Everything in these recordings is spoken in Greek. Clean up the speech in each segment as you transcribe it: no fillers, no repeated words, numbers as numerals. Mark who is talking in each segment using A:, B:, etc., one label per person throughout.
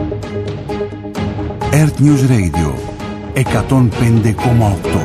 A: Earth News Radio 105,8.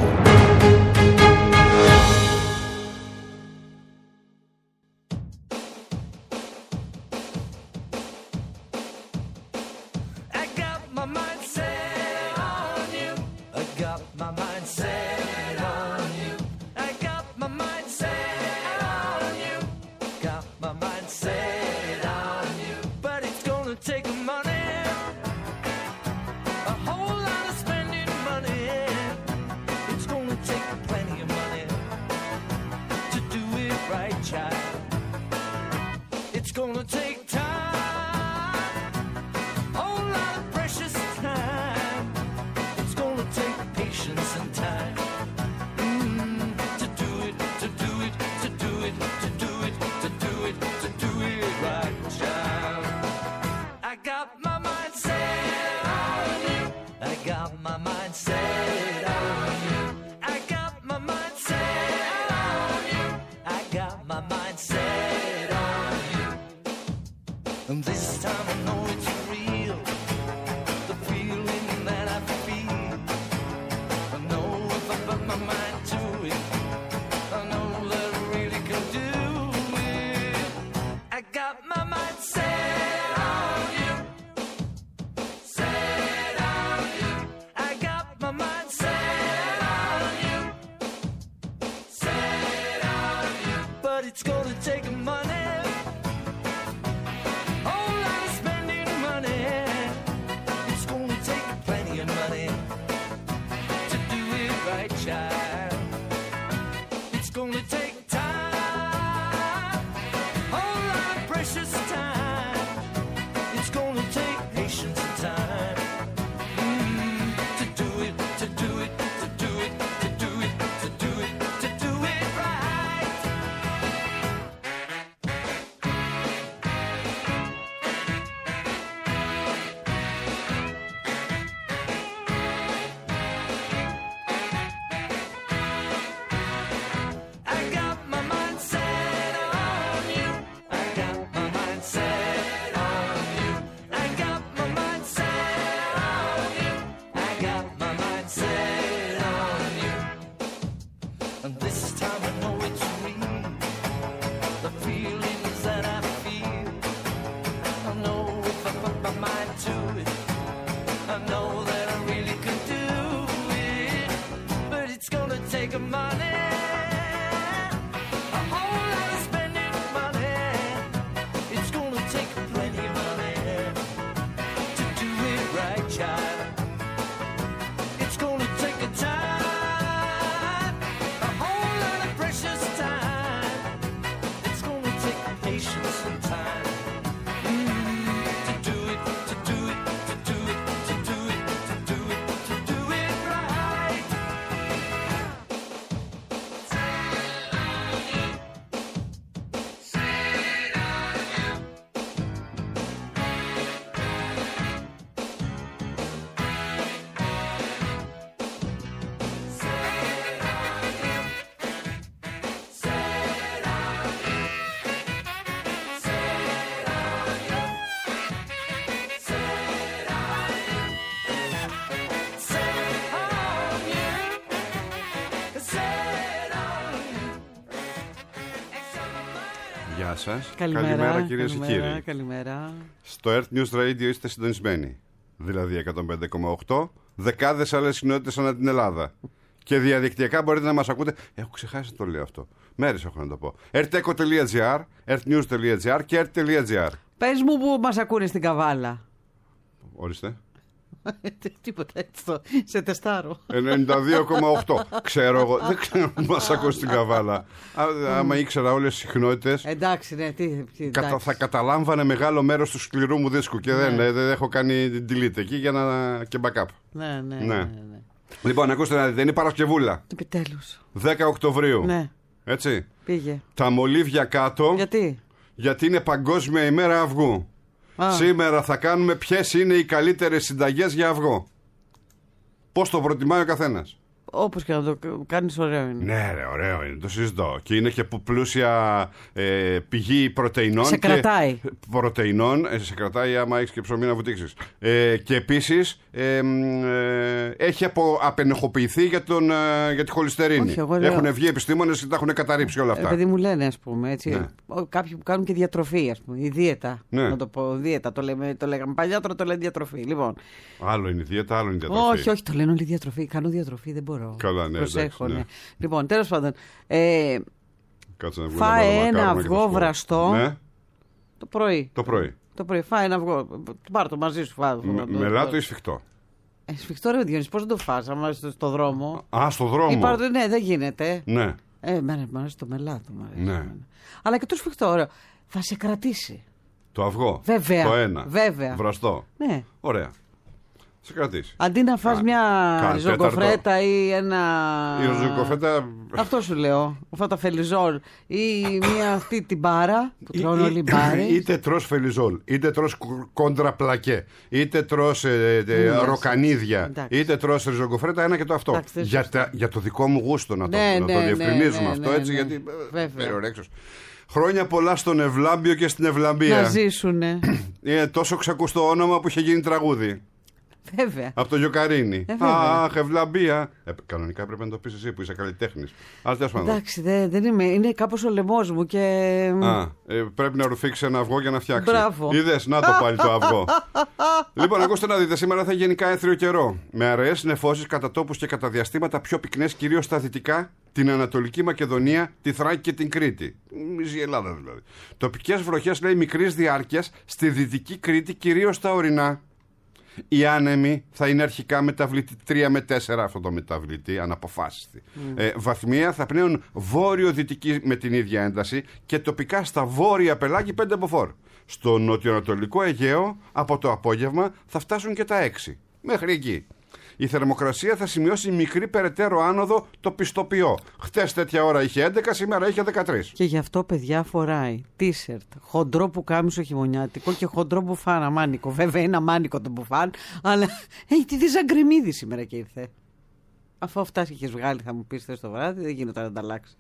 B: Γεια σας.
C: Καλημέρα
B: κυρίες και κύριοι.
C: Καλημέρα.
B: Στο Earth News Radio είστε συντονισμένοι. Δηλαδή 105,8. Δεκάδες άλλες κοινότητες ανά την Ελλάδα. Και διαδικτυακά μπορείτε να μας ακούτε. Έχω ξεχάσει να το λέω αυτό. Μέρες έχω να το πω. erteco.gr, earthnews.gr και earth.gr.
C: Πες μου που μας ακούνε στην Καβάλα.
B: Ορίστε.
C: Τίποτα έτσι. Σε τεστάρω.
B: 92,8. Ξέρω εγώ. Δεν ξέρω αν μας ακούσει στην Καβάλα. Άμα ήξερα όλες τις συχνότητες.
C: Εντάξει, ναι.
B: Θα καταλάμβανε μεγάλο μέρος του σκληρού μου δίσκου. Και δεν έχω κάνει delete εκεί για να. Και backup.
C: Ναι.
B: Λοιπόν, ακούστε να δείτε. Είναι Παρασκευούλα.
C: Επιτέλους.
B: 10 Οκτωβρίου.
C: Ναι.
B: Έτσι.
C: Πήγε.
B: Τα μολύβια κάτω. Γιατί είναι Παγκόσμια ημέρα αυγού. Σήμερα θα κάνουμε ποιες είναι οι καλύτερες συνταγές για αυγό. Πώς το προτιμάει ο καθένας.
C: Όπως και να το κάνεις, ωραίο είναι.
B: Ναι, ρε, ωραίο είναι, το συζητώ. Και είναι και πλούσια πηγή πρωτεϊνών.
C: Σε κρατάει.
B: Πρωτεϊνών, σε κρατάει άμα έχεις και ψωμί να βουτήξεις. Και επίσης έχει απενεχοποιηθεί για τη χολυστερίνη.
C: Όχι, εγώ λέω...
B: Έχουν βγει επιστήμονες και τα έχουν καταρρύψει όλα αυτά.
C: Επειδή μου λένε, ας πούμε, έτσι,
B: Ναι.
C: κάποιοι που κάνουν και διατροφή, ας πούμε, η δίαιτα.
B: Ναι.
C: Να το πω, δίαιτα το λέγαμε παλιά, τώρα το λένε διατροφή. Λοιπόν.
B: Άλλο είναι η δίαιτα, άλλο είναι η διατροφή.
C: Όχι, το λένε όλοι διατροφή. Κάνω διατροφή, δεν μπορώ.
B: Καλά, ναι,
C: Προσέχω,
B: εντάξει, ναι.
C: Λοιπόν, τέλος πάντων.
B: Κάτσε να βγούμε
C: Φάε
B: να
C: ένα
B: μακάρουμε και
C: αυγό
B: το σκόρ.
C: βραστό
B: Ναι,
C: το πρωί.
B: το πρωί.
C: Το πρωί, φάε ένα αυγό. Πάρ' το μαζί σου, φάε.
B: Μελάτο ή σφιχτό.
C: Σφιχτό, ρε Διονύση, πώς δεν το φας, άμα είσαι στο δρόμο.
B: Α, στο δρόμο.
C: Ναι, δεν γίνεται.
B: Ναι.
C: Μ' αρέσει το μελάτο.
B: Ναι.
C: Αλλά και το σφιχτό, ωραίο. Θα σε κρατήσει.
B: Το αυγό.
C: Βέβαια.
B: Το ένα.
C: Βέβαια.
B: Βραστό.
C: Ναι.
B: Ωραία. Σε κρατήσει.
C: Αντί να φας μια ριζοκοφρέτα ή ένα.
B: Η ριζοκοφρέτα.
C: Αυτό σου λέω. Αυτά τα φελιζόλ. Ή μια αυτή την μπάρα που τρώνε όλοι οι μπάρες.
B: Είτε τρως φελιζόλ, είτε τρως κόντρα πλακέ, είτε τρως ροκανίδια,
C: Εντάξει.
B: είτε τρως ριζοκοφρέτα, ένα και το αυτό.
C: Εντάξει,
B: Για το δικό μου γούστο να το διευκρινίζουμε αυτό έτσι, γιατί. Περιορέξεις. Χρόνια πολλά στον Ευλάμπιο και στην Ευλαμπία.
C: Να ζήσουνε.
B: Είναι τόσο ξακουστό όνομα που είχε γίνει τραγούδι.
C: Βέβαια.
B: Από το Γιοκαρίνι.
C: Βέβαια.
B: Αχ, Ευλαμπία. Κανονικά πρέπει να το πεις εσύ που είσαι καλλιτέχνης. Αλλά τέλος πάντων.
C: Εντάξει, δεν είμαι. Είναι κάπως ο λαιμός μου και.
B: Πρέπει να ρουφήξει ένα αυγό για να φτιάξει.
C: Μπράβο.
B: Είδες, να το πάλι το αυγό. Λοιπόν, ακούστε να δείτε, σήμερα θα έχει γενικά έθριο καιρό. Με αραιές νεφώσεις κατά τόπους και κατά διαστήματα πιο πυκνές, κυρίως στα δυτικά, την Ανατολική Μακεδονία, τη Θράκη και την Κρήτη. Μισή Ελλάδα δηλαδή. Τοπικές βροχές, λέει, μικρής διάρκειας στη Δυτική Κρήτη, κυρίως στα ορεινά. Οι άνεμοι θα είναι αρχικά μεταβλητή 3 με 4, αυτό το μεταβλητή, αναποφάσιστη. Βαθμία θα πνέουν βόρειο-δυτική με την ίδια ένταση και τοπικά στα βόρεια πελάγη 5 μποφόρ. Στο νοτιοανατολικό Αιγαίο από το απόγευμα θα φτάσουν και τα 6. Μέχρι εκεί. Η θερμοκρασία θα σημειώσει μικρή περαιτέρω άνοδο το πιστοποιώ. Χτες τέτοια ώρα είχε 11, σήμερα είχε 13.
C: Και γι' αυτό, παιδιά, φοράει τίσερτ, χοντρό πουκάμισο χειμωνιάτικο και χοντρό μπουφάν αμάνικο. Βέβαια είναι αμάνικο το μπουφάν, αλλά τι δίζαγκριμίδι σήμερα και ήρθε. Αφού αυτά είχες βγάλει, θα μου πεις, θες το βράδυ, δεν γίνεται να τα αλλάξει.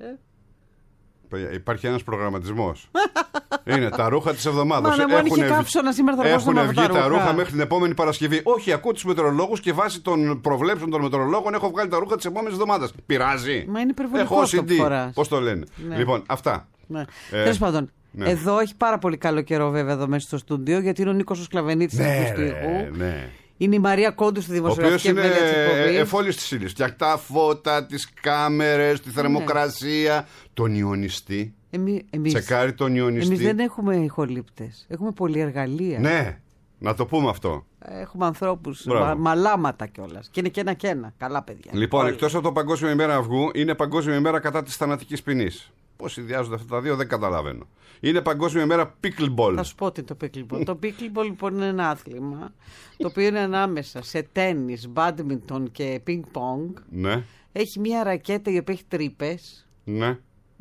B: Υπάρχει ένας προγραμματισμός. Είναι τα ρούχα της εβδομάδας.
C: Μα αν είχε καύσωνα σήμερα θα
B: έχουν βγει τα ρούχα μέχρι την επόμενη Παρασκευή. Όχι, ακούω τους μετεωρολόγους και βάσει των προβλέψεων των μετεωρολόγων έχω βγάλει τα ρούχα της επόμενης εβδομάδας. Πειράζει.
C: Μα είναι υπερβολικό
B: έχω
C: αυτό που φοράς.
B: Πώς το λένε.
C: Ναι.
B: Λοιπόν, αυτά.
C: Ναι. Τέλος πάντων. Ναι. Εδώ έχει πάρα πολύ καλό καιρό βέβαια εδώ μέσα στο στούντιο, γιατί είναι ο Νίκος ο Σκλαβενίτης του ήχου.
B: Ναι.
C: Είναι η Μαρία Κόντου στη δημοσιογραφική
B: επιμέλεια της εκπομπής. Εφόλης της ύλης. Για τα φώτα, τις κάμερες, τη θερμοκρασία, τον ιονιστή. Τσεκάρει τον ιονιστή.
C: Εμείς δεν έχουμε ηχολήπτες. Έχουμε πολυεργαλεία.
B: Ναι, να το πούμε αυτό.
C: Έχουμε ανθρώπους μαλάματα κιόλας. Και είναι και ένα. Καλά παιδιά.
B: Λοιπόν, εκτός από το Παγκόσμια ημέρα αυγού, είναι Παγκόσμια ημέρα κατά της θανατικής ποινής. Πώς συνδυάζονται αυτά τα δύο, δεν καταλαβαίνω. Είναι Παγκόσμια ημέρα pickleball.
C: Θα σου πω τι είναι το pickleball. Το pickleball λοιπόν είναι ένα άθλημα το οποίο είναι ανάμεσα σε τένις, μπάντμιντον και πινκ-πονγκ.
B: Ναι.
C: Έχει μια ρακέτα η οποία έχει τρύπες.
B: Ναι.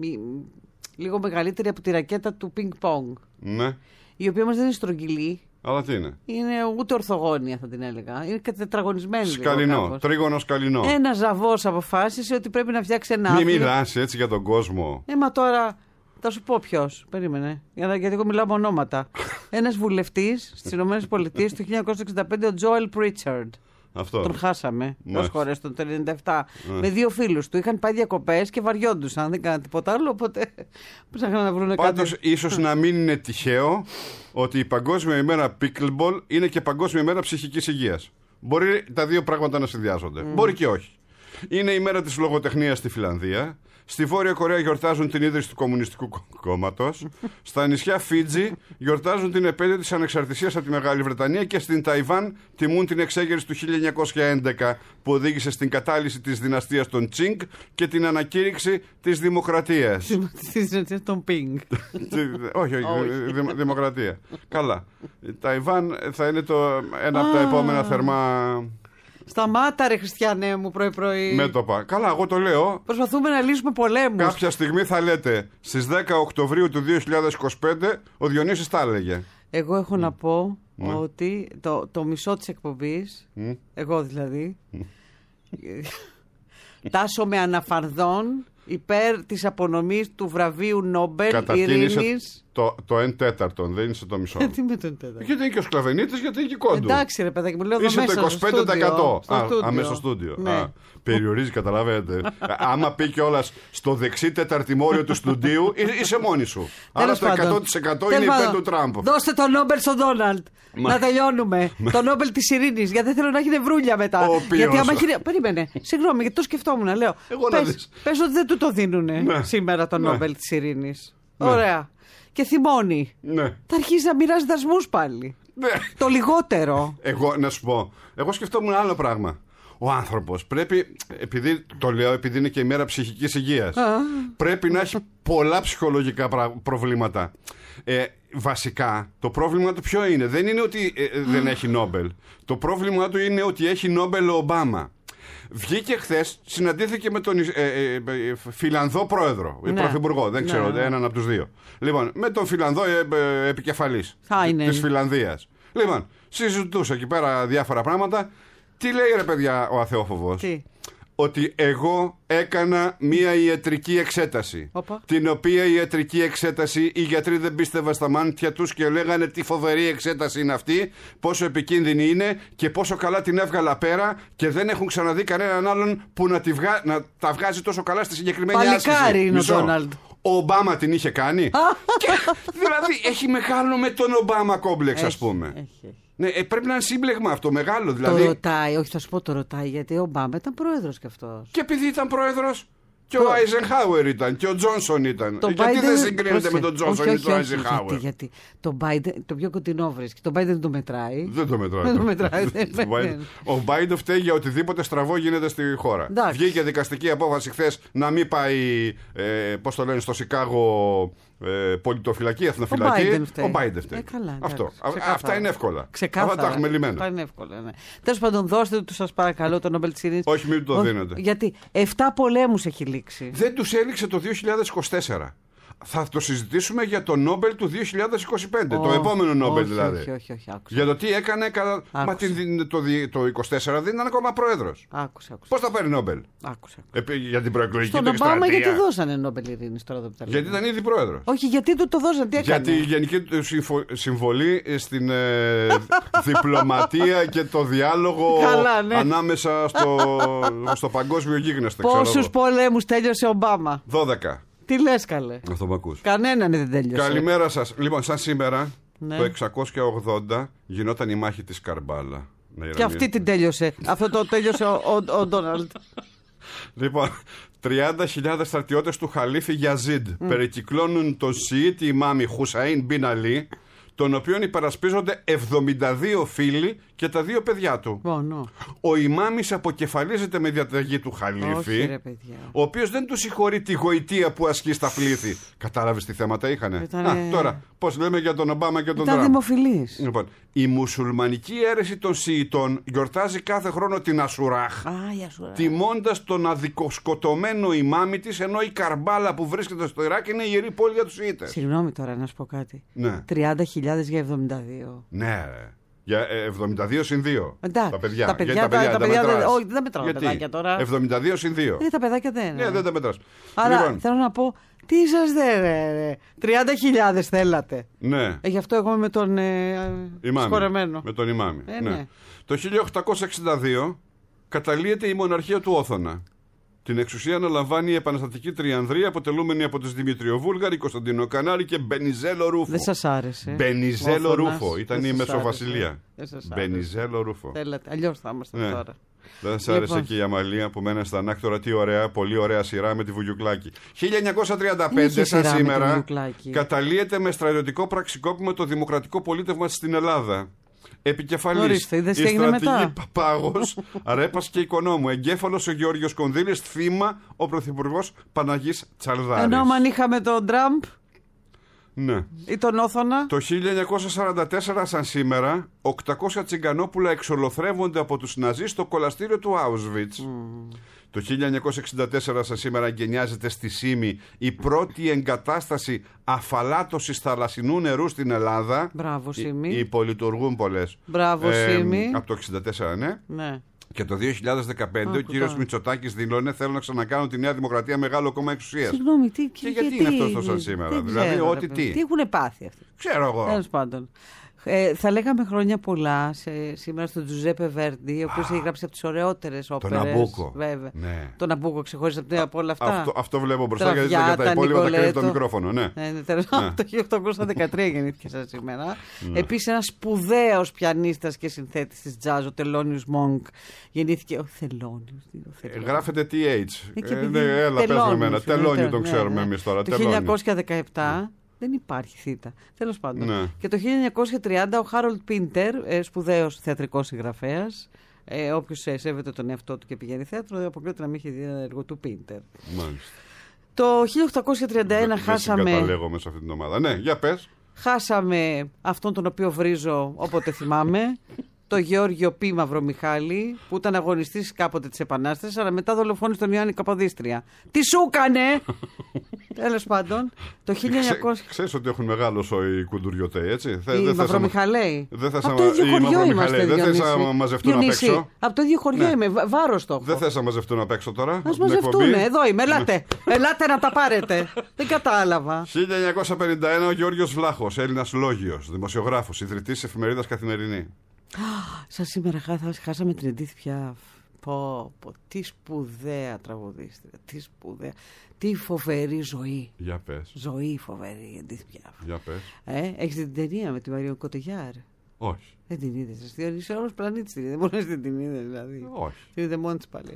C: Λίγο μεγαλύτερη από τη ρακέτα του πινκ-πονγκ.
B: Ναι.
C: Η οποία όμως δεν είναι στρογγυλή.
B: Αλλά τι είναι.
C: Είναι ούτε ορθογώνια, θα την έλεγα. Είναι τετραγωνισμένη.
B: Σκαλινό. Τρίγωνο σκαλινό.
C: Ένα ζαβός αποφάσισε ότι πρέπει να φτιάξει ένα άθλημα.
B: Μην μιλάς έτσι για τον κόσμο.
C: Μα τώρα θα σου πω ποιος. Περίμενε. Γιατί εγώ μιλάω με ονόματα. Ένας βουλευτής στις ΗΠΑ το 1965, ο Τζόελ Πρίτσαρντ.
B: Αυτό.
C: Τον χάσαμε. Ως χώρες το 1997. Με δύο φίλους του. Είχαν πάει διακοπές και βαριόντουσαν. Δεν κάνανε τίποτα άλλο. Οπότε ψάχναν να βρουν κάτι.
B: Πάντως, ίσως να μην είναι τυχαίο ότι η Παγκόσμια ημέρα pickleball είναι και Παγκόσμια ημέρα ψυχικής υγείας. Μπορεί τα δύο πράγματα να συνδυάζονται. Μπορεί και όχι. Είναι η μέρα της λογοτεχνίας στη Φιλανδία. Στη Βόρεια Κορέα γιορτάζουν την ίδρυση του Κομμουνιστικού Κόμματος. Στα νησιά Φίτζι γιορτάζουν την επέτειο της ανεξαρτησίας από τη Μεγάλη Βρετανία και στην Ταϊβάν τιμούν την εξέγερση του 1911 που οδήγησε στην κατάλυση της δυναστείας των Τσινγκ και την ανακήρυξη της δημοκρατίας.
C: Της δυναστείας των Πινγκ.
B: Όχι, δημοκρατία. Καλά. Η Ταϊβάν θα είναι ένα από τα επόμενα θερμά.
C: Σταμάτα ρε Χριστιανέ μου πρωί-πρωί.
B: Μέτωπα. Καλά, εγώ το λέω.
C: Προσπαθούμε να λύσουμε πολέμους.
B: Κάποια στιγμή θα λέτε στις 10 Οκτωβρίου του 2025 ο Διονύσης τα έλεγε.
C: Εγώ έχω να πω ότι το μισό της εκπομπής, εγώ δηλαδή, τάσσομαι αναφαρδόν υπέρ της απονομής του βραβείου Νόμπελ Ειρήνης.
B: Το 1/4, δεν είσαι το μισό.
C: Τι με το 1/4?
B: Γιατί είναι και ο Σκλαβενίτης, γιατί είναι και κόντου.
C: Εντάξει, ρε παιδάκι μου, λέω εδώ
B: είσαι
C: μέσα.
B: Το 25%.
C: Αμέσως
B: στο στούντιο.
C: Ναι.
B: Περιορίζει, καταλαβαίνετε. Άμα πει κιόλας στο δεξί τεταρτημόριο του στούντιου, είσαι μόνη σου. Άρα το 100% είναι υπέρ του Τραμπ.
C: Δώστε το Νόμπελ στον Ντόναλντ. Να τελειώνουμε. Το Νόμπελ της Ειρήνης. Γιατί δεν θέλω να έχει νευρούλια μετά. Γιατί άμα έχει. Περίμενε. Συγγνώμη, γιατί το σκεφτόμουν. Λέω. Πες ότι δεν του το δίνουν σήμερα το Νόμπελ της Ειρήνης. Ωραία. Και θυμώνει. Θα αρχίσει να μοιράζει δασμούς πάλι. Το λιγότερο.
B: Εγώ να σου πω. Εγώ σκεφτόμουν άλλο πράγμα. Ο άνθρωπος πρέπει, επειδή είναι και η μέρα ψυχικής υγείας, πρέπει να έχει πολλά ψυχολογικά προβλήματα. Βασικά, το πρόβλημα του ποιο είναι? Δεν είναι ότι δεν έχει Νόμπελ. Το πρόβλημα του είναι ότι έχει Νόμπελ ο Ομπάμα. Βγήκε χθες, συναντήθηκε με τον Φιλανδό πρόεδρο, πρωθυπουργό, δεν ξέρω, έναν από τους δύο. Λοιπόν, με τον Φιλανδό επικεφαλής της Φιλανδίας. Λοιπόν, συζητούσα εκεί πέρα διάφορα πράγματα. Τι λέει ρε παιδιά ο αθεόφοβος? Ότι εγώ έκανα μία ιατρική εξέταση. Την οποία η ιατρική εξέταση οι γιατροί δεν πίστευαν στα μάτια τους και λέγανε τι φοβερή εξέταση είναι αυτή, πόσο επικίνδυνη είναι και πόσο καλά την έβγαλα πέρα και δεν έχουν ξαναδεί κανέναν άλλον που να τα βγάζει τόσο καλά στη συγκεκριμένη άσκηση.
C: Παλικάρι είναι ο Ντόναλντ.
B: Ο Ομπάμα την είχε κάνει. Δηλαδή έχει μεγάλο με τον Ομπάμα κόμπλεξ, ας πούμε. Ναι, πρέπει να είναι σύμπλεγμα αυτό μεγάλο δηλαδή.
C: Το ρωτάει, όχι θα σου πω το ρωτάει, γιατί ο Ομπάμα ήταν πρόεδρος κι αυτός.
B: Και επειδή ήταν πρόεδρος, και ο Άιζενχάουερ ήταν, και ο Τζόνσον ήταν. Γιατί δεν συγκρίνεται με τον Τζόνσον ή τον Άιζενχάουερ? Γιατί
C: το Biden, το πιο κοντινό βρίσκει. Το Biden δεν το μετράει.
B: Δεν το μετράει. Ο Biden φταίει για οτιδήποτε στραβό γίνεται στη χώρα. Βγήκε δικαστική απόφαση χθες να μην πάει, πώς το λένε, στο Σικάγο. Πολιτοφυλακή, εθνοφυλακή. Ο Biden φταίει. Αυτό. Αυτά είναι εύκολα. Αυτά τα έχουμε λυμμένα.
C: Αυτά είναι εύκολα. Ναι. Τέλος πάντων, δώστε του, σας παρακαλώ, το Νόμπελ της Ειρήνης.
B: Όχι, μην το δίνετε.
C: Γιατί 7 πολέμους έχει λήξει.
B: Δεν τους έληξε το 2024. Θα το συζητήσουμε για το Νόμπελ του 2025. Το επόμενο Νόμπελ δηλαδή.
C: Όχι, άκουσα.
B: Για το τι έκανε. Μα το 2024 δεν ήταν ακόμα πρόεδρος.
C: Άκουσα.
B: Πώς θα πάρει Νόμπελ?
C: Άκουσα.
B: Για την προεκλογική
C: του εκστρατεία. Στον Ομπάμα γιατί δώσανε Νόμπελ Ειρήνης τώρα?
B: Γιατί ήταν ήδη πρόεδρος.
C: Όχι, γιατί του το δώσανε, τι έκανε?
B: Γιατί η γενική του συμβολή στην διπλωματία και το διάλογο ανάμεσα στο παγκόσμιο γίγνεσθε.
C: Πόσους πολέμους τέλειωσε ο Ομπάμα?
B: 12.
C: Τι λες καλέ?
B: Αυτό που ακούς.
C: Κανέναν δεν τέλειωσε.
B: Καλημέρα σας. Λοιπόν, σαν σήμερα, το 680 γινόταν η μάχη της Καρμπάλα.
C: Και αυτή την τέλειωσε. Αυτό το τέλειωσε ο Ντόναλντ.
B: Λοιπόν, 30.000 στρατιώτες του Χαλίφη Γιαζίντ περικυκλώνουν τον Σιήτη ημάμι Χουσαΐν Μπιν Αλί, τον οποίον υπερασπίζονται 72 φίλοι και τα 2 παιδιά του. Ο ημάμις αποκεφαλίζεται με διαταγή του Χαλίφη, ο οποίος δεν του συγχωρεί τη γοητεία που ασκεί στα πλήθη. Κατάλαβες τι θέματα είχανε? Τώρα, πώς λέμε για τον Ομπάμα και τον Τραμπ.
C: Ήταν δημοφιλής.
B: Λοιπόν, η μουσουλμανική αίρεση των Σιητών γιορτάζει κάθε χρόνο την Ασουράχ, τιμώντας τον αδικοσκοτωμένο ημάμι της, ενώ η Καρμπάλα που βρίσκεται στο Ιράκ είναι η ιερή πόλη για τους Σιήτες.
C: Συγγνώμη τώρα να σου πω κάτι. 30.000 για 72.
B: Ναι. Για 72 συν 2.
C: Τα
B: παιδιά.
C: Τα παιδιά όχι, δεν μετράω τα παιδάκια τώρα.
B: 72 συν 2.
C: Τα παιδάκια δεν.
B: Ναι, δεν τα μετράς.
C: Άρα λοιπόν, θέλω να πω, τι σας ρε. 30.000 θέλατε.
B: Ναι.
C: Γι' αυτό εγώ με τον σκορεμένο.
B: Με τον ημάμι.
C: Ναι.
B: Το 1862 καταλύεται η μοναρχία του Όθωνα. Την εξουσία αναλαμβάνει η επαναστατική τριανδρία αποτελούμενη από τους Δημητριοβούλγαροι, Κωνσταντίνο Κανάρη και Μπενιζέλο Ρούφο.
C: Δεν σας άρεσε?
B: Μπενιζέλο Ρούφο. Ήταν η Μεσοβασιλεία. Μπενιζέλο Ρούφο.
C: Αλλιώς θα είμαστε τώρα.
B: Δεν σας άρεσε και η Αμαλία που μένει στα Ανάκτορα? Τι ωραία, πολύ ωραία σειρά με τη Βουγιουκλάκη. 1935 σαν σήμερα καταλύεται με στρατιωτικό πραξικόπημα το Δημοκρατικό Πολίτευμα στην Ελλάδα. Επικεφαλής η στρατηγή Παπάγος, Ρέπας και Οικονόμου. Εγκέφαλος ο Γεώργιος Κονδύλης. Θύμα ο πρωθυπουργός Παναγής Τσαλδάρης.
C: Ενώ αν είχαμε τον Τραμπ,
B: ναι,
C: ή τον Όθωνα.
B: Το 1944 σαν σήμερα 800 τσιγκανόπουλα εξολοθρεύονται από τους Ναζί στο κολαστήριο του Auschwitz. Το 1964 σαν σήμερα εγκαινιάζεται στη Σύμη η πρώτη εγκατάσταση αφαλάτωσης θαλασσινού νερού στην Ελλάδα.
C: Μπράβο, Σύμη.
B: Υπολειτουργούν πολλές.
C: Μπράβο, Σύμη.
B: Από το 1964, ναι.
C: Ναι.
B: Και το 2015 ο κύριος Μητσοτάκης δηλώνει: θέλω να ξανακάνω τη Νέα Δημοκρατία μεγάλο κόμμα εξουσίας.
C: Συγγνώμη,
B: και γιατί είναι αυτό τόσο σήμερα, δηλαδή, ό,τι τι.
C: Τι έχουν πάθει αυτοί.
B: Ξέρω εγώ.
C: Τέλος πάντων. Θα λέγαμε χρόνια πολλά σήμερα στον Τζουζέπε Βέρντι, ο οποίος έχει γράψει από τις ωραιότερες όπερες.
B: Τον Ναμπούκο.
C: Βέβαια.
B: Ναι.
C: Τον Ναμπούκο ξεχώρισε από όλα αυτά.
B: Αυτό βλέπω μπροστά, γιατί για τα υπόλοιπα τα κρύβει το μικρόφωνο. Ναι.
C: Το 1813 γεννήθηκε σαν σήμερα. Επίσης ένας σπουδαίος πιανίστας και συνθέτης της jazz, ο Τελώνιος Μόνκ. Γεννήθηκε. Ο Θελώνιος.
B: Γράφεται TH. Έλα, πες με εμένα. Τελώνιο τον ξέρουμε εμείς τώρα.
C: Το 1917. Δεν υπάρχει θήτα. Τέλος πάντων. Ναι. Και το 1930 ο Χάρολτ Πίντερ, σπουδαίος θεατρικός συγγραφέας, όποιος σέβεται τον εαυτό του και πηγαίνει θέατρο, αποκλείεται να μην έχει δει ένα έργο του Πίντερ.
B: Μάλιστα.
C: Το 1831 χάσαμε.
B: Δεν συγκαταλέγομαι σε αυτή την ομάδα. Ναι, για πες.
C: Χάσαμε αυτόν τον οποίο βρίζω όποτε θυμάμαι. Το Γεώργιο Π. Μαυρομιχάλη, που ήταν αγωνιστής κάποτε της Επανάστασης, αλλά μετά δολοφόνησε τον Ιωάννη Καποδίστρια. Τι σου έκανε! Τέλος πάντων, το 1900.
B: Ξέρεις ότι έχουν μεγάλο οι κουντουριωτέοι, έτσι.
C: Οι Μαυρομιχαλαίοι.
B: Από το ίδιο χωριό είμαστε. Δεν θες να μαζευτούν απ' έξω.
C: Από το ίδιο χωριό είμαι. Βάρος το έχω.
B: Δεν θες να μαζευτούν απ' έξω τώρα.
C: Ας μαζευτούν. Εδώ είμαι. Ελάτε να τα πάρετε. Δεν κατάλαβα.
B: 1951 ο Γεώργιος Βλάχος, Έλληνας λόγιος, δημοσιογράφος, ιδρυτής εφημερίδας Καθημερινή.
C: Σαν σήμερα χάσαμε την Εντίθ Πιάφ. Πω, τι σπουδαία τραγουδίστρια. Τι σπουδαία. Τι φοβερή ζωή.
B: Για πες.
C: Ζωή φοβερή η Εντίθ Πιάφ.
B: Για πες.
C: Έχεις την ταινία με τη Μαριόν Κοτεγιάρ?
B: Όχι.
C: Δεν την είδες. Είσαι όλος πλανήτης την είδες. Δεν μπορείς να την είδες δηλαδή.
B: Όχι.
C: Την είδε μόνη της πάλι.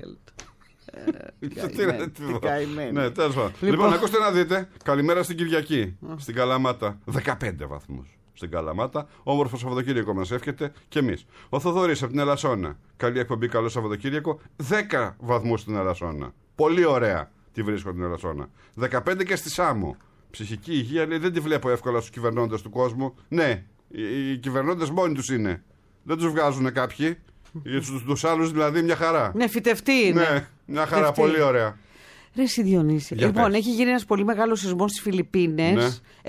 B: Ναι, τέλος πάντων. Λοιπόν, ακούστε να δείτε. Καλημέρα στην Κυριακή. Στην Καλαμάτα. 15 βαθμούς. Στην Καλαμάτα. Όμορφο Σαββατοκύριακο μας εύχεται και εμείς. Ο Θοδωρής από την Ελασσόνα. Καλή εκπομπή, καλό Σαββατοκύριακο. 10 βαθμούς στην Ελασσόνα. Πολύ ωραία τη βρίσκω την Ελασσόνα. 15 και στη Σάμο. Ψυχική υγεία, λέει, δεν τη βλέπω εύκολα στους κυβερνώντες του κόσμου. Ναι, οι κυβερνώντες μόνοι τους είναι. Δεν τους βγάζουν κάποιοι. Για τους άλλους δηλαδή μια χαρά.
C: Ναι, φυτευτή είναι.
B: Ναι, μια χαρά, πολύ ωραία.
C: Ρε Διονύση. Λοιπόν, έχει γίνει ένας πολύ μεγάλος σεισμός στις Φιλιππίνες. Ναι.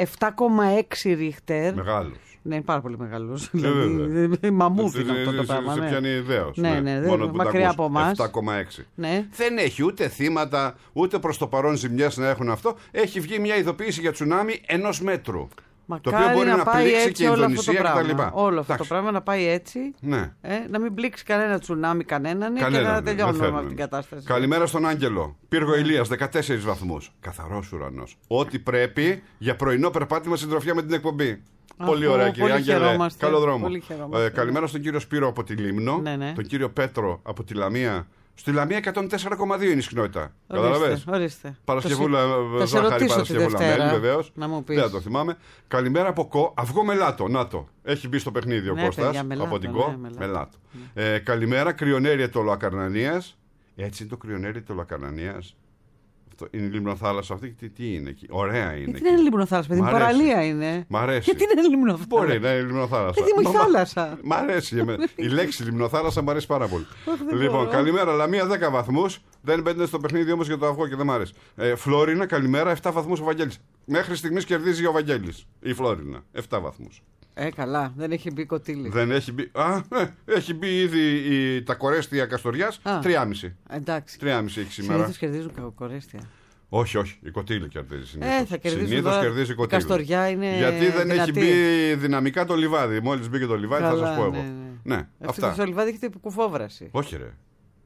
C: 7,6 ρίχτερ.
B: Μεγάλος.
C: Ναι, είναι πάρα πολύ μεγάλος. Δηλαδή, μαμούθ είναι αυτό το πράγμα.
B: Σε πιάνει ιδέως.
C: Ναι, μακριά από εμάς.
B: 7,6.
C: Ναι.
B: Δεν έχει ούτε θύματα, ούτε προς το παρόν ζημιές να έχουν αυτό. Έχει βγει μια ειδοποίηση για τσουνάμι 1 μέτρου.
C: Μακάρι
B: το οποίο μπορεί να πλήξει και η Ινδονησία
C: κτλ. Όλο αυτό το πράγμα να πάει έτσι.
B: Ναι.
C: Να μην πλήξει κανένα τσουνάμι κανέναν και να τελειώνουμε με την κατάσταση.
B: Καλημέρα στον Άγγελο. Πύργο Ηλίας, 14 βαθμούς. Καθαρός ουρανός. Ό,τι πρέπει για πρωινό περπάτημα συντροφιά με την εκπομπή. Πολύ ωραία, κύριε Άγγελε. Καλό δρόμο. Καλημέρα στον κύριο Σπύρο από τη Λίμνο. Τον κύριο Πέτρο από τη Λαμία. Στη Λαμία 104,2 είναι η συχνότητα. Καταλαβες. Παρασκευούλα, ζάχαρη Παρασκευούλα μέλη, βεβαίως. Δεν θα το θυμάμαι. Καλημέρα από Κο, αυγό μελάτο. Να το. Έχει μπει στο παιχνίδι ο Κώστας από την Κο. Μελάτο. Καλημέρα, κρυονέρια τολοακαρνανίας. Έτσι είναι το κρυονέρια τολοακαρνανίας. Είναι η λιμνοθάλασσα αυτή, τι είναι εκεί. Ωραία είναι.
C: Γιατί δεν είναι λιμνοθάλασσα, παιδί. Παραλία είναι.
B: Μ' αρέσει.
C: Γιατί δεν είναι λιμνοθάλασσα.
B: Μπορεί να είναι λιμνοθάλασσα.
C: Γιατί μου η θάλασσα.
B: Μ' αρέσει. Η λέξη λιμνοθάλασσα μ' αρέσει πάρα πολύ. Λοιπόν, καλημέρα, Λαμία 10 βαθμούς. Δεν μπαίνετε στο παιχνίδι όμως για το αυγό και δεν μ' αρέσει. Φλόρινα, καλημέρα, 7 βαθμούς ο Βαγγέλης. Μέχρι στιγμής κερδίζει ο Βαγγέλης. Η Φλόρινα. 7 βαθμούς.
C: Καλά, δεν έχει μπει κοτήλι.
B: Δεν έχει μπει. Έχει μπει ήδη τα κορέστια Καστοριάς. 3,5.
C: Εντάξει.
B: 3,5 έχει σήμερα.
C: Συνήθως κερδίζουν κορέστια.
B: Όχι, η κοτήλι κερδίζει συνήθως.
C: Συνήθως
B: κερδίζει η κοτήλι.
C: Καστοριά είναι.
B: Γιατί δεν
C: δυνατή.
B: έχει μπει δυναμικά το λιβάδι. Μόλις μπήκε το λιβάδι, θα σας πω εγώ. Ναι, αυτά.
C: Το λιβάδι έχει κουφόβραση.
B: Όχι, ρε.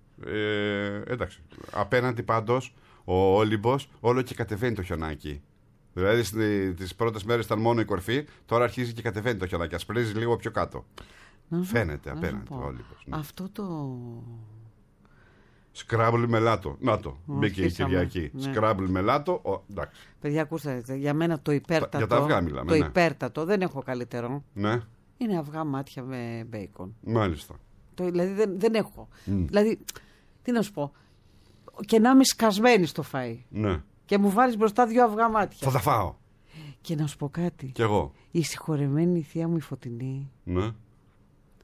B: Εντάξει. Απέναντι πάντως ο Όλυμπος όλο και κατεβαίνει το χιονάκι. Δηλαδή τις πρώτες μέρες ήταν μόνο η κορφή, τώρα αρχίζει και κατεβαίνει το χιονάκι. Ασπρίζει λίγο πιο κάτω. Φαίνεται απέναντι ο Όλυμπος.
C: Ναι. Αυτό το.
B: Σκράμπλ με λάτο. Να το. Μπήκε η Κυριακή. Ναι. Σκράμπλ με λάτο. Εντάξει.
C: Παιδιά, ακούστε, για μένα το υπέρτατο.
B: Για τα αυγά μιλάμε.
C: Το υπέρτατο, δεν έχω καλύτερο.
B: Ναι.
C: Είναι αυγά μάτια με μπέικον.
B: Μάλιστα.
C: Δηλαδή δεν έχω. Δηλαδή, τι να σου πω. Και να είμαι σκασμένη στο φαΐ.
B: Ναι.
C: Και μου βάλεις μπροστά 2 αυγά μάτια.
B: Θα τα φάω.
C: Και να σου πω κάτι.
B: Κι εγώ.
C: Η συγχωρεμένη θεία μου η Φωτεινή.
B: Ναι.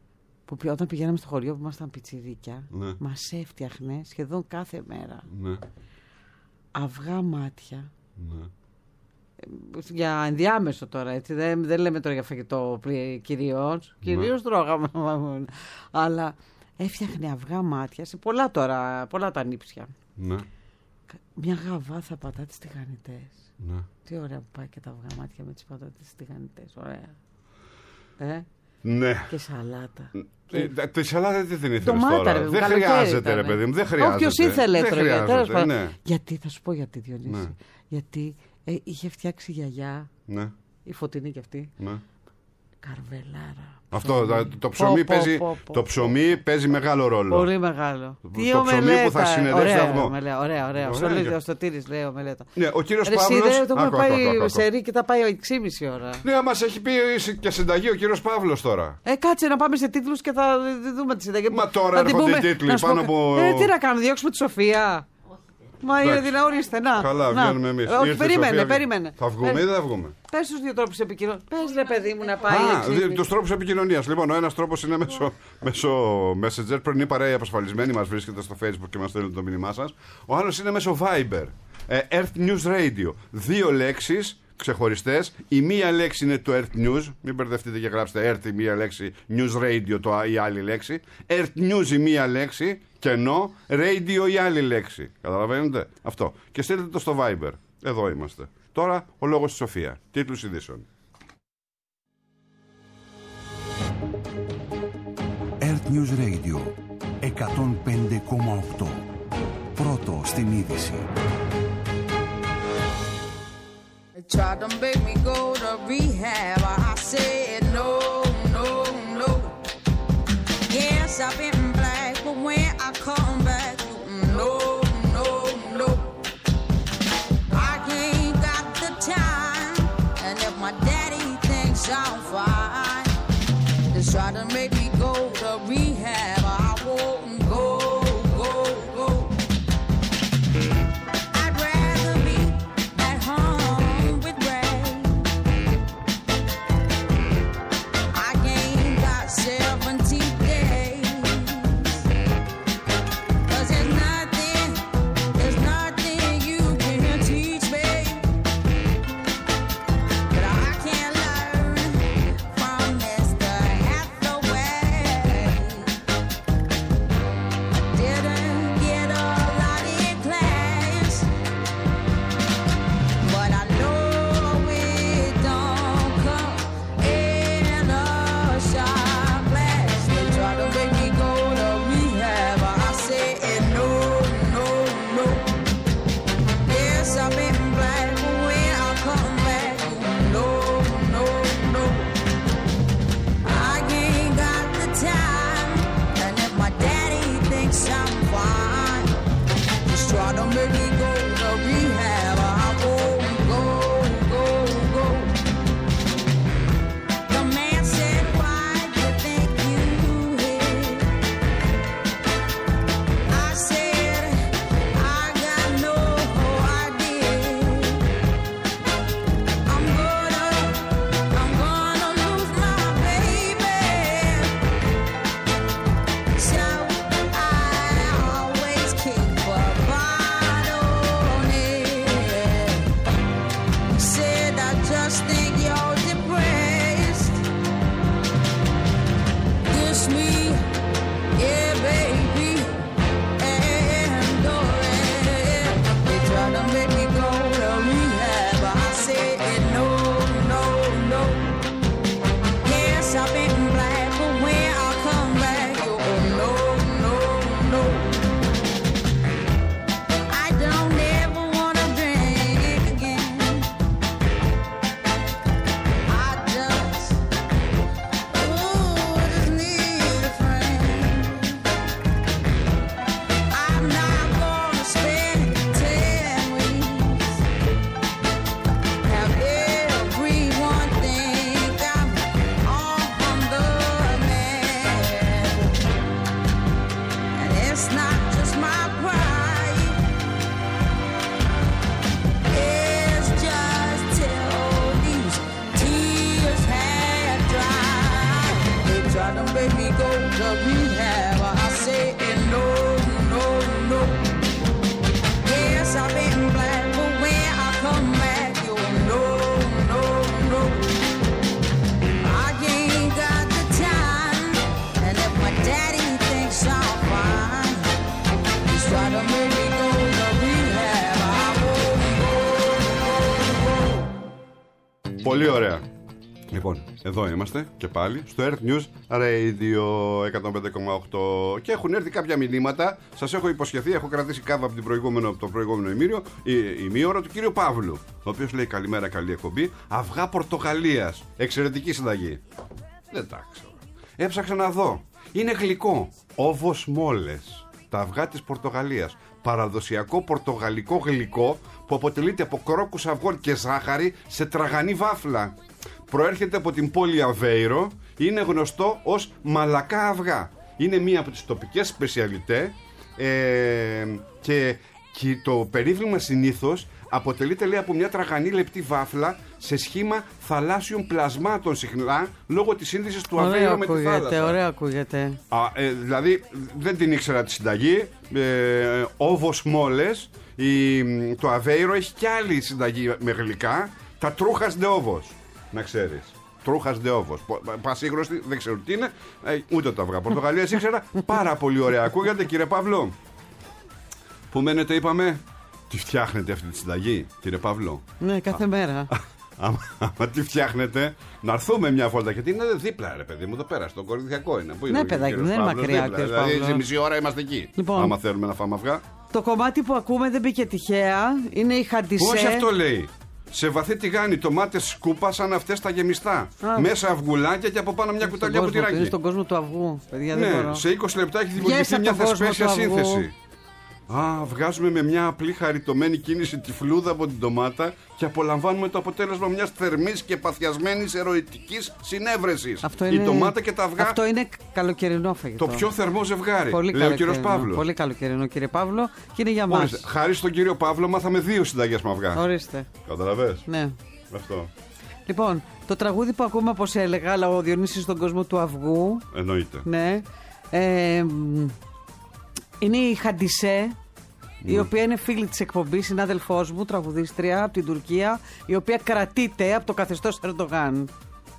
C: που όταν πηγαίναμε στο χωριό που ήμασταν πιτσιρίκια,
B: Ναι.
C: μας έφτιαχνε σχεδόν κάθε μέρα
B: Ναι.
C: αυγά μάτια.
B: Ναι.
C: Για ενδιάμεσο τώρα, έτσι. Δεν λέμε τώρα για φαγητό κυρίως. Κυρίως τρώγαμε. Αλλά έφτιαχνε αυγά μάτια σε πολλά τα νύψια.
B: Ναι.
C: Μια γαβάθα πατάτες τηγανιτές.
B: Ναι.
C: Τι ωραία που πάει και τα αυγά μάτια με τις πατάτες τηγανιτές. Ωραία.
B: Ναι.
C: Και σαλάτα.
B: Τη σαλάτα δεν την ήθελες
C: Ντομάτα,
B: τώρα.
C: ρε,
B: Δεν
C: καλοκαίρι
B: χρειάζεται,
C: ήταν.
B: ρε παιδί μου. Δεν χρειάζεται.
C: Όποιος ήθελε
B: Δεν
C: έτρωγε.
B: χρειάζεται,
C: Τέλος πάντων.
B: ναι.
C: Γιατί, θα σου πω γιατί, Διονύση.
B: Ναι.
C: Γιατί είχε φτιάξει η γιαγιά,
B: Ναι.
C: η Φωτεινή κι αυτή,
B: Ναι.
C: καρβελάρα.
B: Αυτό το ψωμί παίζει. Το ψωμί παίζει μεγάλο ρόλο.
C: Πολύ μεγάλο.
B: Το ψωμί που θα συνεδέσει το αυγό.
C: Ωραία. Ο Σωτήρης λέει ομελέτα.
B: Ναι, ο κύριος
C: Ρε
B: Παύλος.
C: εσύ, το έχουμε
B: Άκου.
C: πάει σε ρί και τα πάει 6,5 ώρα.
B: Ναι, μας έχει πει και συνταγή ο κύριος Παύλος τώρα.
C: Κάτσε να πάμε σε τίτλους και θα δούμε τη συνταγή.
B: Μα τώρα
C: Θα την
B: έρχονται
C: πούμε.
B: τίτλοι
C: Να σου πω
B: πάνω από.
C: Τι να κάνουμε, διώξουμε τη Σοφία. Μα είναι
B: Εντάξει.
C: ορίστε, να.
B: Καλά,
C: να.
B: βγαίνουμε εμείς.
C: Όχι,
B: Ήρθε η Σοφία.
C: περίμενε.
B: Θα βγούμε ή δεν θα βγούμε?
C: Πες τους δύο τρόπους επικοινωνίας. Πες ρε παιδί μου να πάει.
B: Τους τρόπους επικοινωνίας. Λοιπόν, ο ένας τρόπος είναι μέσω Messenger. Πριν η παρέα απασφαλισμένη μας βρίσκεται στο Facebook και μας στέλνει το μήνυμά σας. Ο άλλος είναι μέσω Viber. Earth News Radio. 2 λέξεις ξεχωριστές. Η μία λέξη είναι το Earth News. Μην μπερδευτείτε και γράψτε Earth η μία λέξη, News Radio η άλλη λέξη. Earth News η μία λέξη, κενό, Radio η άλλη λέξη. Καταλαβαίνετε αυτό. Και στείλτε το στο Viber. Εδώ είμαστε. Τώρα ο λόγος στη Σοφία. Τίτλους ειδήσεων.
A: Earth News Radio 105,8. Πρώτο στην είδηση.
D: Tried to make me go to rehab. I said no, no, no. Yes, I've been black, but when I come back, no, no, no. I ain't got the time, and if my daddy thinks I'm fine, just try to make me go to rehab. I won't go. make me go to rehab. I say no, no, no. Yes, I've been black, but when I come back, you'll no, no, no. I ain't got the time, and if my daddy thinks I'm fine, he's trying to make me go to rehab. I won't go.
B: Πολύ ωραία. Λοιπόν, εδώ είμαστε και πάλι στο Earth News Radio 105,8 και έχουν έρθει κάποια μηνύματα. Σας έχω υποσχεθεί, έχω κρατήσει κάβα από το προηγούμενο ημίωρο του κύριου Παύλου, ο οποίος λέει καλημέρα, καλή εκπομπή. Αυγά Πορτογαλίας, εξαιρετική συνταγή. Δεν τα ξέρω. Έψαξα να δω. Είναι γλυκό. Όβος μόλες. Τα αυγά της Πορτογαλίας. Παραδοσιακό πορτογαλικό γλυκό που αποτελείται από κρόκους αυγών και ζάχαρη σε τραγανή βάφλα. Προέρχεται από την πόλη Αβέιρο. Είναι γνωστό ως μαλακά αυγά. Είναι μία από τις τοπικές σπεσιαλιτέ και το περίβλημα συνήθως αποτελείται, λέει, από μια τραγανή λεπτή βάφλα σε σχήμα θαλάσσιων πλασμάτων συχνά λόγω της σύνδεσης του Αβέιρο με τη θάλασσα.
C: Ωραία ακούγεται.
B: Δηλαδή δεν την ήξερα τη συνταγή. Όβος μόλες. Το Αβέιρο έχει κι άλλη συνταγή με γλυκά. Τα τρούχας ντε όβος. Να ξέρεις. Τρούχας ντε όβος. Πασίγνωστη, δεν ξέρω τι είναι. Ούτε το αυγά Πορτογαλίας ήξερα. Πάρα πολύ ωραία. Ακούγατε, κύριε Παύλο? Που μένετε, είπαμε. Τι φτιάχνετε αυτή τη συνταγή, κύριε Παύλο?
C: Ναι, κάθε μέρα.
B: Άμα τι φτιάχνετε, να έρθουμε μια φορά. Γιατί είναι δίπλα, ρε παιδί μου, εδώ πέρα, στον Κορινθιακό είναι. Πού είναι,
C: ναι, παιδάκι, δεν είναι μακριά.
B: Δηλαδή, σε μισή ώρα είμαστε εκεί.
C: Λοιπόν,
B: άμα θέλουμε να φάμε αυγά.
C: Το κομμάτι που ακούμε δεν μπήκε τυχαία. Είναι η χαντισέ.
B: Όχι, αυτό λέει. Σε βαθύ τηγάνι, τομάτες σκούπα σαν αυτές τα γεμιστά. Μέσα αυγουλάκια και από πάνω μια κουταλιά ποτηράκι.
C: Είναι στον κόσμο του αυγού, παιδιά, δεν μπορώ.
B: Σε 20 λεπτά έχει δημιουργηθεί μια θεσπέσια σύνθεση. Βγάζουμε με μια απλή χαριτωμένη κίνηση τη φλούδα από την ντομάτα και απολαμβάνουμε το αποτέλεσμα μιας θερμής και παθιασμένης ερωιτικής συνέβρεσης. Η ντομάτα και τα αυγά. Αυτό
C: είναι καλοκαιρινό φαγητό.
B: Το πιο θερμό ζευγάρι.
C: Πολύ
B: λέει ο κύριος Παύλος.
C: Πολύ καλοκαιρινό, κύριε Παύλο, και είναι για μας.
B: Χάρη στον κύριο Παύλο μάθαμε 2 συνταγές με αυγά.
C: Ορίστε.
B: Καταλαβες?
C: Ναι.
B: Αυτό.
C: Λοιπόν, το τραγούδι που ακούμε, όπως έλεγα, αλλά ο Διονύσης στον κόσμο του αυγού.
B: Εννοείται.
C: Ναι. Είναι η Χαντισέ, η οποία είναι φίλη της εκπομπής, συνάδελφός μου, τραγουδίστρια από την Τουρκία, η οποία κρατείται από το καθεστώς Ερντογάν.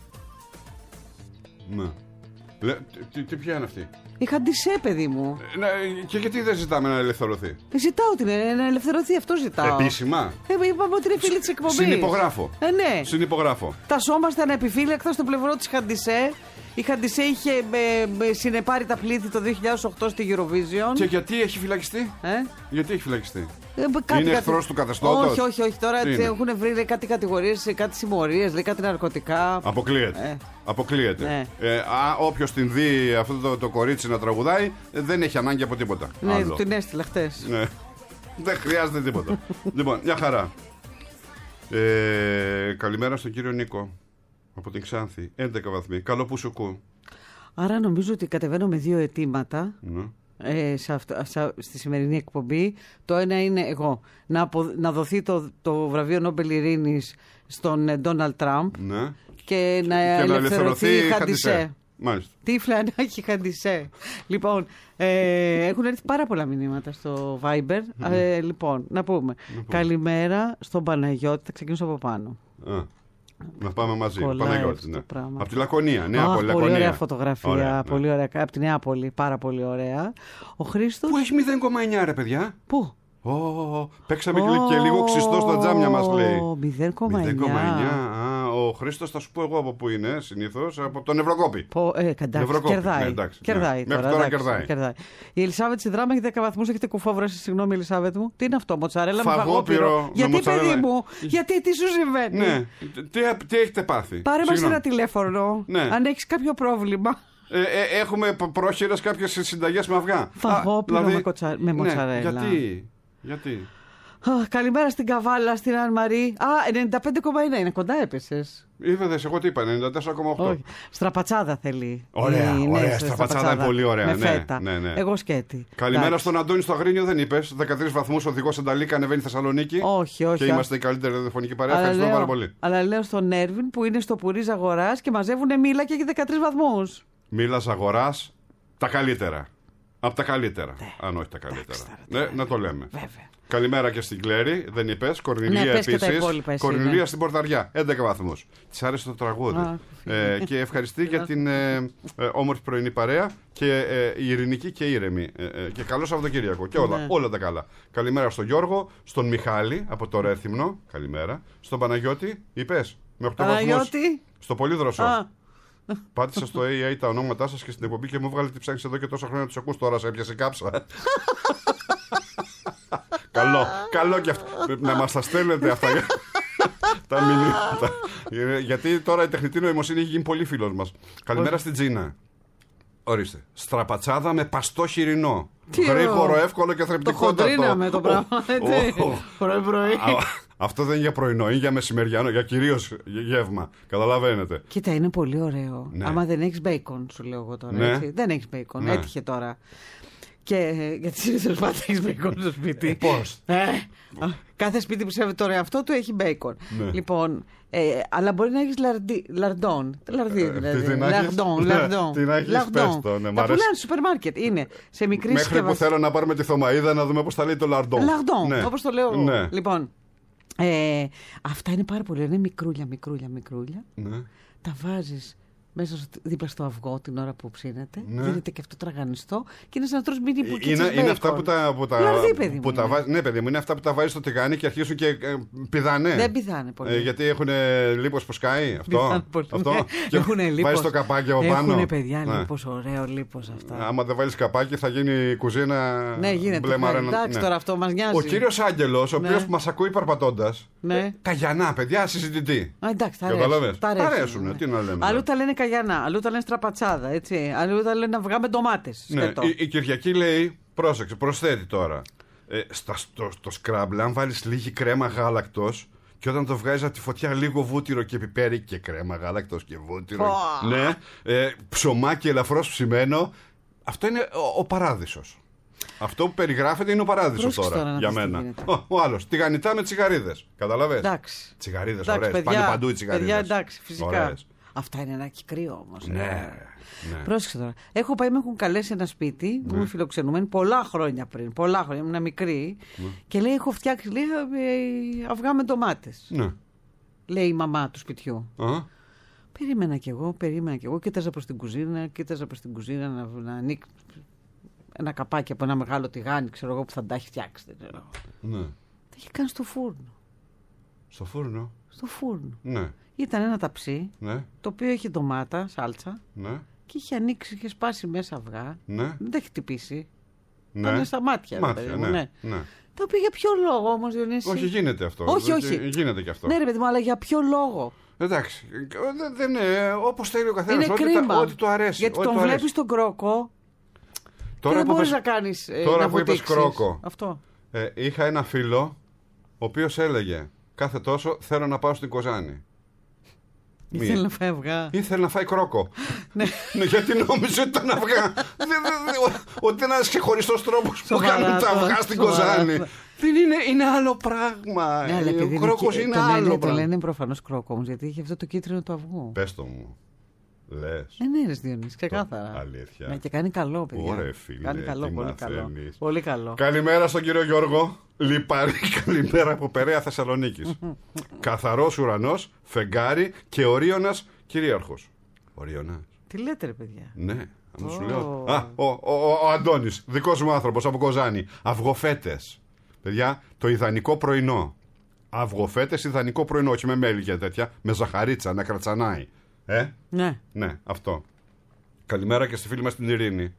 B: Ναι. Τι ποια είναι αυτή?
C: Η Χαντισέ, παιδί μου.
B: Και γιατί δεν ζητάμε να ελευθερωθεί?
C: Ζητάω να ελευθερωθεί, αυτό ζητάω.
B: Επίσημα.
C: Είπαμε ότι είναι φίλη της εκπομπής.
B: Συνυπογράφω.
C: Ναι.
B: Συνυπογράφω.
C: Τασόμαστε ανεπιφύλακτα στο πλευρό της Χαντισέ. Η Χαντισέ είχε συνεπάρει τα πλήθη το 2008 στη Eurovision.
B: Και γιατί έχει φυλακιστεί? Γιατί έχει φυλακιστεί? Είναι εχθρός του καθεστώτος?
C: Όχι. Τώρα έχουν βρει κάτι κατηγορίες, κάτι συμμορίες, κάτι ναρκωτικά.
B: Αποκλείεται. Ναι. Όποιος την δει αυτό το κορίτσι να τραγουδάει, δεν έχει ανάγκη από τίποτα.
C: Ναι, την έστειλα χτες.
B: Ναι. Δεν χρειάζεται τίποτα. Λοιπόν, μια χαρά. Καλημέρα στον κύριο Νίκο από την Ξάνθη. 11 βαθμοί. Καλό που σου ακούω.
C: Άρα νομίζω ότι κατεβαίνω με 2 αιτήματα. Στη σημερινή εκπομπή. Το ένα είναι εγώ να δοθεί το βραβείο Νόμπελ Ειρήνης στον Ντόναλντ Τραμπ, ναι, και να ελευθερωθεί η Χαντισέ.
B: Μάλιστα.
C: Τι φλανάκι Χαντισέ. Λοιπόν, έχουν έρθει πάρα πολλά μηνύματα στο Viber. Λοιπόν, να πούμε καλημέρα στον Παναγιώτη. Θα ξεκινήσω από πάνω.
B: Να πάμε μαζί. Παναγιώτη, ναι. Από τη Λακωνία. Νεάπολη,
C: πολύ ωραία φωτογραφία. Ωραία, πολύ ωραία. Από τη Νεάπολη. Πάρα πολύ ωραία. Ο Χρήστος.
B: Πού έχει 0,9 ρε παιδιά?
C: Πού?
B: Παίξαμε και λίγο ξυστό στα τζάμια μας, λέει.
C: 0,9.
B: Ο Χρήστος, θα σου πω εγώ από πού είναι συνήθως. Από τον Ευρωκόπη.
C: Κερδάει. Μέχρι τώρα κερδάει. Η Ελισάβετ στη Δράμα έχει 10 βαθμούς. Έχετε κουφόβραση, συγγνώμη, Ελισάβετ μου. Τι είναι αυτό, μοτσαρέλα με φαγόπυρο? Γιατί, παιδί μου, γιατί, τι σου συμβαίνει?
B: Ναι. Τι έχετε πάθει?
C: Πάρε μας ένα τηλέφωνο, αν έχεις κάποιο πρόβλημα.
B: Έχουμε πρόχειρες κάποιες συνταγές με αυγά.
C: Φαγόπυρο με μοτσαρέλα.
B: Γιατί?
C: Καλημέρα στην Καβάλα, στην Αν Μαρή. 95,1 είναι, κοντά έπεσες.
B: Είδες, εγώ τι είπα, 94,8.
C: Στραπατσάδα θέλει.
B: Ωραία, στραπατσάδα είναι πολύ ωραία.
C: Με φέτα.
B: Ναι.
C: Εγώ σκέτη.
B: Καλημέρα στον Αντώνη στο Αγρίνιο, δεν είπες? 13 βαθμούς, οδηγός Ενταλίκα, ανεβαίνει Θεσσαλονίκη.
C: Όχι.
B: Και είμαστε η καλύτερη ραδιοφωνική παρέα. Ευχαριστώ πάρα πολύ.
C: Αλλά λέω στον Έρβιν που είναι στο Πουρίζ Αγοράς και μαζεύουν μήλα και έχει 13 βαθμούς.
B: Μήλας αγοράς, τα καλύτερα. Από τα καλύτερα. Αν όχι τα καλύτερα. Ναι, να το λέμε.
C: Βέβαια.
B: Καλημέρα και στην Κλέρη, δεν είπες. Κορνηλία επίσης. Κορνηλία στην Πορταριά, 11 βαθμούς. Της άρεσε το τραγούδι. Και ευχαριστεί για την όμορφη πρωινή παρέα και η ειρηνική και ήρεμη. Και καλό Σαββατοκύριακο. Και όλα τα καλά. Καλημέρα στον Γιώργο, στον Μιχάλη από το Ρέθυμνο. Καλημέρα. Στον Παναγιώτη, είπες. Με 8 βαθμούς. Στο Πολύδροσο. Πάτησα στο AA τα ονόματά σας και στην εκπομπή και μου βγάλε τι ψάχνεις εδώ και τόσα χρόνια τους ακούς, τώρα σε έπιασε κάψα. Καλό και αυτό. Να μας τα στέλνετε αυτά τα μηνύματα. Γιατί τώρα η τεχνητή νοημοσύνη έχει γίνει πολύ φίλος μας. Καλημέρα στην Τζίνα. Ορίστε. Στραπατσάδα με παστό χοιρινό. Γρήγορο, εύκολο και θρεπτικό.
C: Το χοντρίναμε το πράγμα. Πρωί.
B: Αυτό δεν είναι για πρωινό, είναι για μεσημεριανό, για κυρίως γεύμα. Καταλαβαίνετε.
C: Κοίτα, είναι πολύ ωραίο. Ναι. Άμα δεν έχεις μπέικον, σου λέω εγώ τώρα. Ναι. Έτσι. Δεν έχεις μπέικον. Ναι. Έτυχε τώρα. Και γιατί συνήθως πάντα έχεις μπέικον στο σπίτι.
B: Πώς.
C: Κάθε σπίτι που σέβεται το εαυτό του έχει μπέικον. Ναι. Λοιπόν, αλλά μπορεί να έχεις λαρντόν. Λαρδί δηλαδή. Λαρντόν.
B: Τι να έχεις, πες το.
C: Τα πουλάνε στο σούπερ μάρκετ. Είναι σε μικρή
B: μέχρι
C: συσκευασία.
B: Που θέλω να πάρουμε τη Θωμαΐδα να δούμε πώς θα λέει το λαρντόν.
C: Λαρντόν, όπως το λέω. Ναι. Λοιπόν, αυτά είναι πάρα πολύ. Είναι μικρούλια. Ναι. Τα βάζεις μέσα δίπλα στο αυγό την ώρα που ψήνεται. Ναι. Γίνεται και αυτό τραγανιστό και είναι σαν να τρως μίνι πουκίτσες μπέικον.
B: Είναι αυτά που τα βάζεις. Ναι, παιδί μου, είναι αυτά που τα βάζεις στο τηγάνι και αρχίζουν και πηδάνε.
C: Δεν πηδάνε πολύ.
B: Γιατί έχουν λίπος που σκάει. Αυτό.
C: Έχουν λίπος.
B: Βάζεις το καπάκι από πάνω.
C: Έχουν παιδιά λίπος, ωραίο λίπος αυτά.
B: Άμα δεν βάλεις καπάκι θα γίνει κουζίνα.
C: Ναι, γίνεται. Εντάξει, τώρα αυτό μας νοιάζει.
B: Ο κύριος Άγγελος, ο οποίος μας ακούει περπατώντας. Καγιανά, παιδιά, συζητητή.
C: Εντάξει,
B: τα αρέσουν. Τι να λέμε.
C: Αλλού τα λένε καγιανά, αλλού τα λένε στραπατσάδα, έτσι. Αλλού τα λένε αυγά με ντομάτες.
B: Ναι, η Κυριακή λέει, πρόσεξε, προσθέτει τώρα. Στο σκράμπλ, αν βάλεις λίγη κρέμα γάλακτος και όταν το βγάζεις από τη φωτιά λίγο βούτυρο και πιπέρι και κρέμα γάλακτος και βούτυρο. Ναι, ψωμάκι ελαφρώς ψημένο. Αυτό είναι ο παράδεισος. Αυτό που περιγράφεται είναι ο παράδεισος τώρα για μένα. Ο άλλος, τηγανιτά με τσιγαρίδες. Καταλαβες. Τσιγαρίδες, ωραίες. Πάνε παντού οι τσιγαρίδες.
C: Παιδιά, εντάξει, φυσικά. Ωραίες. Αυτά είναι ένα κρύο όμως.
B: Ναι.
C: Πρόσεξε τώρα. Έχω πάει, με έχουν καλέσει ένα σπίτι, μου φιλοξενούμενοι πολλά χρόνια πριν. Πολλά χρόνια, ήμουν μικρή. Και λέει: έχω φτιάξει αυγά με ντομάτες. Ναι. Λέει η μαμά του σπιτιού. Περίμενα κι εγώ. Κοίταζα προς την κουζίνα, να ανοίξει ένα καπάκι από ένα μεγάλο τηγάνι, ξέρω εγώ, που θα τα έχει φτιάξει. Ναι. Τα είχε κάνει στο φούρνο.
B: Στο φούρνο.
C: Ναι. Ήταν ένα ταψί,
B: ναι, το
C: οποίο είχε ντομάτα, σάλτσα,
B: ναι,
C: και είχε ανοίξει, είχε σπάσει μέσα αυγά. Ναι. Δεν τα έχει χτυπήσει.
B: Ναι.
C: Ήταν στα μάτια.
B: Ναι.
C: Το οποίο για ποιο λόγο όμως, Διονύση?
B: Όχι, γίνεται αυτό.
C: Όχι.
B: Γίνεται και αυτό.
C: Ναι, ρε παιδί μου, αλλά για ποιο λόγο?
B: Εντάξει. Δεν είναι όπως θέλει ο καθένας.
C: Είναι κρίμα.
B: Ό,τι του αρέσει.
C: Γιατί τον βλέπεις τον κρόκο. Τώρα δεν μπορείς να κάνεις.
B: Τώρα που είπες κρόκο.
C: Αυτό.
B: Είχα ένα φίλο ο οποίος έλεγε κάθε τόσο θέλω να πάω στην Κοζάνη.
C: Ήθελε να φάει αυγά.
B: Ήθελε να φάει κρόκο. Ναι, γιατί νόμιζε ότι ήταν αυγά. Ότι ήταν ένας ξεχωριστός τρόπος που κάνουν τα αυγά στην Κοζάνη. Δεν είναι άλλο πράγμα. Ο κρόκος είναι άλλο πράγμα.
C: Το λένε προφανώς κρόκο όμως, γιατί είχε αυτό το κίτρινο του αυγού.
B: Πες το μου. Λες.
C: Ναι, ρε Διονύση, ξεκάθαρα.
B: Αλήθεια.
C: Ναι, και κάνει καλό, παιδιά.
B: Ωραία, φίλε.
C: Κάνει καλό, πολύ καλό.
B: Καλημέρα στον κύριο Γιώργο. Λιπαρή καλημέρα από Περαία Θεσσαλονίκης. Καθαρός ουρανός, φεγγάρι και ορίωνας κυρίαρχος. Ορίωνας.
C: Τι λέτε, ρε παιδιά?
B: Ναι, αν σου λέω. Ο Αντώνης, δικός μου άνθρωπος από Κοζάνη. Αυγοφέτες. Παιδιά, το ιδανικό πρωινό. Αυγοφέτες, ιδανικό πρωινό, όχι με μέλι και τέτοια. Με ζαχαρίτσα, να κρατσανάει. Ναι, αυτό. Καλημέρα και στη φίλη μας την Ειρήνη.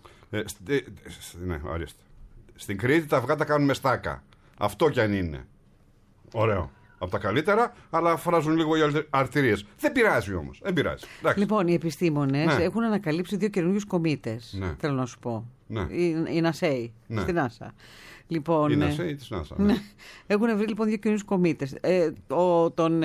B: Ναι, ορίστε. Στην Κρήτη τα αυγά τα κάνουν με στάκα. Αυτό κι αν είναι. Ωραίο. Από τα καλύτερα, αλλά φράζουν λίγο οι αρτηρίες. Δεν πειράζει όμως. Δεν πειράζει.
C: Λοιπόν, οι επιστήμονες έχουν ανακαλύψει 2 καινούριους κομήτες. Ναι. Θέλω να σου πω. Ναι. Η NASA. Ναι. Στην NASA. Λοιπόν,
B: η NASA ή της NASA.
C: Ναι. Έχουν βρει λοιπόν 2 καινούριους κομήτες. Τον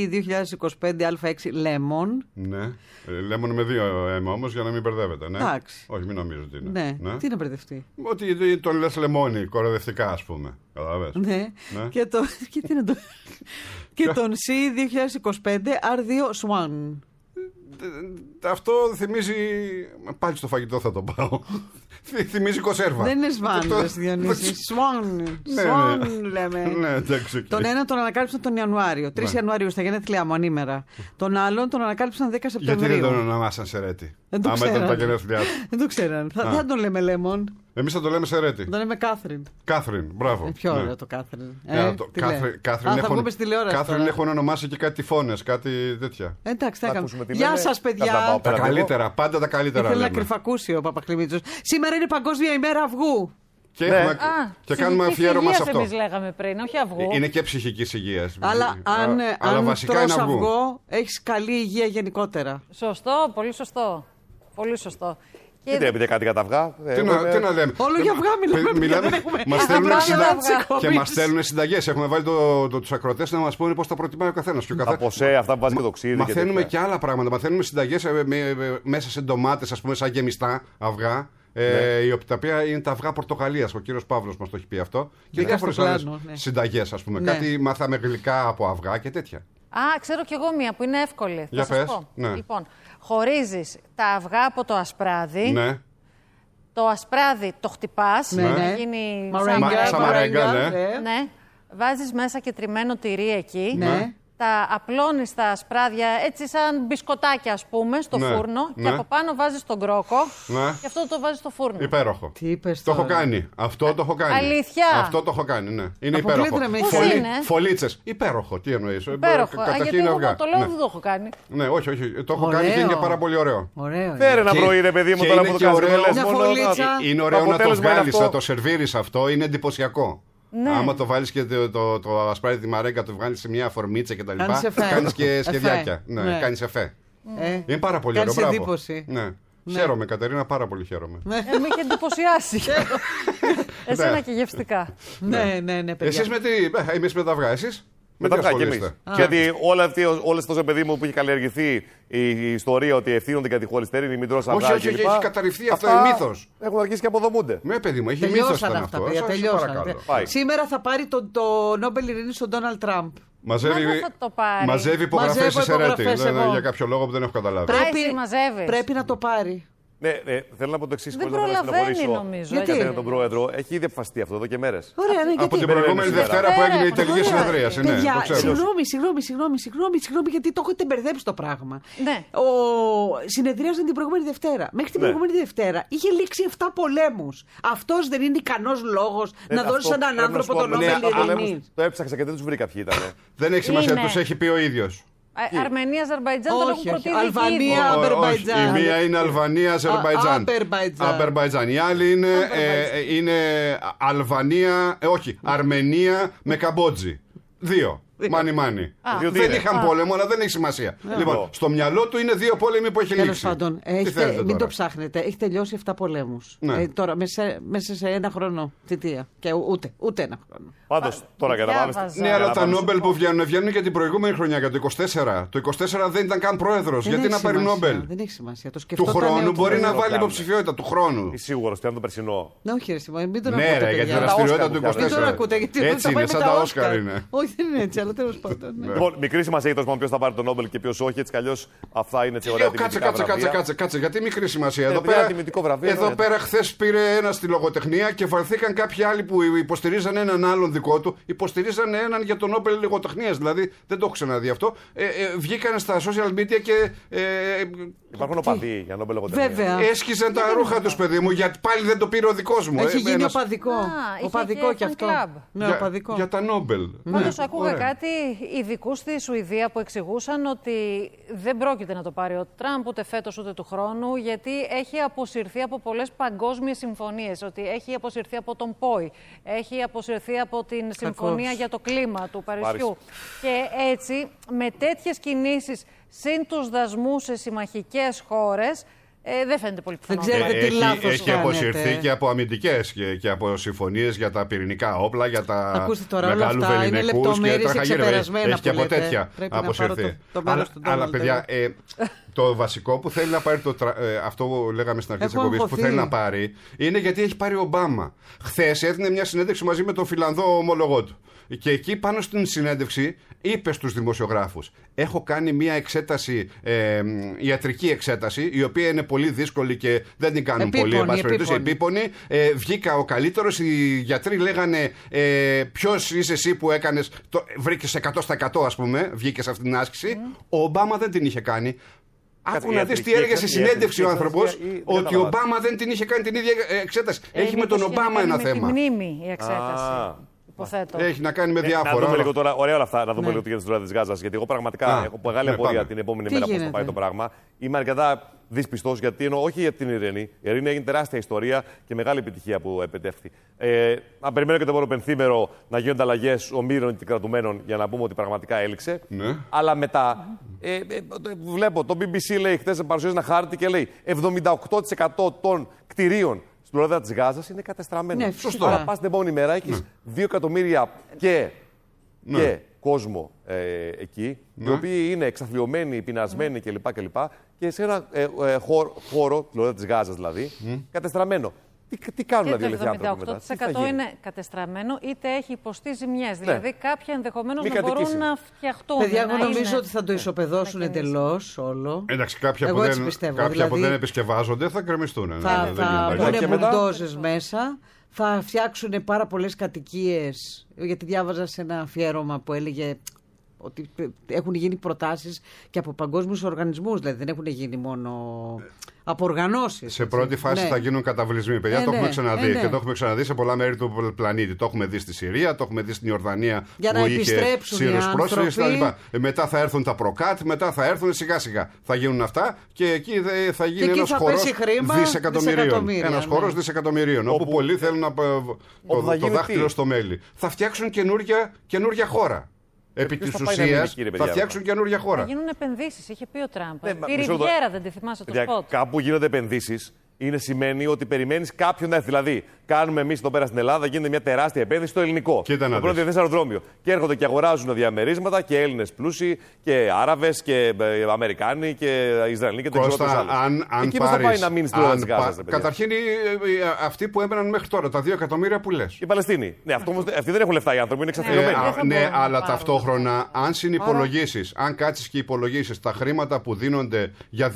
C: C2025α6 Lemon.
B: Ναι. Lemon με 2 αίμα όμως για να μην μπερδεύετε. Ναι.
C: Εντάξει.
B: Όχι, μην νομίζω ότι είναι.
C: Ναι. Τι να μπερδευτεί?
B: Ότι τον λες λεμόνι, κοροϊδευτικά ας πούμε. Καταλαβες.
C: Ναι. Και τον C2025 R2 Swan.
B: Αυτό θυμίζει. Πάλι στο φαγητό θα το πάω. Θυμίζει κονσέρβα.
C: Δεν είναι σβάν, Διονύση. Σβάν λέμε.
B: Ναι, εντάξει.
C: Τον ένα τον ανακάλυψαν τον Ιανουάριο. 3 Ιανουαρίου στα γενέθλιά μου, ανήμερα. Τον άλλον τον ανακάλυψαν 10 Σεπτεμβρίου.
B: Γιατί δεν τον ονομάσαν Σερέτη?
C: Δεν το
B: άμα ήταν τα
C: ξέραν.
B: γενέθλιά του.
C: Δεν το ξέραν. Θα τον λέμε Λέμον.
B: Εμείς θα το λέμε Σερέτη.
C: Τον λέμε Κάθριν.
B: Κάθριν, μπράβο.
C: Πιο
B: Ναι.
C: ωραίο το Κάθριν.
B: Κάθριν
C: τηλεόραση.
B: Κάθριν έχουν ονομάσει και κάτι τυφώνες, κάτι τέτοια.
C: Εντάξει, τα έκανα.
E: ακούσουμε τι
C: Γεια
E: λένε.
C: σας,
E: Θα τα
C: παιδιά.
E: πάω
B: Τα
E: πέρα
B: καλύτερα, πάντα τα καλύτερα.
C: Ήθελε να
B: λέμε.
C: κρυφακούσει ο Παπαχλημίτσος. Σήμερα είναι Παγκόσμια ημέρα αυγού.
B: Και,
E: Ναι.
B: έχουμε- και κάνουμε αφιέρωμα σε αυτό.
F: Εμείς λέγαμε πριν, όχι αυγού.
B: Είναι και ψυχικής υγείας.
C: Αλλά
B: Αλλά
C: αν
B: βασικά
C: τρως
B: είναι αυγού.
C: αυγό, έχεις καλή υγεία γενικότερα.
F: Σωστό, πολύ σωστό. Πολύ σωστό.
E: Δεν τρέπεται κάτι για τα αυγά.
B: Τι να λέμε.
C: Όλο για αυγά μιλάμε. Δεν έχουμε.
B: Μας στέλνουν
C: Αυγά
B: συντα-
C: δεν τσικοβείς.
B: και μας στέλνουν συνταγές. Έχουμε βάλει τους ακροατές να μας πούνε πώς τα προτιμάει ο καθένας.
E: Από σε αυτά που βάζει και το ξύδι.
B: Μαθαίνουμε και άλλα πράγματα. Μαθαίνουμε συνταγές μέσα σε ντομάτες, ας πούμε, σαν γεμιστά αυγά. Τα οποία είναι τα αυγά Πορτογαλίας. Ο κύριος Παύλος μας το έχει πει αυτό. Και
C: Μπήκα στο
B: διάφορες άλλες
C: πλάνο, ναι.
B: συνταγές, ας πούμε.
C: Ναι.
B: Κάτι μάθαμε γλυκά από αυγά και τέτοια.
F: Α, ξέρω κι εγώ μία που είναι εύκολη.
B: Για
F: Θα σας
B: πες,
F: πω.
B: ναι.
F: Λοιπόν, χωρίζεις τα αυγά από το ασπράδι.
B: Ναι.
F: Το ασπράδι το χτυπάς.
C: Ναι,
F: να
C: ναι.
F: γίνει
C: Μαρέγκα,
B: Σαν μαρέγκα, ναι.
F: Ναι. Βάζεις μέσα και τριμμένο τυρί εκεί.
C: Ναι.
F: Τα απλώνεις τα ασπράδια έτσι σαν μπισκοτάκια, ας πούμε, στο
B: Ναι,
F: φούρνο.
B: ναι.
F: Και από πάνω βάζεις τον κρόκο.
B: Ναι.
F: Και αυτό το βάζεις στο φούρνο.
B: Υπέροχο.
C: Τι είπες
B: Το έχω
C: τώρα?
B: κάνει. Αυτό το έχω κάνει.
F: Αλήθεια?
B: Αυτό το έχω κάνει, ναι. Είναι υπέροχο.
C: Αποκλείται με
F: Πώς
C: χέρι.
F: είναι?
B: Φωλίτσες. Υπέροχο. Τι εννοείς?
F: Υπέροχο.
B: Καταρχήν
F: Γιατί
B: αυγά.
F: εγώ το λέω
B: Ναι.
F: δεν το έχω κάνει.
B: Ναι, όχι. Το έχω
C: Ωραίο.
B: κάνει και είναι και πάρα πολύ ωραίο.
C: Ωραίο.
E: Φέρε ένα
B: Και-
E: πρωί, ρε παιδί μου,
B: και
E: τώρα
B: είναι
E: που το
B: και
E: κάνεις.
B: ωραίο.
E: λες
C: Μια
E: μόνο-
C: φωλίτσα.
B: Είναι ωραίο να το
E: αποτέλεσμα είναι
B: βγάλεις,
E: αυτό.
B: να το σερβίρεις αυτό. Είναι εντυπωσιακό.
F: Ναι.
B: Άμα το βάλεις και το ασπράδι τη μαρέγκα, το βγάλεις σε μια φορμίτσα κτλ.
C: Κάνεις εφέ.
B: Κάνεις και
C: Εφέ.
B: σχεδιάκια. Ναι,
C: Ναι.
B: κάνεις εφέ.
C: Ε,
B: Είναι πάρα πολύ ωραίο.
C: κάνεις
B: Μπράβο.
C: εντύπωση.
B: Ναι. Χαίρομαι, Κατερίνα, πάρα πολύ χαίρομαι.
F: Με είχε εντυπωσιάσει. Εσένα και γευστικά.
C: Ναι, παιδιά.
B: Εσείς με τι. Εμείς με τα αυγά, εσείς.
E: Με τα
B: τι
E: αυγά κι εμείς.
B: ασχολείστε?
E: Γιατί όλες τόσο παιδί μου που έχει καλλιεργηθεί η ιστορία ότι ευθύνονται για τη χολυστερίνη, μην τρως αυγά
B: Όχι,
E: κλπ.
B: έχει καταρριφθεί αυτό,
E: Αυτά
B: είναι μύθος.
E: Έχουν αρχίσει και αποδομούνται.
B: Ναι, παιδί μου, έχει μύθος
C: Τελειώσαν
B: ήταν
C: αυτά,
B: αυτό.
C: παιδιά.
B: Σας
C: Τελειώσαν.
B: παρακαλώ.
E: Πάει.
C: Σήμερα θα πάρει το Νόμπελ Ειρήνης ο Ντόναλντ Τραμπ.
B: Μαζεύει,
F: Μα δεν θα το πάρει.
B: μαζεύει υπογραφές
C: Μαζεύω
B: σε Σερέτη.
C: υπογραφές εγώ.
B: Για κάποιο λόγο που δεν έχω καταλάβει.
F: εσύ μαζεύεις.
C: Πρέπει να το πάρει.
E: Ναι, θέλω να πω το εξή.
F: Δεν προλαβαίνει, νομίζω.
C: Γιατί?
E: Γιατί τον πρόεδρο έχει ήδη αποφασιστεί αυτό εδώ και μέρες.
C: Ωραία, ναι,
B: Από
C: γιατί.
B: την προηγούμενη
E: σήμερα.
B: Δευτέρα που έγινε η τελική
C: Ωραία.
B: συνεδρίαση. Ναι,
C: Παιδιά,
B: το ξέρω.
C: συγγνώμη, γιατί το έχετε μπερδέψει το πράγμα.
F: Ναι.
C: Συνεδρίαζαν την προηγούμενη Δευτέρα. Μέχρι την
E: Ναι.
C: προηγούμενη Δευτέρα είχε λήξει 7 πολέμους. Αυτός δεν είναι ικανός λόγος να δώσει σε έναν άνθρωπο τον Νόμπελ Ειρήνης.
E: Το έψαξα και δεν τους βρήκα ποιοι ήταν.
B: Δεν έχει σημασία,
F: Είναι.
B: τους έχει πει ο ίδιος.
F: Αρμενία, Αζερμπαϊτζάν τον έχουν
C: Όχι,
F: προτείνει.
C: Αλβανία,
F: εκεί.
C: Αζερμπαϊτζάν.
B: Η μία είναι Αλβανία, Αζερμπαϊτζάν.
C: Αζερμπαϊτζάν.
B: Αζερμπαϊτζάν. Η άλλη είναι Αλβανία, όχι, Αρμενία με Καμπότζη. 2. Μάνι.
E: Διότι
B: Δεν
E: είναι.
B: είχαν πόλεμο, αλλά δεν έχει σημασία. Λοιπόν, στο μυαλό του είναι 2 πόλεμοι που έχει
C: Τέλος
B: λήξει.
C: πάντων,
B: Τι θέλετε
C: μην
B: τώρα?
C: το ψάχνετε. Έχει τελειώσει 7 πολέμους.
B: Ναι.
C: Τώρα, μέσα σε 1 χρόνο θητεία. Και ούτε 1 χρόνο.
E: Πάντως, τώρα για να πάμε.
F: διάβαζα.
B: Ναι,
F: Για
B: αλλά
E: να
B: τα
E: πάμε
B: Νόμπελ που βγαίνουν και την προηγούμενη χρονιά για το 24. Το 24 δεν ήταν καν πρόεδρος. Γιατί
C: Δεν
B: να
C: έχει
B: πάρει
C: σημασία,
B: Νόμπελ.
C: Δεν έχει σημασία. Το
B: Του
C: σκεφτόταν
B: χρόνου
C: ότι
B: μπορεί
C: δεν-
B: να
E: το
B: βάλει
E: κάνουμε.
B: υποψηφιότητα. Του χρόνου.
E: Είσαι σίγουρος ότι αν το περσινό.
C: Ναι, όχι, ρε Σιμώνα, μην τον
B: Ναι,
C: ακούτε,
B: ρε, για την
C: παιδιά.
B: δραστηριότητα του
E: Μην
C: Μην τον
B: 24.
C: ακούτε, γιατί
B: Έτσι
C: θα πάει
B: είναι,
C: με
B: σαν
C: τα
B: τα
C: Όσκαρ.
B: Όσκαρ είναι.
C: Όχι, δεν είναι έτσι, αλλά τέλος πάντων. ναι.
E: Λοιπόν, μικρή σημασία έχει τόσο ποιος θα πάρει το Νόμπελ και ποιος όχι. Έτσι κι αλλιώς αυτά είναι έτσι ωραία τιμητικά βραβεία.
B: Κάτσε. Γιατί μικρή σημασία. Εδώ
E: παιδιά,
B: πέρα,
E: τιμητικό βραβείο,
B: εδώ
E: ναι.
B: πέρα χθες πήρε ένα στη λογοτεχνία και βαρθήκαν κάποιοι άλλοι που υποστηρίζαν έναν άλλον δικό του. Υποστηρίζαν έναν για τον Νόμπελ λογοτεχνίας. Δηλαδή δεν το έχω ξαναδεί αυτό. Βγήκαν στα social media και
E: Υπάρχουν οπαδοί για Νόμπελ λογοτεχνία.
C: Βέβαια.
B: έσκιζαν τα ρούχα τους, παιδί μου, γιατί πάλι δεν το πήρε ο δικός μου.
C: Έχει γίνει
B: Ένας-
C: οπαδικό.
F: είχε
C: Οπαδικό
F: και
C: κι
F: fan
C: αυτό.
F: club.
C: Ναι,
B: για-
C: οπαδικό.
B: Για τα Νόμπελ.
F: Πάντως
B: Ναι,
F: ακούγα
B: ωραία.
F: κάτι ειδικού στη Σουηδία που εξηγούσαν ότι δεν πρόκειται να το πάρει ο Τραμπ ούτε φέτος ούτε του χρόνου, γιατί έχει αποσυρθεί από πολλές παγκόσμιες συμφωνίες. Ότι έχει αποσυρθεί από τον ΠΟΗ, έχει αποσυρθεί από την Συμφωνία για το Κλίμα του Παρισιού. Και έτσι, με τέτοιες κινήσεις συν τους δασμούς σε συμμαχικές χώρες, δεν φαίνεται πολύ πιθανό.
C: Δεν ξέρετε τι λάθος
B: Έχει
C: κάνετε.
B: αποσυρθεί και από αμυντικές και από συμφωνίες για τα πυρηνικά όπλα, για τα
C: Ακούστε τώρα, όλα
B: μεγάλου
C: αυτά είναι
B: βεληνικούς και
C: λεπτομέρειες
B: τραχαγύρευα.
C: εξεπερασμένα
B: Έχει και
C: που
B: από
C: λέτε.
B: τέτοια
C: Πρέπει να πάρω
B: αποσυρθεί.
C: το μέρος του
B: Αλλά
C: Donald
B: παιδιά, Το βασικό που θέλει να πάρει, αυτό που λέγαμε στην αρχή της εκπομπής, που θέλει να πάρει, είναι γιατί έχει πάρει ο Ομπάμα. Χθες έδινε μια συνέντευξη μαζί με τον Φιλανδό ομολογό του. Και εκεί πάνω στην συνέντευξη είπε στους δημοσιογράφους: έχω κάνει μια εξέταση, ιατρική εξέταση, η οποία είναι πολύ δύσκολη και δεν την κάνουν πολλοί, εν πάση περιπτώσει, επίπονη. Βγήκα ο καλύτερος. Οι γιατροί λέγανε: ποιος είσαι εσύ που έκανες, βρήκες 100%, ας πούμε, βγήκες αυτή την άσκηση. Ο Ομπάμα δεν την είχε κάνει. Άκου να δεις τι έλεγε στη συνέντευξη ο άνθρωπος, ότι ο Ομπάμα δεν την είχε κάνει την ίδια εξέταση. Έχει με τον Ομπάμα ένα θέμα.
F: Έχει μνήμη η εξέταση. Υποθέτω.
B: Έχει να κάνει με διάφορα.
E: Να δούμε λίγο τώρα, ωραία όλα αυτά, να δούμε λίγο τι γίνεται στη δουλειά της Γάζας. Γιατί εγώ πραγματικά έχω μεγάλη απορία την επόμενη μέρα πώς θα πάει το πράγμα. Είμαι αρκετά δυσπιστός, γιατί εννοώ όχι για την Ειρήνη. Η Ειρήνη έγινε τεράστια ιστορία και μεγάλη επιτυχία που επετεύχθη. Αν περιμένω και το επόμενο πενθήμερο να γίνονται αλλαγές ομήρων και κρατουμένων για να πούμε ότι πραγματικά έληξε. Ναι. Αλλά μετά βλέπω το BBC λέει χθες παρουσίασε ένα χάρτη και λέει 78% των κτηρίων στην οράδα της Γάζας είναι κατεστραμμένα.
C: Ναι, σωστό.
E: Άρα πας την επόμενη μέρα, έχεις 2 εκατομμύρια και κόσμο εκεί, οι οποίοι είναι εξαθλιωμένοι, πεινασμένοι κλπ. Και σε ένα χώρο, την οράδα της Γάζας δηλαδή, κατεστραμμένο. Τι κάνουν δηλαδή οι άνθρωποι μετά?
F: Το 88% είναι κατεστραμμένο, είτε έχει υποστεί ζημιές. Δηλαδή κάποια ενδεχομένως να μπορούν να φτιαχτούν.
C: Παιδιά, εγώ νομίζω ότι θα το ισοπεδώσουν εντελώς όλο.
B: Εντάξει, κάποια που δεν επισκευάζονται θα κρεμιστούν.
C: Θα μπουν μπουλντόζες μέσα, θα φτιάξουν πάρα πολλές κατοικίες. Γιατί διάβαζα σε ένα αφιέρωμα που έλεγε ότι έχουν γίνει προτάσεις και από παγκόσμιους οργανισμούς, δηλαδή δεν έχουν γίνει μόνο από οργανώσεις. Σε
B: πρώτη φάση θα γίνουν καταβλισμοί. Παιδιά, το έχουμε ξαναδεί και το έχουμε ξαναδεί σε πολλά μέρη του πλανήτη. Το έχουμε δει στη Συρία, το έχουμε δει στην Ιορδανία που είχε Σύρους πρόσφυγες κτλ. Μετά θα έρθουν τα προκάτ, μετά θα έρθουν σιγά-σιγά. Θα γίνουν αυτά και εκεί θα γίνει ένας χώρος δισεκατομμυρίων. Ένας χώρος δισεκατομμυρίων, όπου πολλοί θέλουν το δάχτυλο στο μέλι. Θα φτιάξουν καινούργια χώρα. Επί της ουσίας θα φτιάξουν καινούργια χώρα.
F: Θα γίνουν επενδύσεις, είχε πει ο Τραμπ. Η Ριβιέρα, δεν τη θυμάσαι το σποτ.
E: Κάπου γίνονται επενδύσεις, σημαίνει ότι περιμένεις κάποιον να έρθει. Δηλαδή, κάνουμε εμείς εδώ πέρα στην Ελλάδα, γίνεται μια τεράστια επένδυση στο ελληνικό. Το πρώτο διεθνές αεροδρόμιο. Και έρχονται και αγοράζουν διαμερίσματα και Έλληνες πλούσιοι και Άραβες και Αμερικάνοι και Ισραηλοί και δεν ξέρω τι άλλο. Εκεί πώς θα πάει να μείνει στην Ελλάδα της Γάζας?
B: Καταρχήν αυτοί που έμεναν μέχρι τώρα, τα 2 εκατομμύρια που λες.
E: Οι Παλαιστίνοι. Ναι, αυτοί δεν έχουν λεφτά οι άνθρωποι, είναι εξαθλιωμένοι.
B: Ναι, αλλά ταυτόχρονα, αν συνυπολογίσεις, αν κάτσεις και υπολογίσεις τα χρήματα που δίνονται για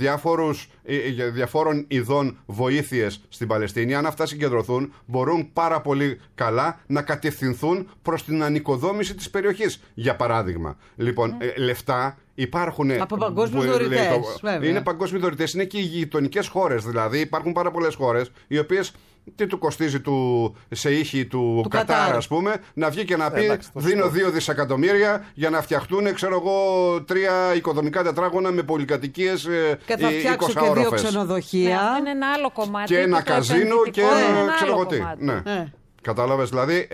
B: διαφόρων ειδών βοήθειες στην Παλαιστίνη, αν αυτά συγκεντρωθούν, μπορούν πάρα πολύ καλά να κατευθυνθούν προς την ανοικοδόμηση της περιοχής, για παράδειγμα. Λοιπόν, λεφτά υπάρχουν.
C: Από παγκόσμιους δωρητές.
B: Είναι παγκόσμιοι δωρητές, είναι και οι γειτονικές χώρες. Δηλαδή, υπάρχουν πάρα πολλές χώρες οι οποίες. Τι του κοστίζει σε ήχη του Κατάρ, ας πούμε, να βγει και να πει: δίνω 2 δισεκατομμύρια για να φτιαχτούν, ξέρω εγώ, 3 οικοδομικά τετράγωνα με πολυκατοικίες.
C: Και θα φτιάξω και 2 ξενοδοχεία.
F: Είναι ένα άλλο κομμάτι.
B: Και ένα καζίνο και ξέρω εγώ τι. Κατάλαβες, δηλαδή,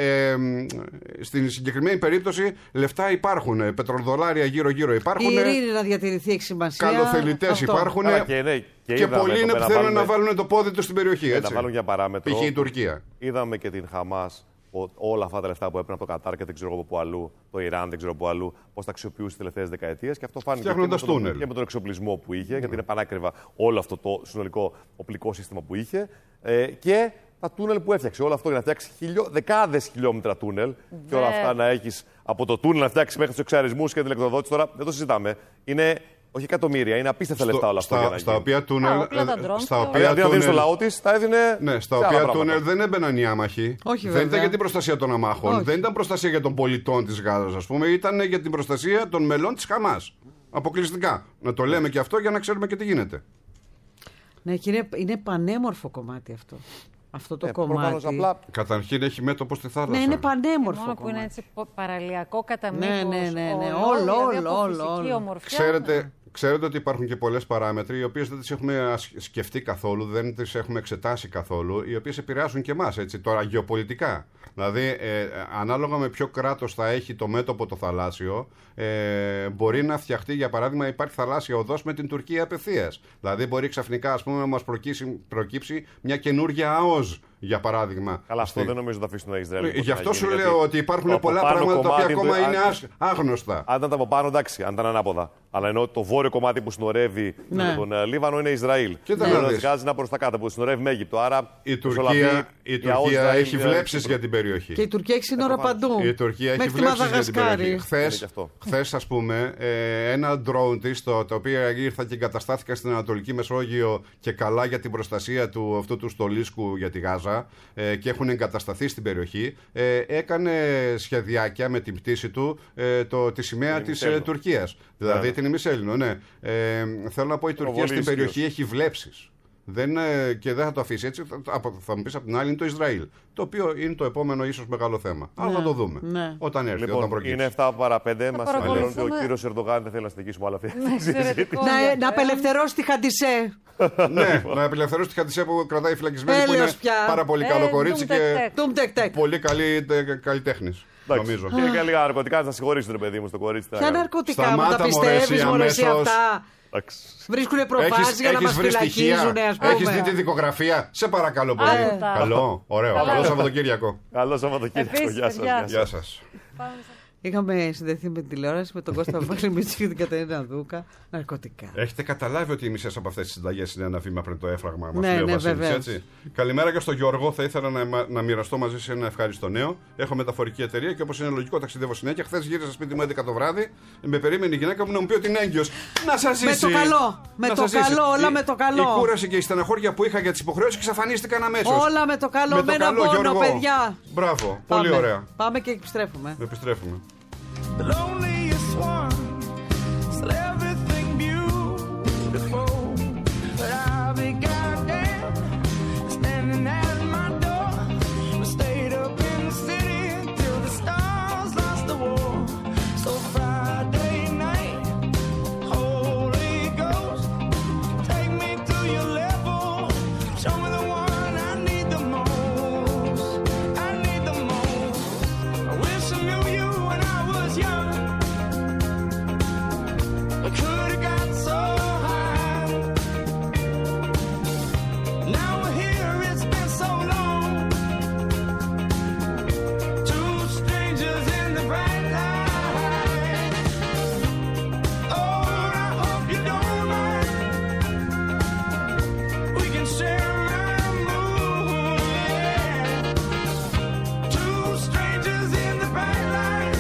B: στην συγκεκριμένη περίπτωση λεφτά υπάρχουν, πετροδολάρια γύρω-γύρω υπάρχουν.
C: Η ειρήνη να διατηρηθεί έχει σημασία.
B: Καλοθελητές υπάρχουν. Και πολλοί είναι που θέλουν να βάλουν το πόδι τους στην περιοχή. Έτσι.
E: Να βάλουν για παράμετρο.
B: Π.χ. η Τουρκία.
E: Είδαμε και την Χαμάς, όλα αυτά τα λεφτά που έπαιρνε από το Κατάρ και δεν ξέρω από πού αλλού, το Ιράν δεν ξέρω από πού αλλού, πώς τα αξιοποιούσε τις τελευταίες δεκαετίες. Και αυτό φάνηκε και με τον εξοπλισμό που είχε, γιατί είναι πανάκριβα όλο αυτό το συνολικό οπλικό σύστημα που είχε. Και τα τούνελ που έφτιαξε. Όλο αυτό για να φτιάξει δεκάδες χιλιόμετρα τούνελ και όλα αυτά να έχεις από το τούνελ να φτιάξει μέχρι τους εξαρισμούς και την ηλεκτροδότηση. Τώρα δεν το συζητάμε. Είναι όχι εκατομμύρια, είναι απίστευτα λεφτά όλα αυτά.
B: Στα οποία τούνελ.
E: Δηλαδή, αν δίνει στο λαό τη, τα έδινε.
B: Ναι, στα οποία τούνελ δεν έμπαιναν οι άμαχοι. Δεν ήταν για την προστασία των αμάχων. Δεν ήταν προστασία για των πολιτών της Γάζας, ας πούμε. Ήταν για την προστασία των μελών της Χαμάς. Αποκλειστικά. Να το λέμε και αυτό για να ξέρουμε και τι γίνεται.
C: Ναι, και είναι πανέμορφο κομμάτι αυτό. Αυτό το κομμάτι.
E: Απλά...
B: Καταρχήν έχει μέτωπο στη θάλασσα.
C: Ναι, είναι πανέμορφο.
F: Μόνο που είναι έτσι παραλιακό κατά μήκος.
C: Ναι. Όλο.
B: Ξέρετε ότι υπάρχουν και πολλές παράμετροι οι οποίες δεν τις έχουμε σκεφτεί καθόλου, δεν τις έχουμε εξετάσει καθόλου, οι οποίες επηρεάζουν και εμάς, έτσι, τώρα γεωπολιτικά. Δηλαδή, ανάλογα με ποιο κράτος θα έχει το μέτωπο το θαλάσσιο, μπορεί να φτιαχτεί, για παράδειγμα, υπάρχει θαλάσσια οδός με την Τουρκία απευθείας. Δηλαδή, μπορεί ξαφνικά, ας πούμε, να μας προκύψει μια καινούργια ΑΟΣ, για παράδειγμα.
E: Καλά, αυτό δεν νομίζω ότι θα αφήσουν το Ισραήλ.
B: Γι' αυτό σου λέω ότι υπάρχουν πολλά πράγματα τα οποία ακόμα είναι άγνωστα.
E: Αν ήταν από πάνω, εντάξει, αν ήταν ανάποδα. Αλλά ενώ το βόρειο κομμάτι που συνορεύει με τον Λίβανο είναι Ισραήλ.
B: Και
E: το νότιο της Γάζας είναι προς τα κάτω που συνορεύει με Αίγυπτο. Άρα
B: η Τουρκία έχει βλέψεις για την περιοχή.
C: Και η Τουρκία έχει σύνορα παντού.
B: Η Τουρκία έχει βλέψεις για την περιοχή. Χθες, ας πούμε, ένα drone της, το οποίο ήρθα και εγκαταστάθηκα στην Ανατολική Μεσόγειο και καλά για την προστασία του αυτού του στολίσκου για τη Γάζα και έχουν εγκατασταθεί στην περιοχή, έκανε σχεδιάκια με την πτήση του τη σημαία της Τουρκίας. Δηλαδή την ημισέλινο, ναι. Θέλω να πω, η Τουρκία στην περιοχή έχει βλέψεις. Και δεν θα το αφήσει έτσι. Θα μου πεις απ' την άλλη είναι το Ισραήλ. Το οποίο είναι το επόμενο ίσως μεγάλο θέμα. Αλλά θα το δούμε. Όταν έρθει, όταν προκύψει.
E: Είναι 7 παρά 5. Μας ενημερώνει ότι ο κύριος Ερντογάν δεν θέλει να συνεχίσουμε άλλο αυτή τη συζήτηση.
C: Να απελευθερώσει τη Χαντισέ.
B: Ναι, να απελευθερώσει τη Χαντισέ που κρατάει φυλακισμένη, που είναι πάρα πολύ καλό κορίτσι και πολύ καλή καλλιτέχνης. Νομίζω.
E: Και λίγα ναρκωτικά, να συγχωρήσουν το παιδί μου στο κορίτσι.
C: Ποια ναρκωτικά, μα τα πιστεύεις μόνο εσύ αυτά? Βρίσκουνε προφάσεις για να μας φυλακίζουν, ας πούμε.
B: Έχεις δει τη δικογραφία? Σε παρακαλώ πολύ. Καλό, ωραίο. Καλό Σαββατοκύριακο.
E: Καλό Σαββατοκύριακο.
B: Γεια σας.
C: Είχαμε συνδεθεί με τη τηλεόραση με τον Κώστα Βαγκλημίτσικη και την Κατερίνα Δούκα. Ναρκωτικά.
B: Έχετε καταλάβει ότι οι μισές από αυτές τις συνταγές είναι ένα βήμα πριν το έφραγμα? Μας
C: λέει
B: ο Βασίλης, έτσι. Καλημέρα και στον Γιώργο. Θα ήθελα να μοιραστώ μαζί σε ένα ευχάριστο νέο. Έχω μεταφορική εταιρεία και όπως είναι λογικό ταξιδεύω συνέχεια. Χθες γύρισα σπίτι μου 11 το βράδυ. Με περίμενε η γυναίκα μου να μου πει ότι είναι έγκυος. Να σας ζήσει.
C: Με το καλό. Με το καλό, όλα με το καλό.
B: Η κούραση και η στεναχώρια που είχα για τις υποχρεώσεις εξαφανίστηκαν αμέσως.
C: Όλα με το καλό. Με ένα πόνο, παιδιά.
B: Μπράβο. Πολύ ωραία.
C: Πάμε και επιστρέφουμε.
B: Επιστρέφουμε.
G: The loneliest one, still everything beautiful, but I'll be goddamn standing at my door. We stayed up in the city till the stars lost the war. So Friday night, Holy Ghost, take me to your level, show me the one I need the most. I need the most. I wish I knew you when I was young. I could have got so high. Now we're here, it's been so long. Two strangers in the bright light. Oh, I hope you don't mind. We can share my mood. Yeah. Two strangers in the bright light.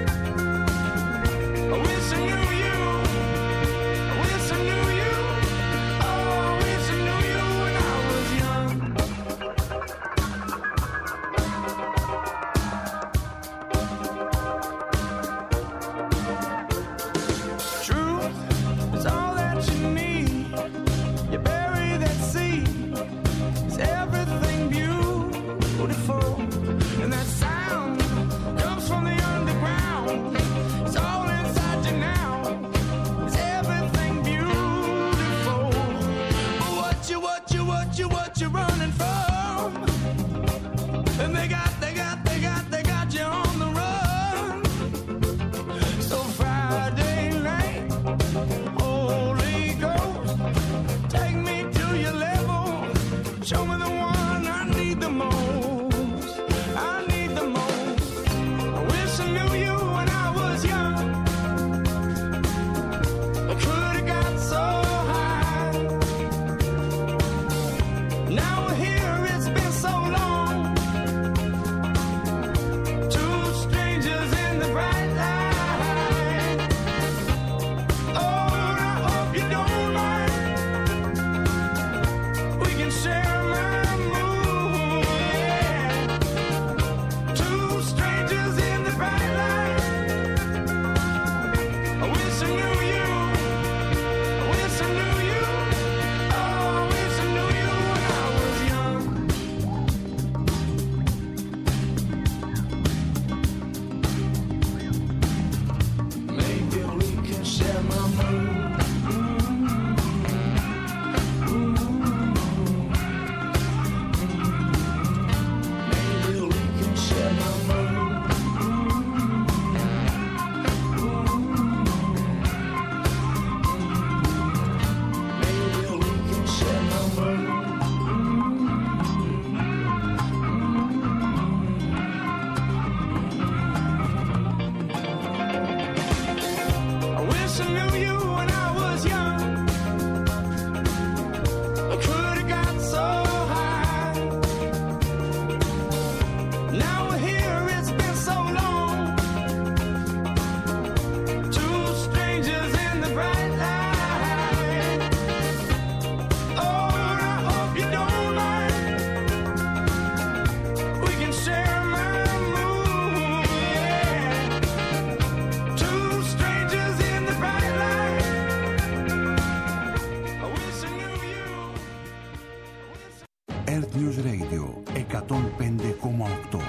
G: I wish I knew you. I wish I knew you. Oh, I wish I knew you when I was young. Truth is all that you need. You bury that seed. It's everything beautiful. And that sound comes from the underground. It's all inside you now. It's everything beautiful. But what you running from? And they got you on the run. So Friday night, Holy Ghost, take me to your level. Show me the one I need the most. I need the most. I wish I knew you when I was young. I could have got so high. Now we're
A: Earth News Radio 105,8.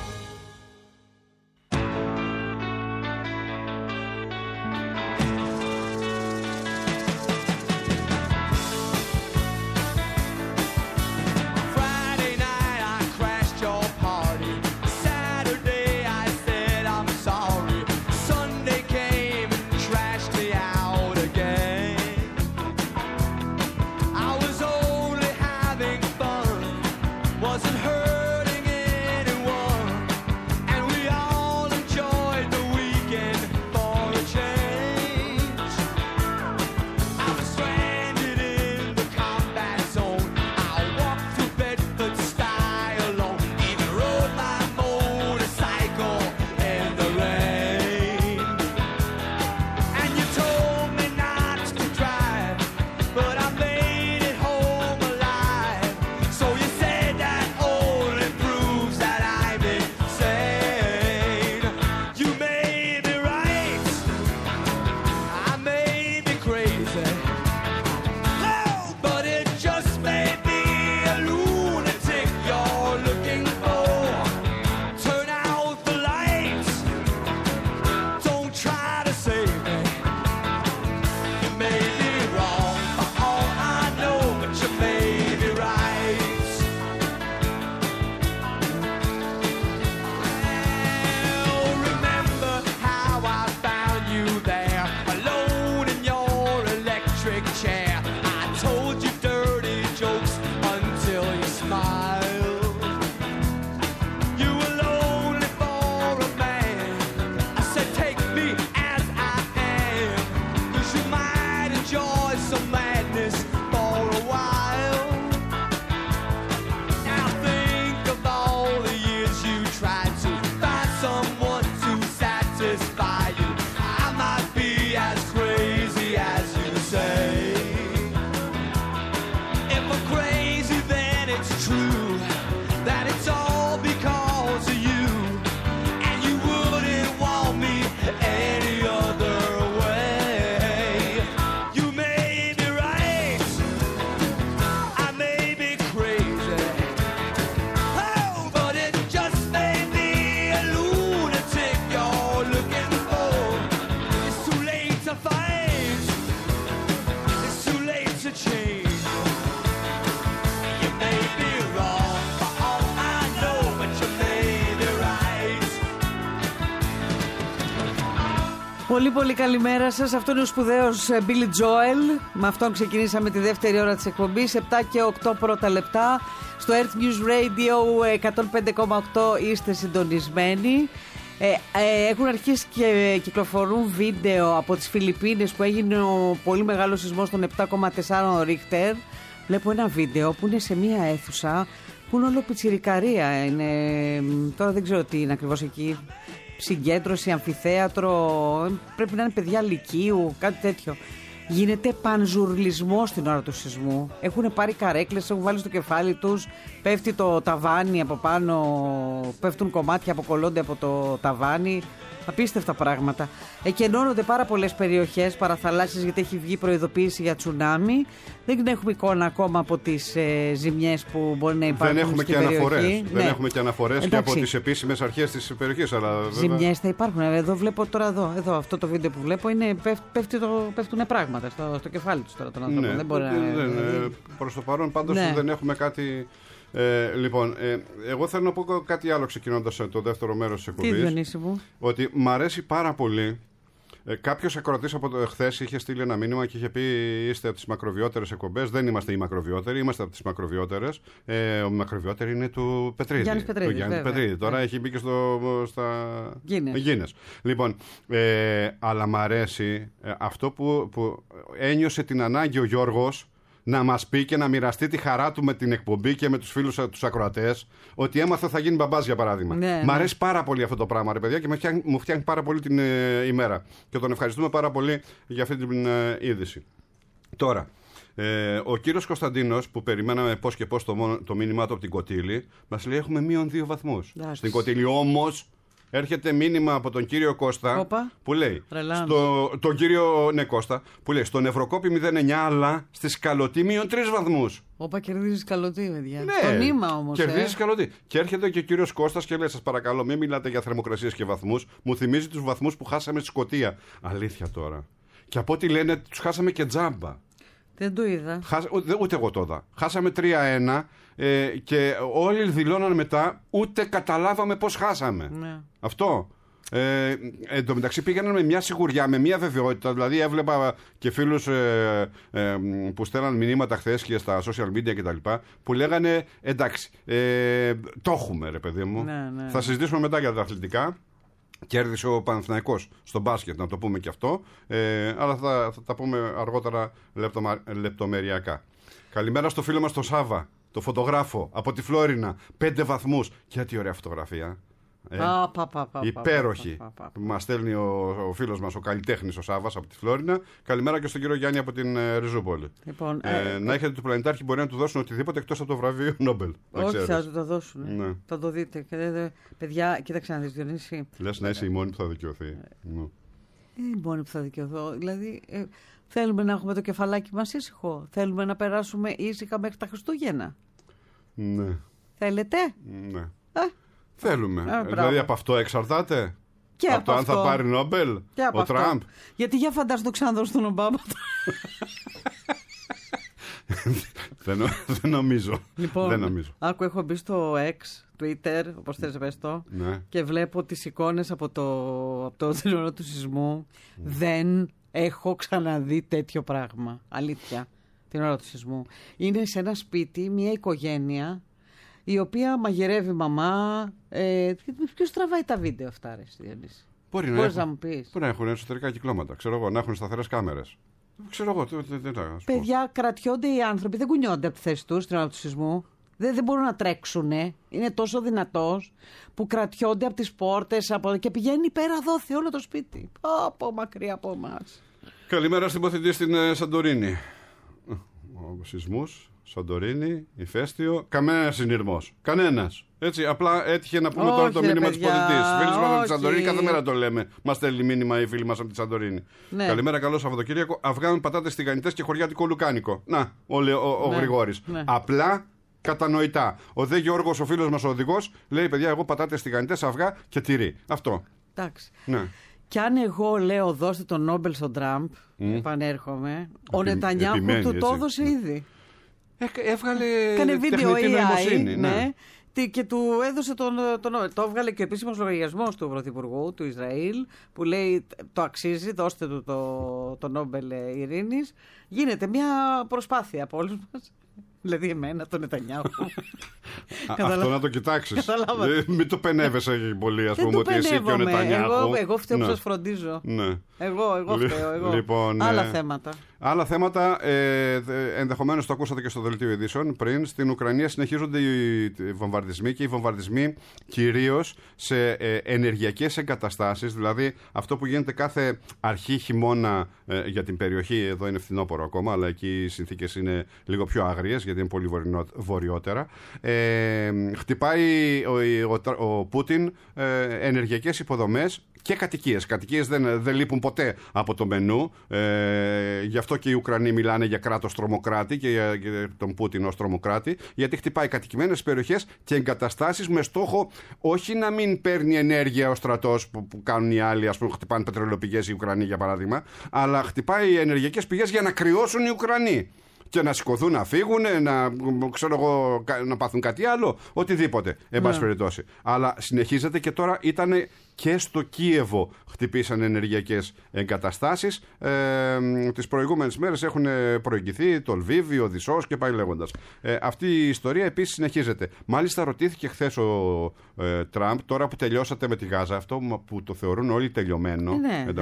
G: Wasn't hurting anyone, and we all enjoyed the weekend for a change. I was stranded in the combat zone. I walked through Bedford style alone, even rode my motorcycle in the rain. And you told me not to drive, but I made it home alive. So you said that only proves that I'm insane. You may be right, I may be crazy, oh, but it just may be a lunatic you're looking for. Turn out the lights, don't try to save me. You may be wrong for all I know, but you may be right. Well, remember how I found you there, alone in your electric chair. I told you dirty jokes until you smiled. You were lonely for a man. I said, take me as I am, 'cause you might enjoy some madness for a while. Now think of all the years you tried to find someone to satisfy you. I might be as crazy as you say. If I'm crazy, then it's true that it's all because of you, and you wouldn't want me any other way. You may be right, I may be crazy, oh, but it just may be a lunatic you're looking for. It's too late to fight, it's too late to change. You may be wrong for all I know, but you may be right.
C: Πολύ πολύ καλημέρα σας. Αυτό είναι ο σπουδαίος Billy Joel. Με αυτόν ξεκινήσαμε τη δεύτερη ώρα της εκπομπής. 7 και 8 πρώτα λεπτά. Στο Earth News Radio 105,8 είστε συντονισμένοι. Έχουν αρχίσει και κυκλοφορούν βίντεο από τις Φιλιππίνες που έγινε ο πολύ μεγάλος σεισμός των 7,4 Ρίχτερ. Βλέπω ένα βίντεο που είναι σε μία αίθουσα που είναι όλο πιτσιρικαρία. Τώρα δεν ξέρω τι είναι ακριβώς εκεί. Συγκέντρωση, αμφιθέατρο, πρέπει να είναι παιδιά λυκείου, κάτι τέτοιο. Γίνεται πανζουρλισμός την ώρα του σεισμού. Έχουν πάρει καρέκλες, έχουν βάλει στο κεφάλι τους, πέφτει το ταβάνι από πάνω, πέφτουν κομμάτια, αποκολλώνται από το ταβάνι. Απίστευτα πράγματα. Εκενώνονται πάρα πολλές περιοχές παραθαλάσσιες, γιατί έχει βγει προειδοποίηση για τσουνάμι. Δεν έχουμε εικόνα ακόμα από τις ζημιές που μπορεί να υπάρχουν.
B: Δεν έχουμε
C: στην
B: και
C: περιοχή.
B: αναφορές. Δεν έχουμε και αναφορές και από
C: Εντάξει.
B: τις επίσημες αρχές της περιοχής.
C: Ζημιές θα υπάρχουν. Εδώ βλέπω τώρα εδώ αυτό το βίντεο που βλέπω είναι πέφτουν πράγματα στο κεφάλι τους τώρα των ανθρώπων.
B: Ναι,
C: Δεν μπορεί να.
B: προς το παρόν πάντως
C: Ναι.
B: δεν έχουμε κάτι. Λοιπόν, εγώ θέλω να πω κάτι άλλο ξεκινώντας το δεύτερο μέρος της
C: Τι
B: εκπομπής.
C: Διονύση μου?
B: Ότι μ' αρέσει πάρα πολύ. Κάποιος ακροατής από χθες είχε στείλει ένα μήνυμα και είχε πει: είστε από τις μακροβιότερες εκπομπές. Δεν είμαστε οι μακροβιότεροι, είμαστε από τις μακροβιότερες. Ο μακροβιότερη είναι του Πετρίδη.
C: Γιάννης Πετρίδης,
B: Του Γιάννη
C: βέβαια.
B: Πετρίδη. Τώρα έχει μπει και στα
C: Guinness.
B: Λοιπόν, αλλά μ' αρέσει αυτό που ένιωσε την ανάγκη ο Γιώργος να μας πει και να μοιραστεί τη χαρά του με την εκπομπή και με τους φίλους τους ακροατές, ότι έμαθε θα γίνει μπαμπάς, για παράδειγμα.
C: Ναι,
B: Μ' αρέσει πάρα πολύ αυτό το πράγμα, ρε παιδιά, και μου φτιάχνει πάρα πολύ την ημέρα. Και τον ευχαριστούμε πάρα πολύ για αυτή την είδηση. Τώρα, ο κύριος Κωνσταντίνος, που περιμέναμε πώς και πώς το μήνυμά του από την Κωτήλη, μας λέει: έχουμε -2 βαθμούς.
C: Εντάξει.
B: Στην Κωτήλη όμως έρχεται μήνυμα από τον κύριο Κώστα.
C: Όπα.
B: Που λέει.
C: Τρελάνος.
B: Τον κύριο Κώστα, που λέει στον Ευρωκόπη 09, αλλά στη Σκαλωτή -3 βαθμούς.
C: Όπα, κερδίζει καλωτή, παιδιά.
B: Ναι,
C: Στο νήμα όμως.
B: Κερδίζει καλωτή. Και έρχεται και ο κύριος Κώστας και λέει: σας παρακαλώ, μην μιλάτε για θερμοκρασίες και βαθμούς. Μου θυμίζει τους βαθμούς που χάσαμε στη Σκωτία. Αλήθεια τώρα. Και από ό,τι λένε, τους χάσαμε και τζάμπα.
C: Δεν το είδα.
B: Ούτε εγώ το είδα. Χάσαμε 3-1 και όλοι δηλώναν μετά, ούτε καταλάβαμε πώς χάσαμε.
C: Ναι.
B: Αυτό. Εν τω μεταξύ πήγαιναν με μια σιγουριά, με μια βεβαιότητα. Δηλαδή έβλεπα και φίλους που στέλναν μηνύματα χθες και στα social media κτλ. Που λέγανε εντάξει, το έχουμε ρε παιδί μου.
C: Ναι.
B: Θα συζητήσουμε μετά για τα αθλητικά. Κέρδισε ο Παναθηναϊκός στο μπάσκετ, να το πούμε και αυτό. Αλλά θα τα πούμε αργότερα λεπτομεριακά. Καλημέρα στο φίλο μας τον Σάβα, το φωτογράφο από τη Φλόρινα. 5 βαθμούς. Και τι ωραία φωτογραφία. Υπέροχη. Μας στέλνει ο φίλος μας, ο καλλιτέχνης ο Σάββας από τη Φλόρινα. Καλημέρα και στον κύριο Γιάννη από την Ριζούπολη.
C: Λοιπόν,
B: να έχετε του πλανητάρχη, μπορεί να του δώσουν οτιδήποτε εκτός από το βραβείο Νόμπελ.
C: Όχι, θα του το δώσουν.
B: Ναι.
C: Θα το δείτε. Παιδιά, κοίταξε να δεις, Διονύση.
B: Λες να είσαι η μόνη που θα δικαιωθεί.
C: Η μόνη που θα δικαιωθώ. Δηλαδή, θέλουμε να έχουμε το κεφαλάκι μας ήσυχο. Θέλουμε να περάσουμε ήσυχα μέχρι τα Χριστούγεννα.
B: Ναι.
C: Θέλετε?
B: Ναι. Θέλουμε. Δηλαδή
C: μπράβο.
B: από αυτό εξαρτάται.
C: Και
B: από το αν θα πάρει Νόμπελ ο Τραμπ.
C: Γιατί για φαντάζομαι το ξαναδώσω στον Ομπάμα.
B: Δεν νομίζω.
C: Λοιπόν,
B: δεν νομίζω.
C: Άκου, έχω μπει στο X, Twitter, όπως θες πες το,
B: Ναι.
C: και βλέπω τις εικόνες από την ώρα του σεισμού. Δεν έχω ξαναδεί τέτοιο πράγμα. Αλήθεια. Την ώρα του σεισμού. Είναι σε ένα σπίτι, μια οικογένεια, η οποία μαγειρεύει μαμά. Ποιος τραβάει τα βίντεο αυτά, ρε Διονύση? Μπορείς να μου πεις?
B: Μπορεί να έχουν εσωτερικά κυκλώματα. Ξέρω εγώ, να έχουν σταθερές κάμερες. Ξέρω εγώ.
C: Παιδιά, κρατιόνται οι άνθρωποι, δεν κουνιόνται από τη θέση τους στην ώρα του σεισμού. Δεν μπορούν να τρέξουν. Είναι τόσο δυνατός που κρατιόνται από τις πόρτες και πηγαίνει πέρα δόθη όλο το σπίτι. Από μακριά από εμάς.
B: Καλημέρα στην ποθητή στην Σαντορίνη. Ο σεισμούς. Σαντορίνη, Ηφαίστειο, κανένα συνειρμός. Κανένας. Έτσι, απλά έτυχε να πούμε τώρα το μήνυμα της ποθητής. Φίλοι μας από τη Σαντορίνη, κάθε μέρα το λέμε. Μας στέλνει μήνυμα οι φίλοι μας από τη Σαντορίνη. Ναι. Καλημέρα, καλό Σαββατοκύριακο. Αυγάνουν πατάτες τηγανιτές και χωριάτικο λουκάνικο. Να, ο Γρηγόρης. Ναι. Απλά κατανοητά. Ο Δε Γιώργος, ο φίλος μας ο οδηγός, λέει: παιδιά, εγώ πατάτες τηγανιτές, αυγά και τυρί. Αυτό.
C: Εντάξει.
B: Ναι.
C: Κι αν εγώ λέω δώστε τον Νόμπελ στον Τραμπ, επανέρχομαι, ο Νετανιάχου του το έδωσε ήδη.
B: Έβγαλε
C: κάνε βίντεο
B: τεχνητή νοημοσύνη.
C: Ναι. Και του έδωσε τον Νόμπελ. Το έβγαλε και ο επίσημος λογαριασμός του Πρωθυπουργού του Ισραήλ που λέει το αξίζει, δώστε του το Νόμπελ Ειρήνης. Γίνεται μια προσπάθεια από όλους μας. Δηλαδή εμένα, τον Νετανιάχου.
B: Αυτό να το κοιτάξεις. Μην το πενεύεσαι πολύ, ας πούμε, ότι εσύ και ο Νετανιάχου.
C: Εγώ φταίω που σας φροντίζω. Εγώ φταίω.
B: Λοιπόν,
C: άλλα θέματα.
B: Άλλα θέματα, ενδεχομένως το ακούσατε και στο δελτίο ειδήσεων πριν. Στην Ουκρανία συνεχίζονται οι βομβαρδισμοί και οι βομβαρδισμοί κυρίως σε ενεργειακές εγκαταστάσεις. Δηλαδή αυτό που γίνεται κάθε αρχή χειμώνα για την περιοχή, εδώ είναι φθινόπωρο ακόμα, αλλά εκεί οι συνθήκες είναι λίγο πιο άγριες γιατί είναι πολύ βορειότερα. Χτυπάει ο Πούτιν ενεργειακές υποδομές και κατοικίες. Κατοικίες δεν λείπουν ποτέ από το μενού. Γι' αυτό και οι Ουκρανοί μιλάνε για κράτος τρομοκράτη και για τον Πούτιν ως τρομοκράτη, γιατί χτυπάει κατοικημένες περιοχές και εγκαταστάσεις με στόχο όχι να μην παίρνει ενέργεια ο στρατός που κάνουν οι άλλοι, ας πούμε, χτυπάνε πετρελαιοπηγές οι Ουκρανοί για παράδειγμα, αλλά χτυπάει ενεργειακές πηγές για να κρυώσουν οι Ουκρανοί. Και να σηκωθούν, να φύγουν, να πάθουν κάτι άλλο, οτιδήποτε, εν πάση περιπτώσει. Αλλά συνεχίζεται και τώρα ήταν και στο Κίεβο χτυπήσαν ενεργειακές εγκαταστάσεις. Τις προηγούμενες μέρες έχουν προηγηθεί το Λβίβι, ο Οδυσσός και πάει λέγοντας. Αυτή η ιστορία επίσης συνεχίζεται. Μάλιστα ρωτήθηκε χθες ο Τραμπ, τώρα που τελειώσατε με τη Γάζα, αυτό που το θεωρούν όλοι τελειωμένο.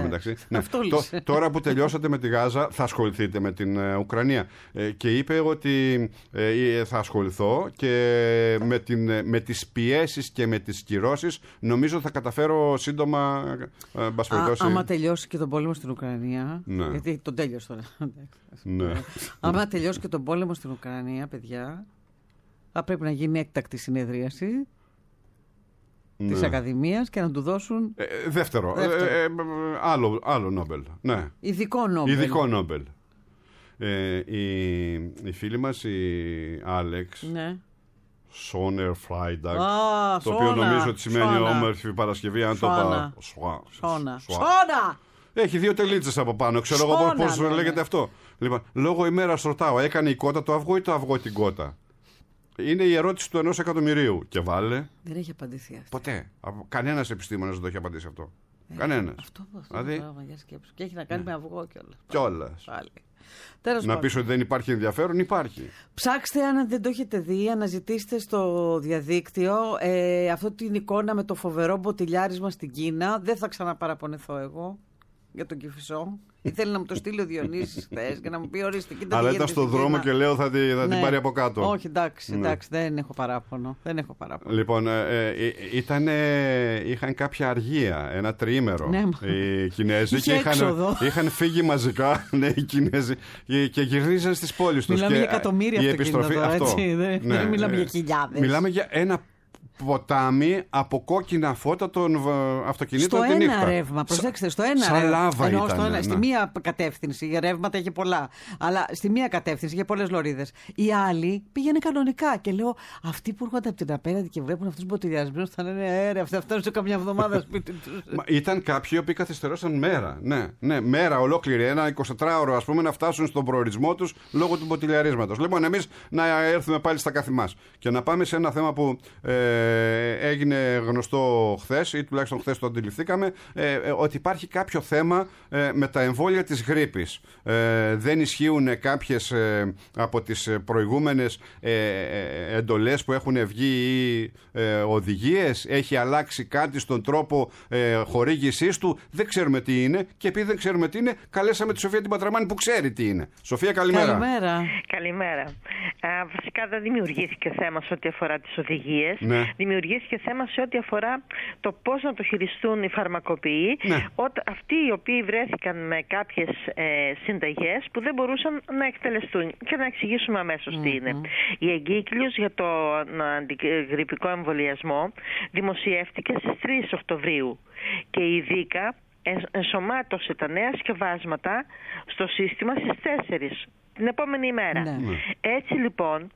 B: Τώρα που τελειώσατε με τη Γάζα, θα ασχοληθείτε με την Ουκρανία. Και είπε ότι θα ασχοληθώ και με τις πιέσεις και με τις κυρώσεις νομίζω θα καταφέρω σύντομα.
C: Άμα τελειώσει και τον πόλεμο στην Ουκρανία.
B: Ναι.
C: Γιατί τον τέλειωσε τώρα.
B: Ναι.
C: Άμα τελειώσει και τον πόλεμο στην Ουκρανία, παιδιά, θα πρέπει να γίνει έκτακτη συνεδρίαση. της Ακαδημίας και να του δώσουν.
B: Δεύτερο. Άλλο Νόμπελ. Ναι.
C: Ειδικό Νόμπελ.
B: Η φίλη μας, η Άλεξ.
C: Ναι.
B: Σόνερ Φράινταγ. Το οποίο νομίζω ότι σημαίνει όμορφη Παρασκευή, αν το πάω.
C: Σόνα!
B: Έχει 2 τελίτσες από πάνω. Ξέρω εγώ πώς λέγεται αυτό. Λοιπόν, λόγω ημέρας ρωτάω, έκανε η κότα το αυγό ή το αυγό την κότα? Είναι η ερώτηση του 1 εκατομμυρίου. Και βάλε.
C: Δεν έχει απαντηθεί αυτό.
B: Ποτέ. Κανένας επιστήμονας δεν το έχει απαντήσει αυτό. Κανένας.
C: Αυτό δηλαδή... πράγμα για σκέψου. Και έχει να κάνει με αυγό κιόλας.
B: Κιόλας. Να πεις ότι δεν υπάρχει ενδιαφέρον, υπάρχει.
C: Ψάξτε, αν δεν το έχετε δει, αναζητήστε στο διαδίκτυο αυτή την εικόνα με το φοβερό μποτιλιάρισμα στην Κίνα. Δεν θα ξαναπαραπονεθώ εγώ για τον Κηφισό. Ήθελε να μου το στείλει ο Διονύσης χθες και να μου πει ορίστε.
B: Αλλά ήταν στον δρόμο και λέω θα την πάρει από κάτω.
C: Όχι, εντάξει, δεν έχω παράπονο.
B: Λοιπόν, είχαν κάποια αργία, ένα τριήμερο οι Κινέζοι και είχαν φύγει μαζικά οι Κινέζοι και γυρίζαν στις πόλεις τους.
C: Μιλάμε για εκατομμύρια αυτοκίνητα, έτσι. Δεν μιλάμε για χιλιάδες.
B: Μιλάμε για ένα ποτάμι από κόκκινα φώτα των αυτοκινήτων τη νύχτα.
C: Στο ένα ρεύμα, προσέξτε, στο ένα
B: σαν
C: ρεύμα.
B: Λάβα ήταν.
C: Στη μία κατεύθυνση, για ρεύματα είχε πολλά. Αλλά στη μία κατεύθυνση είχε πολλές λωρίδες. Η άλλη πήγαινε κανονικά. Και λέω, αυτοί που έρχονται από την απέναντι και βλέπουν αυτούς μποτιλιασμένους θα λένε αυτοί φτάνουν σε καμιά εβδομάδα σπίτι τους.
B: Ήταν κάποιοι που καθυστερώσαν μέρα. Ναι, μέρα ολόκληρη. Ένα 24ωρο, ας πούμε, να φτάσουν στον προορισμό τους λόγω του μποτιλιαρίσματος. Λοιπόν, εμείς να έρθουμε πάλι στα καθη μας και να πάμε σε ένα θέμα που έγινε γνωστό χθες, ή τουλάχιστον χθες το αντιληφθήκαμε, ότι υπάρχει κάποιο θέμα με τα εμβόλια της γρίπης. Δεν ισχύουν κάποιες από τις προηγούμενες εντολές που έχουν βγει ή οδηγίες. Έχει αλλάξει κάτι στον τρόπο χορήγησής του. Δεν ξέρουμε τι είναι, και επειδή δεν ξέρουμε τι είναι, καλέσαμε τη Σοφία την Πατραμάνη που ξέρει τι είναι. Σοφία, καλημέρα.
H: Καλημέρα. Βασικά δεν δημιουργήθηκε θέμα σε ό,τι αφορά τις οδηγίες.
B: Ναι.
H: Δημιουργήθηκε θέμα σε ό,τι αφορά το πώς να το χειριστούν οι φαρμακοποιοί,
B: ναι.
H: Αυτοί οι οποίοι βρέθηκαν με κάποιες συνταγές που δεν μπορούσαν να εκτελεστούν. Και να εξηγήσουμε αμέσως τι είναι. Η εγκύκλιος για τον αντιγρυπικό εμβολιασμό δημοσιεύτηκε στις 3 Οκτωβρίου και η ΔΥΚΑ ενσωμάτωσε τα νέα σκευάσματα στο σύστημα στις 4 την επόμενη ημέρα.
C: Ναι.
H: Έτσι λοιπόν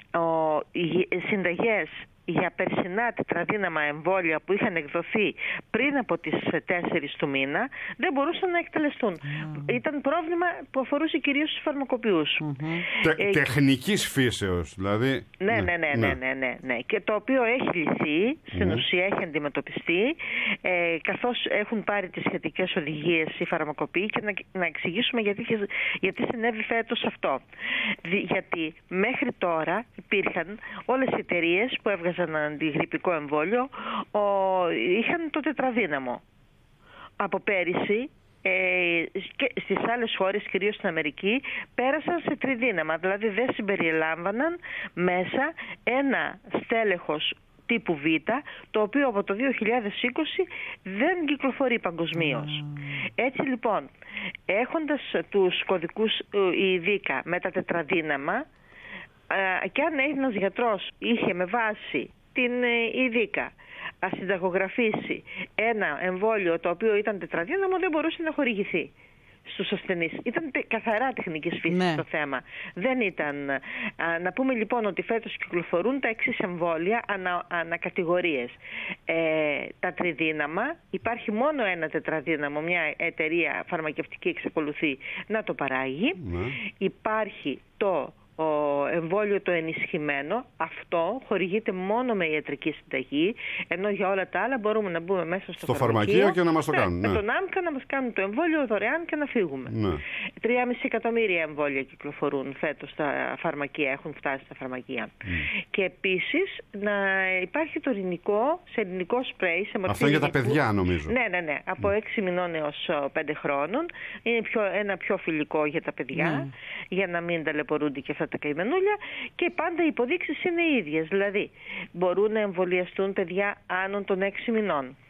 H: οι συνταγές για περσινά τετραδύναμα εμβόλια που είχαν εκδοθεί πριν από τις 4 του μήνα δεν μπορούσαν να εκτελεστούν. Ήταν πρόβλημα που αφορούσε κυρίως τους φαρμακοποιούς.
B: Τεχνικής φύσεως, δηλαδή.
H: Ναι. Και το οποίο έχει λυθεί, στην ουσία έχει αντιμετωπιστεί, καθώς έχουν πάρει τις σχετικές οδηγίες οι φαρμακοποιοί, και να εξηγήσουμε γιατί συνέβη φέτος αυτό. Γιατί μέχρι τώρα υπήρχαν όλες οι εταιρείες που έβγαζαν αντιγρυπικό εμβόλιο, είχαν το τετραδύναμο. Από πέρυσι και στις άλλες χώρες, κυρίως στην Αμερική, πέρασαν σε τριδύναμα, δηλαδή δεν συμπεριλάμβαναν μέσα ένα στέλεχος τύπου Β, το οποίο από το 2020 δεν κυκλοφορεί παγκοσμίως. Έτσι λοιπόν, έχοντας τους κωδικούς η ΔΥΚΑ με τα τετραδύναμα, και αν ένας γιατρός είχε με βάση την ΙΔΙΚΑ ασυνταγογραφήσει ένα εμβόλιο το οποίο ήταν τετραδύναμο, δεν μπορούσε να χορηγηθεί στους ασθενείς. Ήταν καθαρά τεχνικής φύσης το θέμα. Δεν ήταν. Να πούμε λοιπόν ότι φέτος κυκλοφορούν τα εξής εμβόλια ανακατηγορίες. Τα τριδύναμα, υπάρχει μόνο ένα τετραδύναμο, μια εταιρεία φαρμακευτική εξακολουθεί να το παράγει. Υπάρχει το εμβόλιο το ενισχυμένο, αυτό χορηγείται μόνο με ιατρική συνταγή, ενώ για όλα τα άλλα μπορούμε να μπούμε μέσα στο
B: φαρμακείο και να μας το κάνουν.
H: Με τον άμκα να μας κάνουν το εμβόλιο δωρεάν και να φύγουμε. 3,5 εκατομμύρια εμβόλια κυκλοφορούν φέτος στα φαρμακεία, έχουν φτάσει στα φαρμακεία. Και επίσης να υπάρχει το ειρηνικό, σε ειρηνικό σπρέι.
B: Αυτό για τα παιδιά νομίζω.
H: Ναι. Από 6 μηνών έως 5 χρόνων. Είναι ένα πιο φιλικό για τα παιδιά, για να μην ταλαιπωρούνται και αυτά τα καημενούλια, και πάντα οι υποδείξεις είναι οι ίδιες. Δηλαδή, μπορούν να εμβολιαστούν παιδιά άνω των 6 μηνών.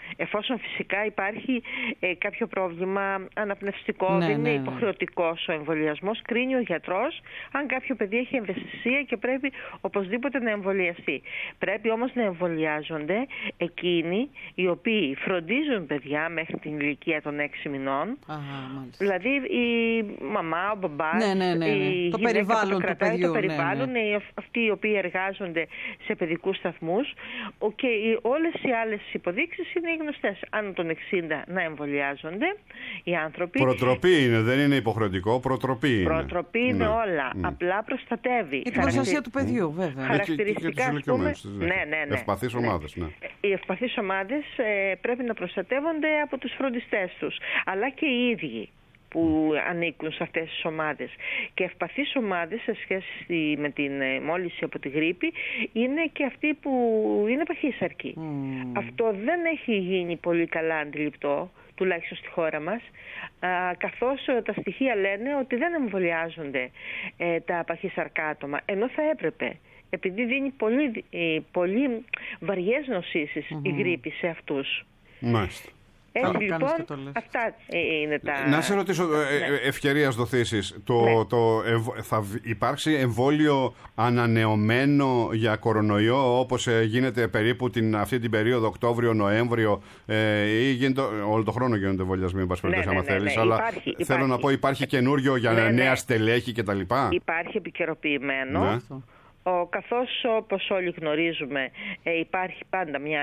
H: Εφόσον φυσικά υπάρχει κάποιο πρόβλημα αναπνευστικό, δεν είναι υποχρεωτικός ο εμβολιασμός, κρίνει ο γιατρός αν κάποιο παιδί έχει ευαισθησία και πρέπει οπωσδήποτε να εμβολιαστεί. Πρέπει όμως να εμβολιάζονται εκείνοι οι οποίοι φροντίζουν παιδιά μέχρι την ηλικία των 6 μηνών. Δηλαδή η μαμά, ο μπαμπάς, η
C: το
H: γυναίκα
C: περιβάλλον
H: που το κρατάει,
C: του παιδιού,
H: το περιβάλλον, αυτοί οι οποίοι εργάζονται σε παιδικούς σταθμούς, και όλες οι άλλες υποδείξεις είναι γνωστές. Άνω των 60 να εμβολιάζονται οι άνθρωποι.
B: Προτροπή είναι, δεν είναι υποχρεωτικό, προτροπή είναι.
H: Προτροπή είναι όλα. Απλά προστατεύει.
C: Η προστασία του παιδιού, βέβαια.
H: Χαρακτηριστικά,
B: και τους ηλικιωμένους. Ευπαθείς ομάδες.
H: Οι ευπαθείς ομάδες πρέπει να προστατεύονται από τους φροντιστές τους, αλλά και οι ίδιοι που ανήκουν σε αυτές τις ομάδες. Και ευπαθείς ομάδες σε σχέση με την μόλυνση από τη γρίπη είναι και αυτοί που είναι παχύσαρκοι. Αυτό δεν έχει γίνει πολύ καλά αντιληπτό, τουλάχιστον στη χώρα μας, καθώς τα στοιχεία λένε ότι δεν εμβολιάζονται τα παχύσαρκα άτομα, ενώ θα έπρεπε, επειδή δίνει πολύ βαριές νοσήσεις η γρίπη σε αυτούς.
B: Μάλιστα.
H: Έτσι λοιπόν, αυτά είναι τα...
B: Να σε ρωτήσω, ευκαιρίας δοθήσεις, θα υπάρξει εμβόλιο ανανεωμένο για κορονοϊό, όπως γίνεται περίπου αυτή την περίοδο Οκτώβριο-Νοέμβριο, ή γίνεται, όλο το χρόνο γίνονται εμβολιασμοί, εν πάση περιπτώσει, άμα θέλεις, αλλά θέλω να πω, υπάρχει καινούριο για νέα στελέχη κτλ.
H: Υπάρχει επικαιροποιημένο. Καθώς όπως όλοι γνωρίζουμε υπάρχει πάντα μια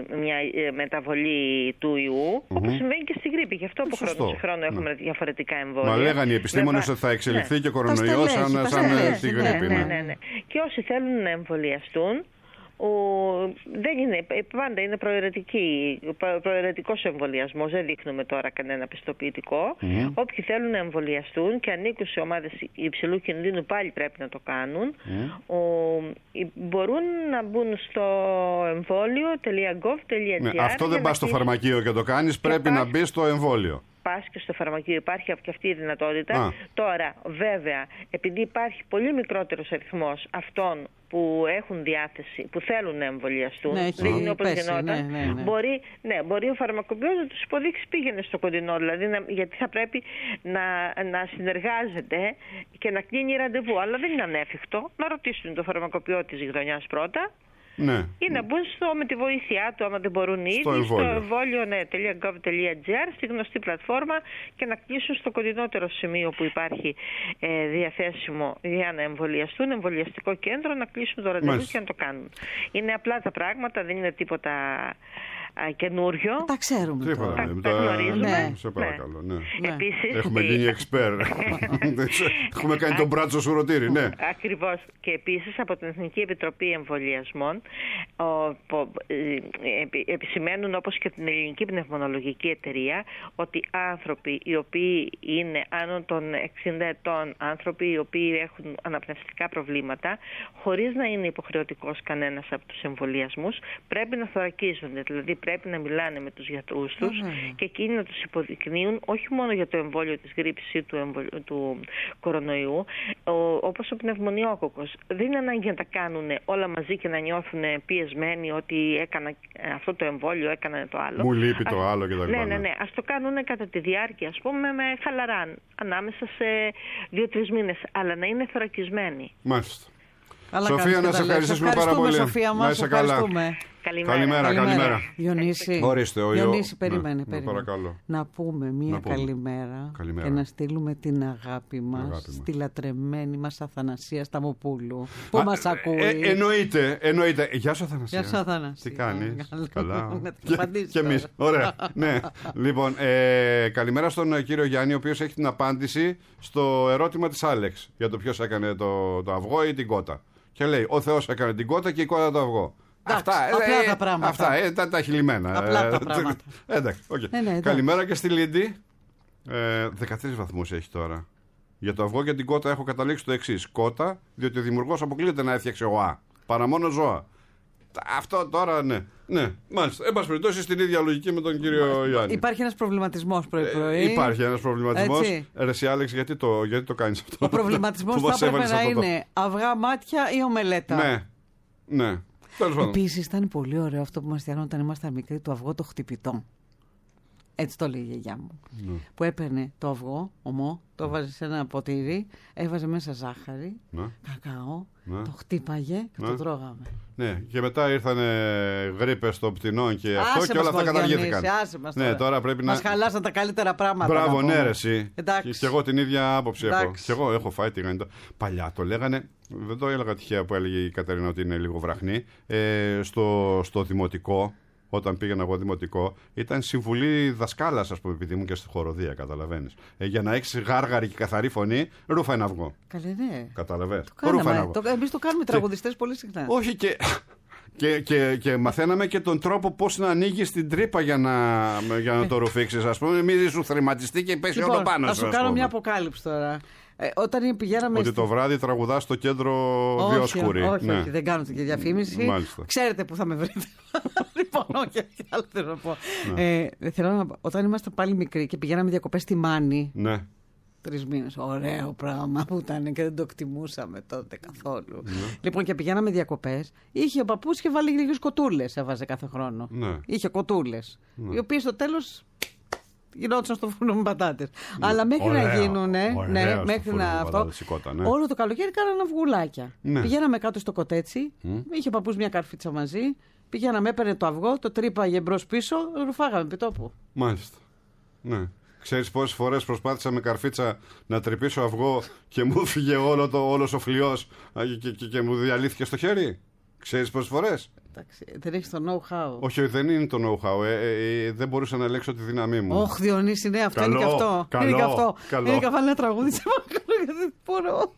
H: μεταβολή του ιού, όπως συμβαίνει και στη γρίπη. Γι' αυτό από χρόνο σε χρόνο έχουμε διαφορετικά εμβόλια.
B: Μα λέγανε οι επιστήμονες ότι θα εξελιχθεί και ο κορονοϊός σαν τη γρίπη.
H: Ναι. Και όσοι θέλουν να εμβολιαστούν, δεν είναι, πάντα είναι προαιρετικός εμβολιασμός, δεν δείχνουμε τώρα κανένα πιστοποιητικό. Όποιοι θέλουν να εμβολιαστούν και ανήκουν σε ομάδες υψηλού κινδύνου πάλι πρέπει να το κάνουν. Μπορούν να μπουν στο εμβόλιο.gov.gr.
B: Αυτό δεν πας στο φαρμακείο και το κάνεις, πρέπει να μπει στο εμβόλιο.
H: Πας και στο φαρμακείο, υπάρχει και αυτή η δυνατότητα. Τώρα, βέβαια, επειδή υπάρχει πολύ μικρότερος αριθμός αυτών που έχουν διάθεση, που θέλουν να εμβολιαστούν, δεν είναι όπως γινόταν, μπορεί ο φαρμακοποιός να τους υποδείξει πήγαινε στο κοντινό, δηλαδή γιατί θα πρέπει να συνεργάζεται και να κλείνει ραντεβού, αλλά δεν είναι ανέφικτο να ρωτήσουν το φαρμακοποιό της γειτονιάς πρώτα. Ή να μπουν με τη βοήθειά του, άμα δεν μπορούν ήδη, στο εμβόλιο.gov.gr, στη γνωστή πλατφόρμα, και να κλείσουν στο κοντινότερο σημείο που υπάρχει διαθέσιμο για να εμβολιαστούν, εμβολιαστικό κέντρο, να κλείσουν το ραντεβού και να το κάνουν. Είναι απλά τα πράγματα, δεν είναι τίποτα καινούριο.
C: Τα ξέρουμε τώρα.
H: Τα γνωρίζουμε.
B: Σε παρακαλώ.
H: Επίσης,
B: έχουμε γίνει εξπέρ. Έχουμε κάνει τον μπράτσο σουρωτήρι.
H: Ακριβώς. Και επίσης από την Εθνική Επιτροπή Εμβολιασμών επισημαίνουν, όπως και την Ελληνική Πνευμονολογική Εταιρεία, ότι άνθρωποι οι οποίοι είναι άνω των 60 ετών, άνθρωποι οι οποίοι έχουν αναπνευστικά προβλήματα, χωρίς να είναι υποχρεωτικός κανένας από τους εμβολιασμούς, πρέπει να θωρακίζονται. Δηλαδή πρέπει να μιλάνε με τους γιατρούς τους και εκείνοι να τους υποδεικνύουν όχι μόνο για το εμβόλιο της γρίπης ή του κορονοϊού, όπως ο πνευμονιόκοκκος. Δεν είναι ανάγκη να τα κάνουν όλα μαζί και να νιώθουν πιεσμένοι ότι έκανα αυτό το εμβόλιο, έκανα το άλλο.
B: Μου λείπει το άλλο κτλ.
H: Ναι. Ας το κάνουν κατά τη διάρκεια, ας πούμε, με χαλαρά, ανάμεσα σε 2-3 μήνες, αλλά να είναι θωρακισμένοι.
B: Μάλιστα. Σοφία, να σε ευχαριστήσουμε πάρα πολύ.
C: Σοφία μας,
B: να είσαι καλά. Καλημέρα.
C: Διονύση,
B: ορίστε,
C: Διονύση, περίμενε.
B: Να
C: πούμε μία καλημέρα και να στείλουμε την αγάπη μας στη λατρεμένη μας Αθανασία Σταμοπούλου που μας ακούει.
B: Εννοείται. Γεια σου Αθανασία. Τι κάνεις? Καλά. Και εμείς. Ωραία. Ναι. Λοιπόν, καλημέρα στον κύριο Γιάννη, ο οποίος έχει την απάντηση στο ερώτημα της Άλεξ για το ποιος έκανε το αυγό ή την κότα. Και λέει, ο Θεός έκανε την κότα και η κότα το αυγό.
C: Αυτά, απλά τα πράγματα.
B: Αυτά, τα χειλημένα.
C: Απλά τα πράγματα.
B: Εντάξει, okay. Καλημέρα και στη Λίντι. 13 βαθμούς έχει τώρα. Για το αυγό και την κότα έχω καταλήξει το εξής. Κότα, διότι ο δημιουργός αποκλείεται να έφτιαξε οά. Παρά μόνο ζώα. Αυτό τώρα, ναι. Μάλιστα. Εν πάση περιπτώσει, στην ίδια λογική με τον κύριο Ιωάννη.
C: Υπάρχει ένας προβληματισμός πρωί-πρωί.
B: Υπάρχει ένας προβληματισμός. Εσύ, Άλεξ, γιατί το κάνεις αυτό?
C: Ο προβληματισμός θα έπρεπε να είναι αυγά, μάτια ή ομελέτα.
B: Ναι.
C: Επίσης ήταν πολύ ωραίο αυτό που μας φτιάχνουν όταν ήμασταν μικροί, το αυγό το χτυπητό. Έτσι το λέει η γιαγιά μου. Που έπαιρνε το αυγό, ομό, το έβαζε σε ένα ποτήρι, έβαζε μέσα ζάχαρη, κακάο, το χτύπαγε και το τρώγαμε.
B: Ναι, και μετά ήρθαν γρίπες των πτηνών και αυτό και όλα αυτά καταργήθηκαν. Ναι, τώρα πρέπει
C: μας χαλάσαν τα καλύτερα πράγματα.
B: Μπράβο, ναι, ρε, εσύ. Και εγώ την ίδια άποψη έχω. Και εγώ έχω φάει τηγανιτό. Παλιά το λέγανε, δεν το έλεγα τυχαία που έλεγε η Κατερίνα ότι είναι λίγο βραχνή, στο δημοτικό. Όταν πήγαινα εγώ δημοτικό, ήταν συμβουλή δασκάλας, ας πούμε, επειδή ήμουν και στη χοροδία, καταλαβαίνεις. Για να έχεις γάργαρη και καθαρή φωνή, ρούφα ένα αυγό.
C: Καλέ, ναι.
B: Καταλαβαίνεις.
C: Εμείς το κάνουμε τραγουδιστές πολύ συχνά.
B: Όχι και μαθαίναμε και τον τρόπο πώς να ανοίγεις την τρύπα για να το ρουφήξεις, ας πούμε. Μην σου θρηματιστεί και πέσει όλο πάνω σου.
C: Θα σου κάνω μια αποκάλυψη τώρα. Όταν πηγαίναμε.
B: Ότι το βράδυ τραγουδάς στο κέντρο Διόσκουρη.
C: Όχι, δεν κάνω και διαφήμιση.
B: Μάλιστα.
C: Ξέρετε που θα με βρείτε. Λοιπόν, όχι, άλλο θέλω να πω. Θέλω να πω, όταν ήμασταν πάλι μικροί και πηγαίναμε διακοπές στη Μάνη.
B: Ναι.
C: 3 μήνες. Ωραίο πράγμα που ήταν και δεν το εκτιμούσαμε τότε καθόλου. Λοιπόν, και πηγαίναμε διακοπές. Είχε ο παππούς και βάλει λίγες κοτούλες, έβαζε κάθε χρόνο. Είχε κοτούλες. Οι οποίες στο τέλος γινόντουσαν στο φούρνο με πατάτες. Αλλά μέχρι να γίνουν. Μέχρι να αυτό. Όλο το καλοκαίρι κάνανε αυγουλάκια. Πηγαίναμε κάτω στο κοτέτσι. Είχε ο παππούς μια καρφίτσα μαζί. Πηγαίναμε, έπαιρνε το αυγό, το τρύπαγε μπρος-πίσω, ρουφάγαμε επί τόπου.
B: Μάλιστα. Ναι. Ξέρεις πόσες φορές προσπάθησα με καρφίτσα να τρυπήσω αυγό και μου φύγε όλος ο φλοιός και μου διαλύθηκε στο χέρι. Ξέρεις πόσες φορές?
C: Εντάξει, δεν έχεις το know-how.
B: Όχι, δεν είναι το know-how. Δεν μπορούσα να ελέγξω τη δύναμή μου.
C: Όχι, Διονύση, ναι, αυτό είναι και αυτό. Είναι και αυτό. Είναι και αυτό ένα τραγούδι. Σε παρακαλώ, γιατί δεν μπορώ.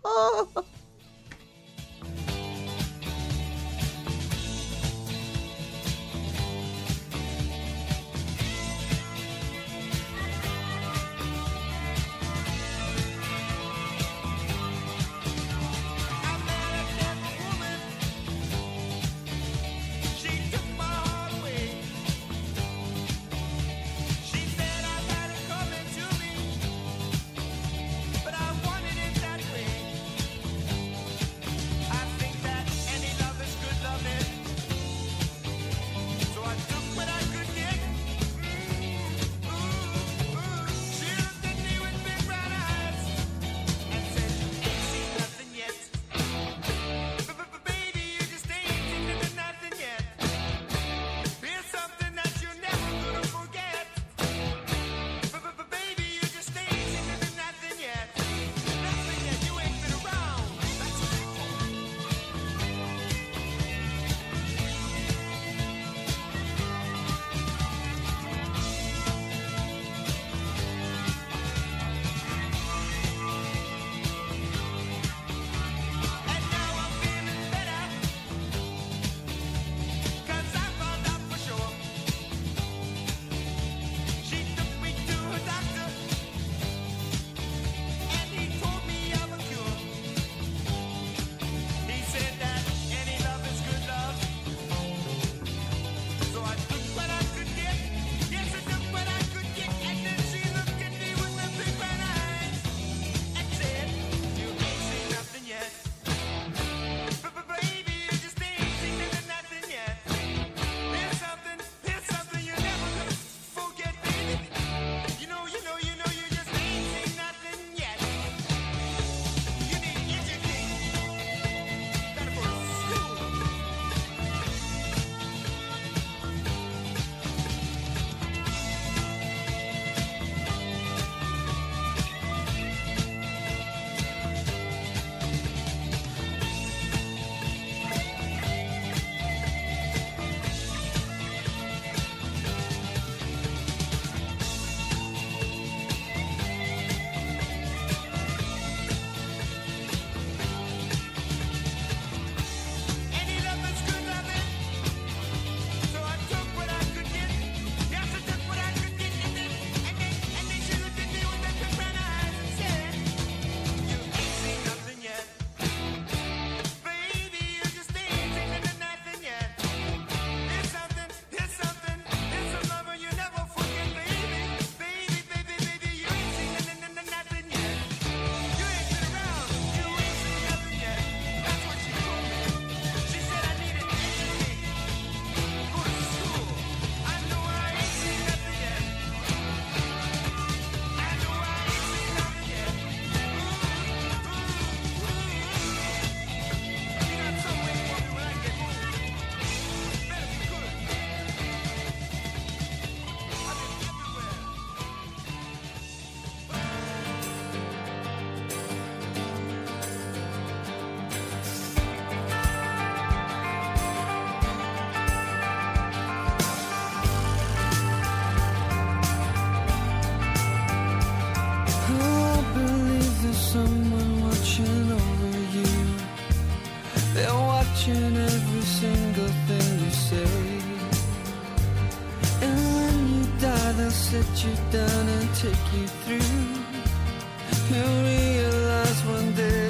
G: sit you down and take you through. You'll realize one day,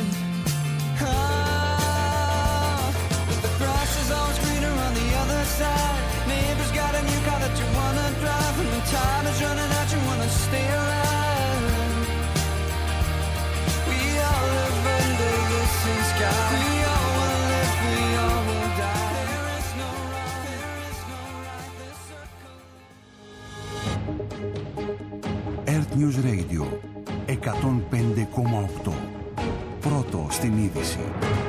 G: the grass is always greener on the other side. Neighbor's got a new car that you wanna drive, and when time is running out, you wanna stay alive. We all live under the same sky. We all will live, we all will die. There is no wrong, there is no right. This circle.
A: Earth News Radio 105,8. Πρώτο στην είδηση.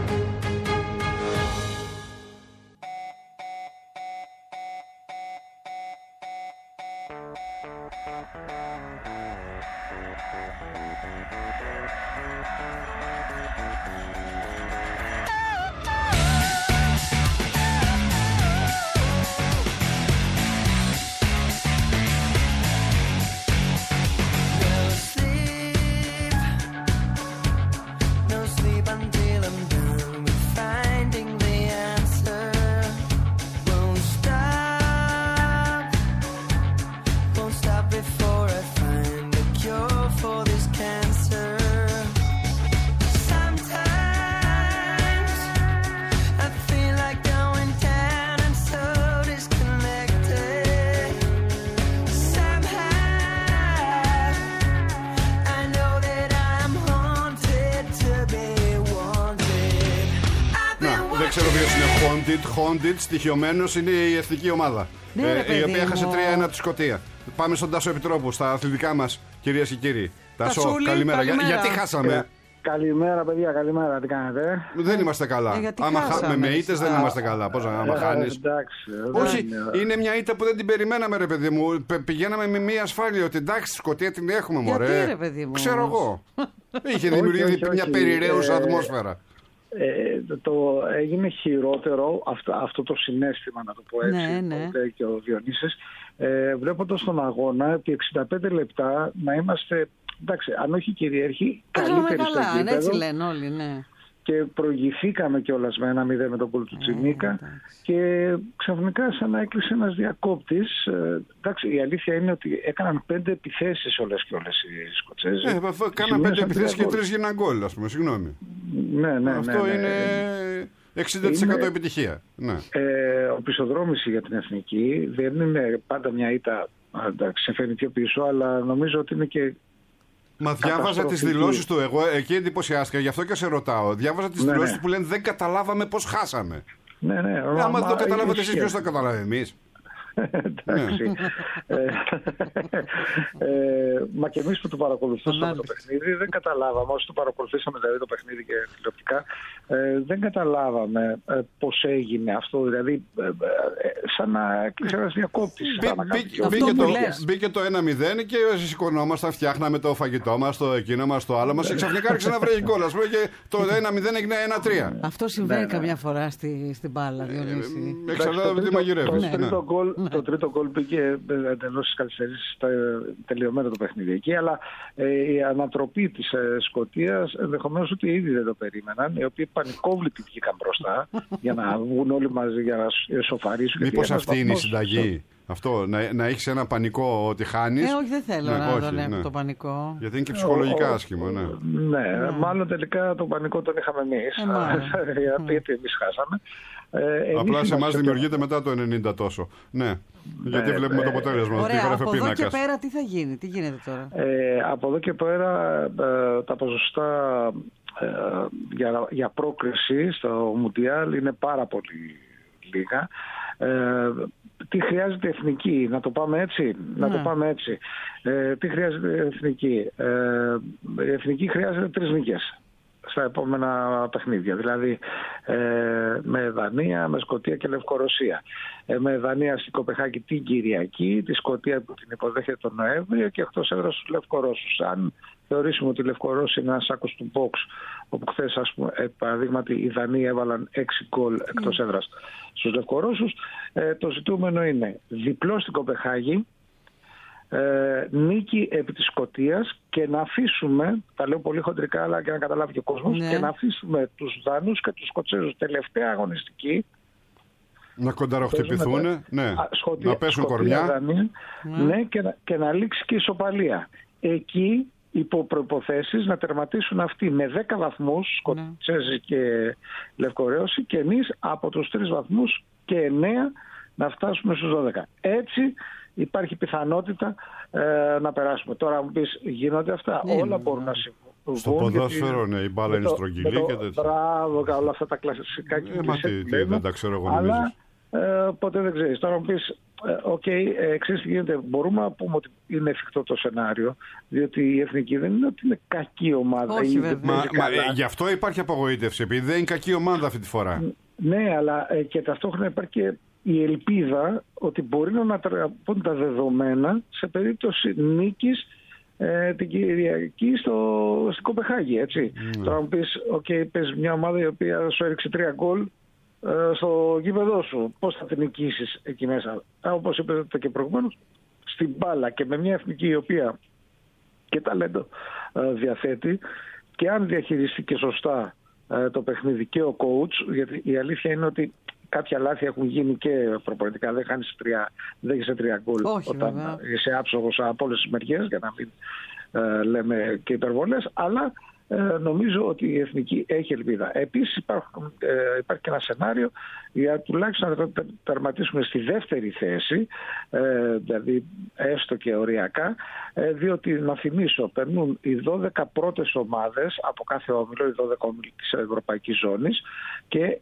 B: Haunted, στοιχειωμένος είναι η εθνική ομάδα.
C: Ναι,
B: η οποία έχασε 3-1 τη Σκωτία. Πάμε στον Τάσο Επιτρόπου, στα αθλητικά μας, κυρίες και κύριοι. Τάσο, καλημέρα. Γιατί χάσαμε?
I: Καλημέρα, παιδιά, καλημέρα. Τι κάνετε?
B: Δεν είμαστε καλά. Άμα χάσαμε με ήττες δεν είμαστε καλά. Πώς άμα χάνεις?
I: Εντάξει.
B: Όχι, είναι μια ήττα που δεν την περιμέναμε, ρε παιδί μου. Πηγαίναμε με μια ασφάλεια ότι εντάξει, Σκωτία την έχουμε, μωρέ.
C: Γιατί, ρε παιδί μου?
B: Ξέρω εγώ. Είχε δημιουργηθεί μια περιραίουσα ατμόσφαιρα.
I: Έγινε χειρότερο αυτό το συναίσθημα, να το πω έτσι,
C: ναι.
I: Και ο Διονύσης, βλέποντας τον αγώνα επί 65 λεπτά να είμαστε, εντάξει, αν όχι κυρίαρχοι, καλύτεροι στο επίπεδο.
C: Έτσι λένε όλοι, ναι.
I: Και προηγηθήκαμε κιόλας με 1-0 με τον γκολ του Τσιμίκα και ξαφνικά σαν να έκλεισε ένας διακόπτης. Εντάξει, η αλήθεια είναι ότι έκαναν 5 επιθέσεις όλες και όλες οι Σκοτσέζοι.
B: Κάναν 5 επιθέσεις και 3 γίναν γκολ, ας πούμε, συγγνώμη.
I: Ναι.
B: Αυτό είναι 60% επιτυχία. Ναι.
I: Οπισθοδρόμηση για την εθνική δεν είναι πάντα μια ήττα, σε φέρνει πιο πίσω, αλλά νομίζω ότι είναι και.
B: Μα διάβαζα τις δηλώσεις του. Εγώ εκεί εντυπωσιάστηκα, γι' αυτό και σε ρωτάω. Διάβαζα τις δηλώσεις του που λένε δεν καταλάβαμε πώς χάσαμε.
I: Ναι.
B: Άμα δεν το καταλάβατε εσείς, ποιος το καταλάβει? Εμείς?
I: Εντάξει. Μα και εμείς που το παρακολουθούσαμε το παιχνίδι δεν καταλάβαμε, όσοι το παρακολουθήσαμε δηλαδή το παιχνίδι και τηλεοπτικά, δεν καταλάβαμε πώς έγινε αυτό, δηλαδή σαν να έκλεισε ένας διακόπτης.
B: Μπήκε το 1-0 και σηκωνόμασταν, φτιάχναμε το φαγητό μας, το εκείνο μας, το άλλο μας και ξαφνικά άρχισε να βρέχει γκολ, ας πούμε, και το 1-0 έγινε 1-3.
C: Αυτό συμβαίνει καμιά φορά στην μπάλα, Διονύση.
B: Εξαρτάται τι μαγειρεύεις.
I: Το τρίτο γκολ πήγε εντελώς στις καθυστερήσεις, τελειωμένο το παιχνίδι εκεί, αλλά η ανατροπή της Σκωτίας ενδεχομένως ότι ήδη δεν το περίμεναν, οι οποίοι πανικόβλητοι βγήκαν μπροστά για να βγουν όλοι μαζί για να σοφαρίσουν.
B: Μήπως αυτή είναι η συνταγή? Αυτό, να έχεις ένα πανικό ότι χάνεις.
C: Όχι, δεν θέλω να τον έχω το πανικό.
B: Γιατί είναι και ψυχολογικά άσχημο, ναι.
I: Ναι, μάλλον τελικά το πανικό τον είχαμε εμείς. Γιατί εμείς χάσαμε.
B: Απλά σε εμάς δημιουργείται μετά το 90 τόσο. Ναι, γιατί βλέπουμε το αποτέλεσμα.
C: Ωραία, από εδώ και πέρα τι θα γίνει, τι γίνεται τώρα?
I: Από εδώ και πέρα τα ποσοστά για πρόκριση στο Μουντιάλ είναι πάρα πολύ λίγα. Τι χρειάζεται εθνική, να το πάμε έτσι, τι χρειάζεται εθνική? Η εθνική χρειάζεται 3 νίκες στα επόμενα παιχνίδια, δηλαδή με Δανία, με Σκωτία και Λευκορωσία. Με Δανία στην Κοπεχάγη την Κυριακή, τη Σκωτία που την υποδέχεται τον Νοέμβριο και εκτός έδρας στους Λευκορώσους. Αν θεωρήσουμε ότι οι Λευκορώσοι είναι ένας σάκος του box, όπου χθες, ας πούμε, παραδείγματι, οι Δανείοι έβαλαν 6 γκολ εκτός έδρας στους Λευκορώσους, το ζητούμενο είναι διπλό στην Κοπεχάγη, νίκη επί της Σκωτίας και να αφήσουμε, τα λέω πολύ χοντρικά αλλά και να καταλάβει και ο κόσμος, και να αφήσουμε τους Δανούς και τους Σκοτσέζους τελευταία αγωνιστική
B: Να κονταροχτυπηθούν, ναι. Να πέσουν κορμιά.
I: Δανία, ναι, και να λήξει και ισοπαλία. Εκεί υπό προϋποθέσεις να τερματίσουν αυτοί με 10 βαθμούς, Σκοτσέζοι και Λευκορώσοι, και εμείς από τους 3 βαθμούς και 9 να φτάσουμε στους 12. Έτσι υπάρχει πιθανότητα να περάσουμε. Τώρα μου πεις, γίνονται αυτά, όλα μπορούν να συμβούν.
B: Στο ποδόσφαιρο, ναι, η μπάλα είναι στρογγυλή και τέτοια.
I: Μπράβο, όλα αυτά τα κλασικά
B: τι δεν τα ξέρω εγώ, νομίζω.
I: Αλλά ποτέ δεν ξέρεις. Τώρα μου πεις, ξέρεις τι γίνεται, μπορούμε να πούμε ότι είναι εφικτό το σενάριο, διότι η Εθνική δεν είναι ότι είναι κακή ομάδα.
C: Όχι, βέβαια.
B: Γι' αυτό υπάρχει απογοήτευση, επειδή δεν είναι κακή ομάδα αυτή τη φορά.
I: Ναι, αλλά και ταυτόχρονα υπάρχει και η ελπίδα ότι μπορεί να ανατραπούν τα δεδομένα σε περίπτωση νίκης την Κυριακή στην Κοπεχάγη, έτσι. Τώρα μου πεις, πες μια ομάδα η οποία σου έριξε 3 γκολ στο γήπεδό σου. Πώς θα την νικήσεις εκεί μέσα? Όπως είπατε και προηγουμένως, στην μπάλα και με μια εθνική η οποία και ταλέντο διαθέτει, και αν διαχειριστεί και σωστά το παιχνίδι και ο coach, γιατί η αλήθεια είναι ότι κάποια λάθη έχουν γίνει και προπονητικά. Δεν έχεις 3 γκολ όταν είσαι άψογος από όλες τις μεριές, για να μην λέμε και υπερβολές, αλλά νομίζω ότι η Εθνική έχει ελπίδα. Επίσης υπάρχει και ένα σενάριο για τουλάχιστον να τερματίσουμε στη δεύτερη θέση, δηλαδή έστω και οριακά, διότι να θυμίσω, περνούν οι 12 πρώτες ομάδες από κάθε όμιλο, οι 12 όμιλοι της Ευρωπαϊκής Ζώνης, και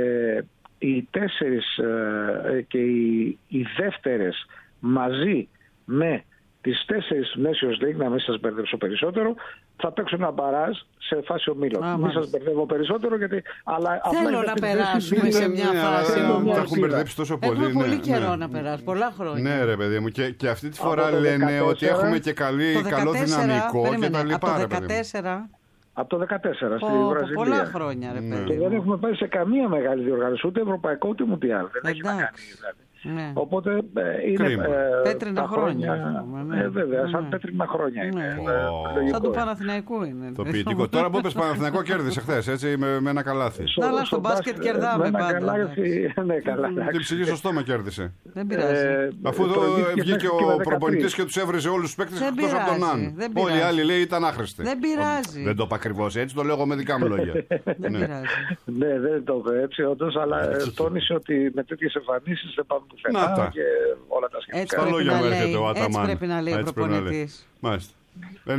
I: οι 4 και οι δεύτερες μαζί με τις 4 Nations League, να μην σας μπερδέψω περισσότερο, θα παίξουν ένα μπαράζ σε φάση ομίλων. Μην σας μπερδεύω περισσότερο, γιατί...
C: Θέλω να περάσουμε σε μια φάση
B: όμως. Τα έχουν μπερδέψει τόσο πολύ.
C: Έχουμε πολύ καιρό να περάσουμε, πολλά χρόνια.
B: Ναι ρε παιδί μου, και αυτή τη φορά λένε ότι έχουμε και καλό δυναμικό και τα λοιπά.
I: Από το 2014 στη Βραζιλία.
C: Πολλά χρόνια, ρε παιδί.
I: Και δεν έχουμε πάει σε καμία μεγάλη διοργάνωση, ούτε ευρωπαϊκό ούτε μουντιάλ. Δεν έχει να κάνει δηλαδή.
C: Ναι.
I: Οπότε είναι
C: πέτρινα χρόνια.
I: Βέβαια, σαν πέτρινα χρόνια είναι.
C: Σαν του Παναθηναϊκού είναι.
B: Το ποιητικό. Τώρα που είπες Παναθηναϊκό, κέρδισε χθες, έτσι, με ένα καλάθι.
C: Αλλά στο μπάσκετ κερδάμε πάντα.
I: Ναι, καλά.
B: Την ψυχή στο στόμα κέρδισε.
C: Δεν πειράζει.
B: Αφού βγήκε ο προπονητής και τους έβριζε όλους τους παίκτες εκτός από τον Ναν. Όλοι οι άλλοι λέει ήταν άχρηστοι.
C: Δεν πειράζει.
B: Δεν το είπα ακριβώς έτσι, το λέω με δικά μου λόγια.
C: Δεν πειράζει.
I: Ναι, δεν το είπα έτσι όντως, αλλά τόνισε ότι με τέτοιες εμφανίσεις δεν πάμε πουθενά και όλα τα σχετικά.
C: Έτσι πρέπει να λέει ο προπονητής.
B: Μάλιστα. 98-96,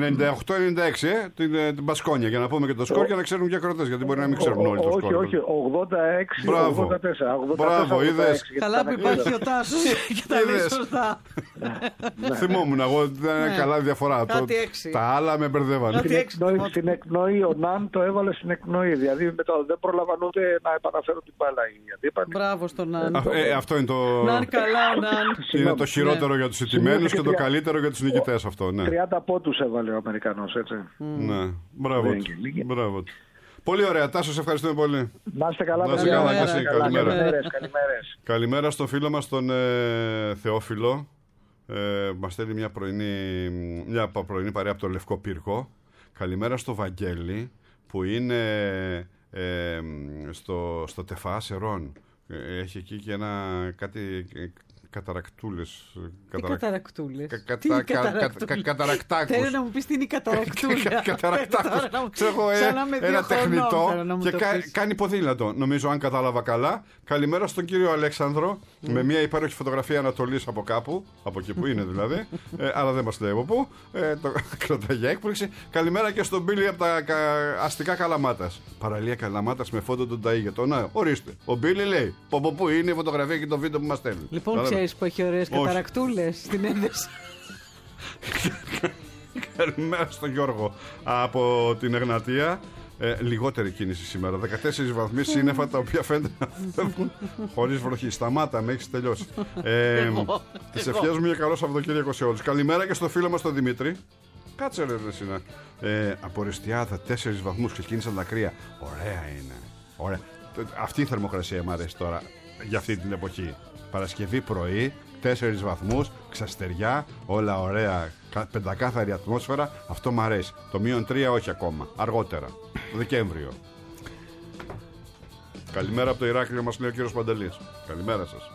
B: την Μπασκόνια, για να πούμε και το σκορ και να ξέρουν και οι ακροατές, γιατί μπορεί να μην ξέρουν όλοι το σκορ.
I: Όχι, 86-84.
B: Μπράβο, είδες.
C: Καλά που υπάρχει ο Τάσος και τα λέει σωστά.
B: Θυμόμουν εγώ ότι δεν είναι καλά διαφορά. Τα άλλα με μπερδεύανε.
I: Στην εκπνοή ο Ναν το έβαλε στην εκπνοή, δηλαδή δεν πρόλαβαν ούτε να επαναφέρουν την μπάλα οι αντίπαλοι.
C: Μπράβο στον Ναν.
B: Αυτό είναι το.
C: Ναν καλά, Ναν.
B: Είναι το χειρότερο για τους ηττημένους και το καλύτερο για τους νικητές αυτό.
I: 30 πόντους έβαλε ο Αμερικανός, έτσι.
B: Ναι, μπράβο. Πολύ ωραία, Τάσο, σε ευχαριστούμε πολύ.
I: Να είστε καλά,
B: καλημέρα. Καλημέρα στον φίλο μας τον Θεόφιλο. Μας στέλνει μια πρωινή παρέα από το Λευκό Πύργο. Καλημέρα στο Βαγγέλη που είναι στο Τεφά Σερών. Έχει εκεί και κάτι καταρακτούλες.
C: Τι καταρακτούλες?
B: Καταρακτάκους.
C: Θέλω να μου πεις τι είναι η καταρακτούλα.
B: Καταρακτάκους. Ξέρω ένα τεχνητό και κάνει ποδήλατο. Νομίζω, αν κατάλαβα καλά. Καλημέρα στον κύριο Αλέξανδρο, με μια υπέροχη φωτογραφία Ανατολής από κάπου, από εκεί που είναι δηλαδή, αλλά δεν μας λέει από πού. Το κρατάει για έκπληξη. Καλημέρα και στον Μπίλι από τα αστικά Καλαμάτας. Παραλία Καλαμάτας με φόντο τον Ταΐγετο. Να, ορίστε. Ο Μπίλι λέει από πού είναι η φωτογραφία και το βίντεο που μας στέλνει.
C: Λοιπόν, ξέρεις που έχει ωραίες καταρακτούλες στην ένδεση.
B: Καλημέρα στον Γιώργο από την Εγνατία. Λιγότερη κίνηση σήμερα. 14 βαθμοί σύννεφα τα οποία φαίνεται να φεύγουν χωρίς βροχή. Σταμάτα, με έχεις τελειώσει. Τις ευχές μου για καλό Σαββατοκύριακο σε όλους. Καλημέρα και στο φίλο μας τον Δημήτρη. Κάτσε ρε Ρεσίνα. Από Ρεστιάδα 4 βαθμούς ξεκίνησαν τα κρύα. Ωραία είναι. Ωραία. Αυτή η θερμοκρασία μου αρέσει τώρα για αυτή την εποχή. Παρασκευή πρωί, 4 βαθμούς, ξαστεριά, όλα ωραία, πεντακάθαρη ατμόσφαιρα, αυτό μου αρέσει. Το -3 όχι ακόμα, αργότερα, Δεκέμβριο. Καλημέρα από το Ηράκλειο, μας λέει ο κύριος Παντελής. Καλημέρα σας.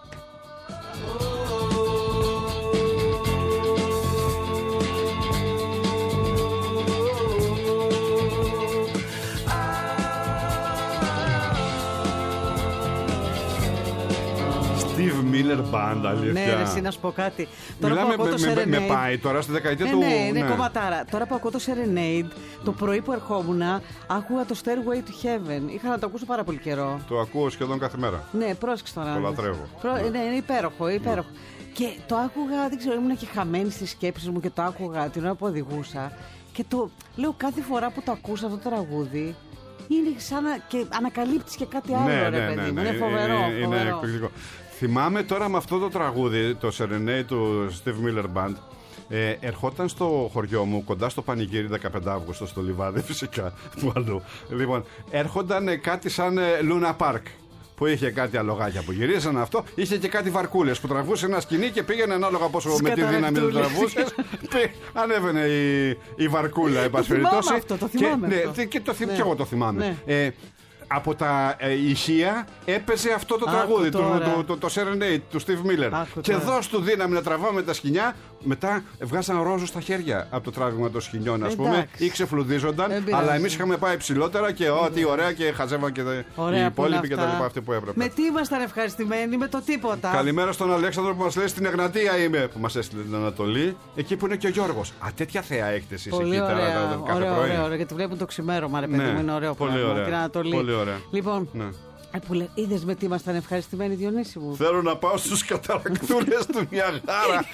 B: Steve Miller Band, αλήθεια.
C: Ναι, εσύ να σου πω κάτι. Τώρα
B: Μιλάμε
C: που ακούω το Serenade.
B: με πάει τώρα στη δεκαετία του.
C: Ναι, κομματάρα. Τώρα που ακούω το Serenade, το πρωί που ερχόμουν, άκουγα το Stairway to Heaven. Είχα να το ακούσω πάρα πολύ καιρό.
B: Το ακούω σχεδόν κάθε μέρα.
C: Ναι, πρόσεξε τώρα.
B: Το λατρεύω.
C: Ναι, είναι υπέροχο. Και το άκουγα, δεν ξέρω, ήμουν και χαμένη στις σκέψεις μου και το άκουγα την ώρα που οδηγούσα. Και το λέω κάθε φορά που το ακούσα αυτό το τραγούδι. Είναι σαν να και ανακαλύπτεις και κάτι άλλο, ρε παιδί μου. Είναι φοβερό.
B: Είναι εκπληκτικό. Θυμάμαι τώρα με αυτό το τραγούδι, το Serenade του Steve Miller Band, ερχόταν στο χωριό μου, κοντά στο Πανηγύρι, 15 Αύγουστο, στο Λιβάδι φυσικά, του αλλού. Λοιπόν, έρχονταν κάτι σαν Luna Park, που είχε κάτι αλογάκια που γυρίζαν αυτό, είχε και κάτι βαρκούλες που τραβούσε ένα σκηνή και πήγαινε ανάλογα πόσο με τη δύναμη του τραβούσες. Ανέβαινε η βαρκούλα, εν πάση περιπτώσει.
C: Το θυμάμαι.
B: Και εγώ το θυμάμαι. Από τα ηχεία έπαιζε αυτό το τραγούδι, το Serenade του Steve Miller. Και δώσ' του δύναμη να τραβάμε τα σκοινιά. Μετά βγάζαν ρόζο στα χέρια από το τράβηγμα των σκοινιών, ας πούμε, ή ξεφλουδίζονταν. Αλλά εμείς είχαμε πάει ψηλότερα και τι ωραία και χαζεύαν και οι υπόλοιποι και τα λοιπά, αυτοί που έπρεπε.
C: Με τι ήμασταν ευχαριστημένοι, με το τίποτα.
B: Καλημέρα στον Αλέξανδρο που μας λέει στην Εγνατία είμαι, που μας έστειλε την Ανατολή, εκεί που είναι και ο Γιώργος. Α, τέτοια θέα έχετε εσείς εκεί κάθε πρωί.
C: Ωραία, γιατί βλέπουν το ξημέρωμα, ρε παιδί μου, είναι ωραίο πράγμα. Την Ανατολή.
B: Πολύ ωραία.
C: Λοιπόν, είδες με τι ήμασταν ευχαριστημένοι, Διονύση μου.
B: Θέλω να πάω στους καταρακτούρες του Νιαγάρα.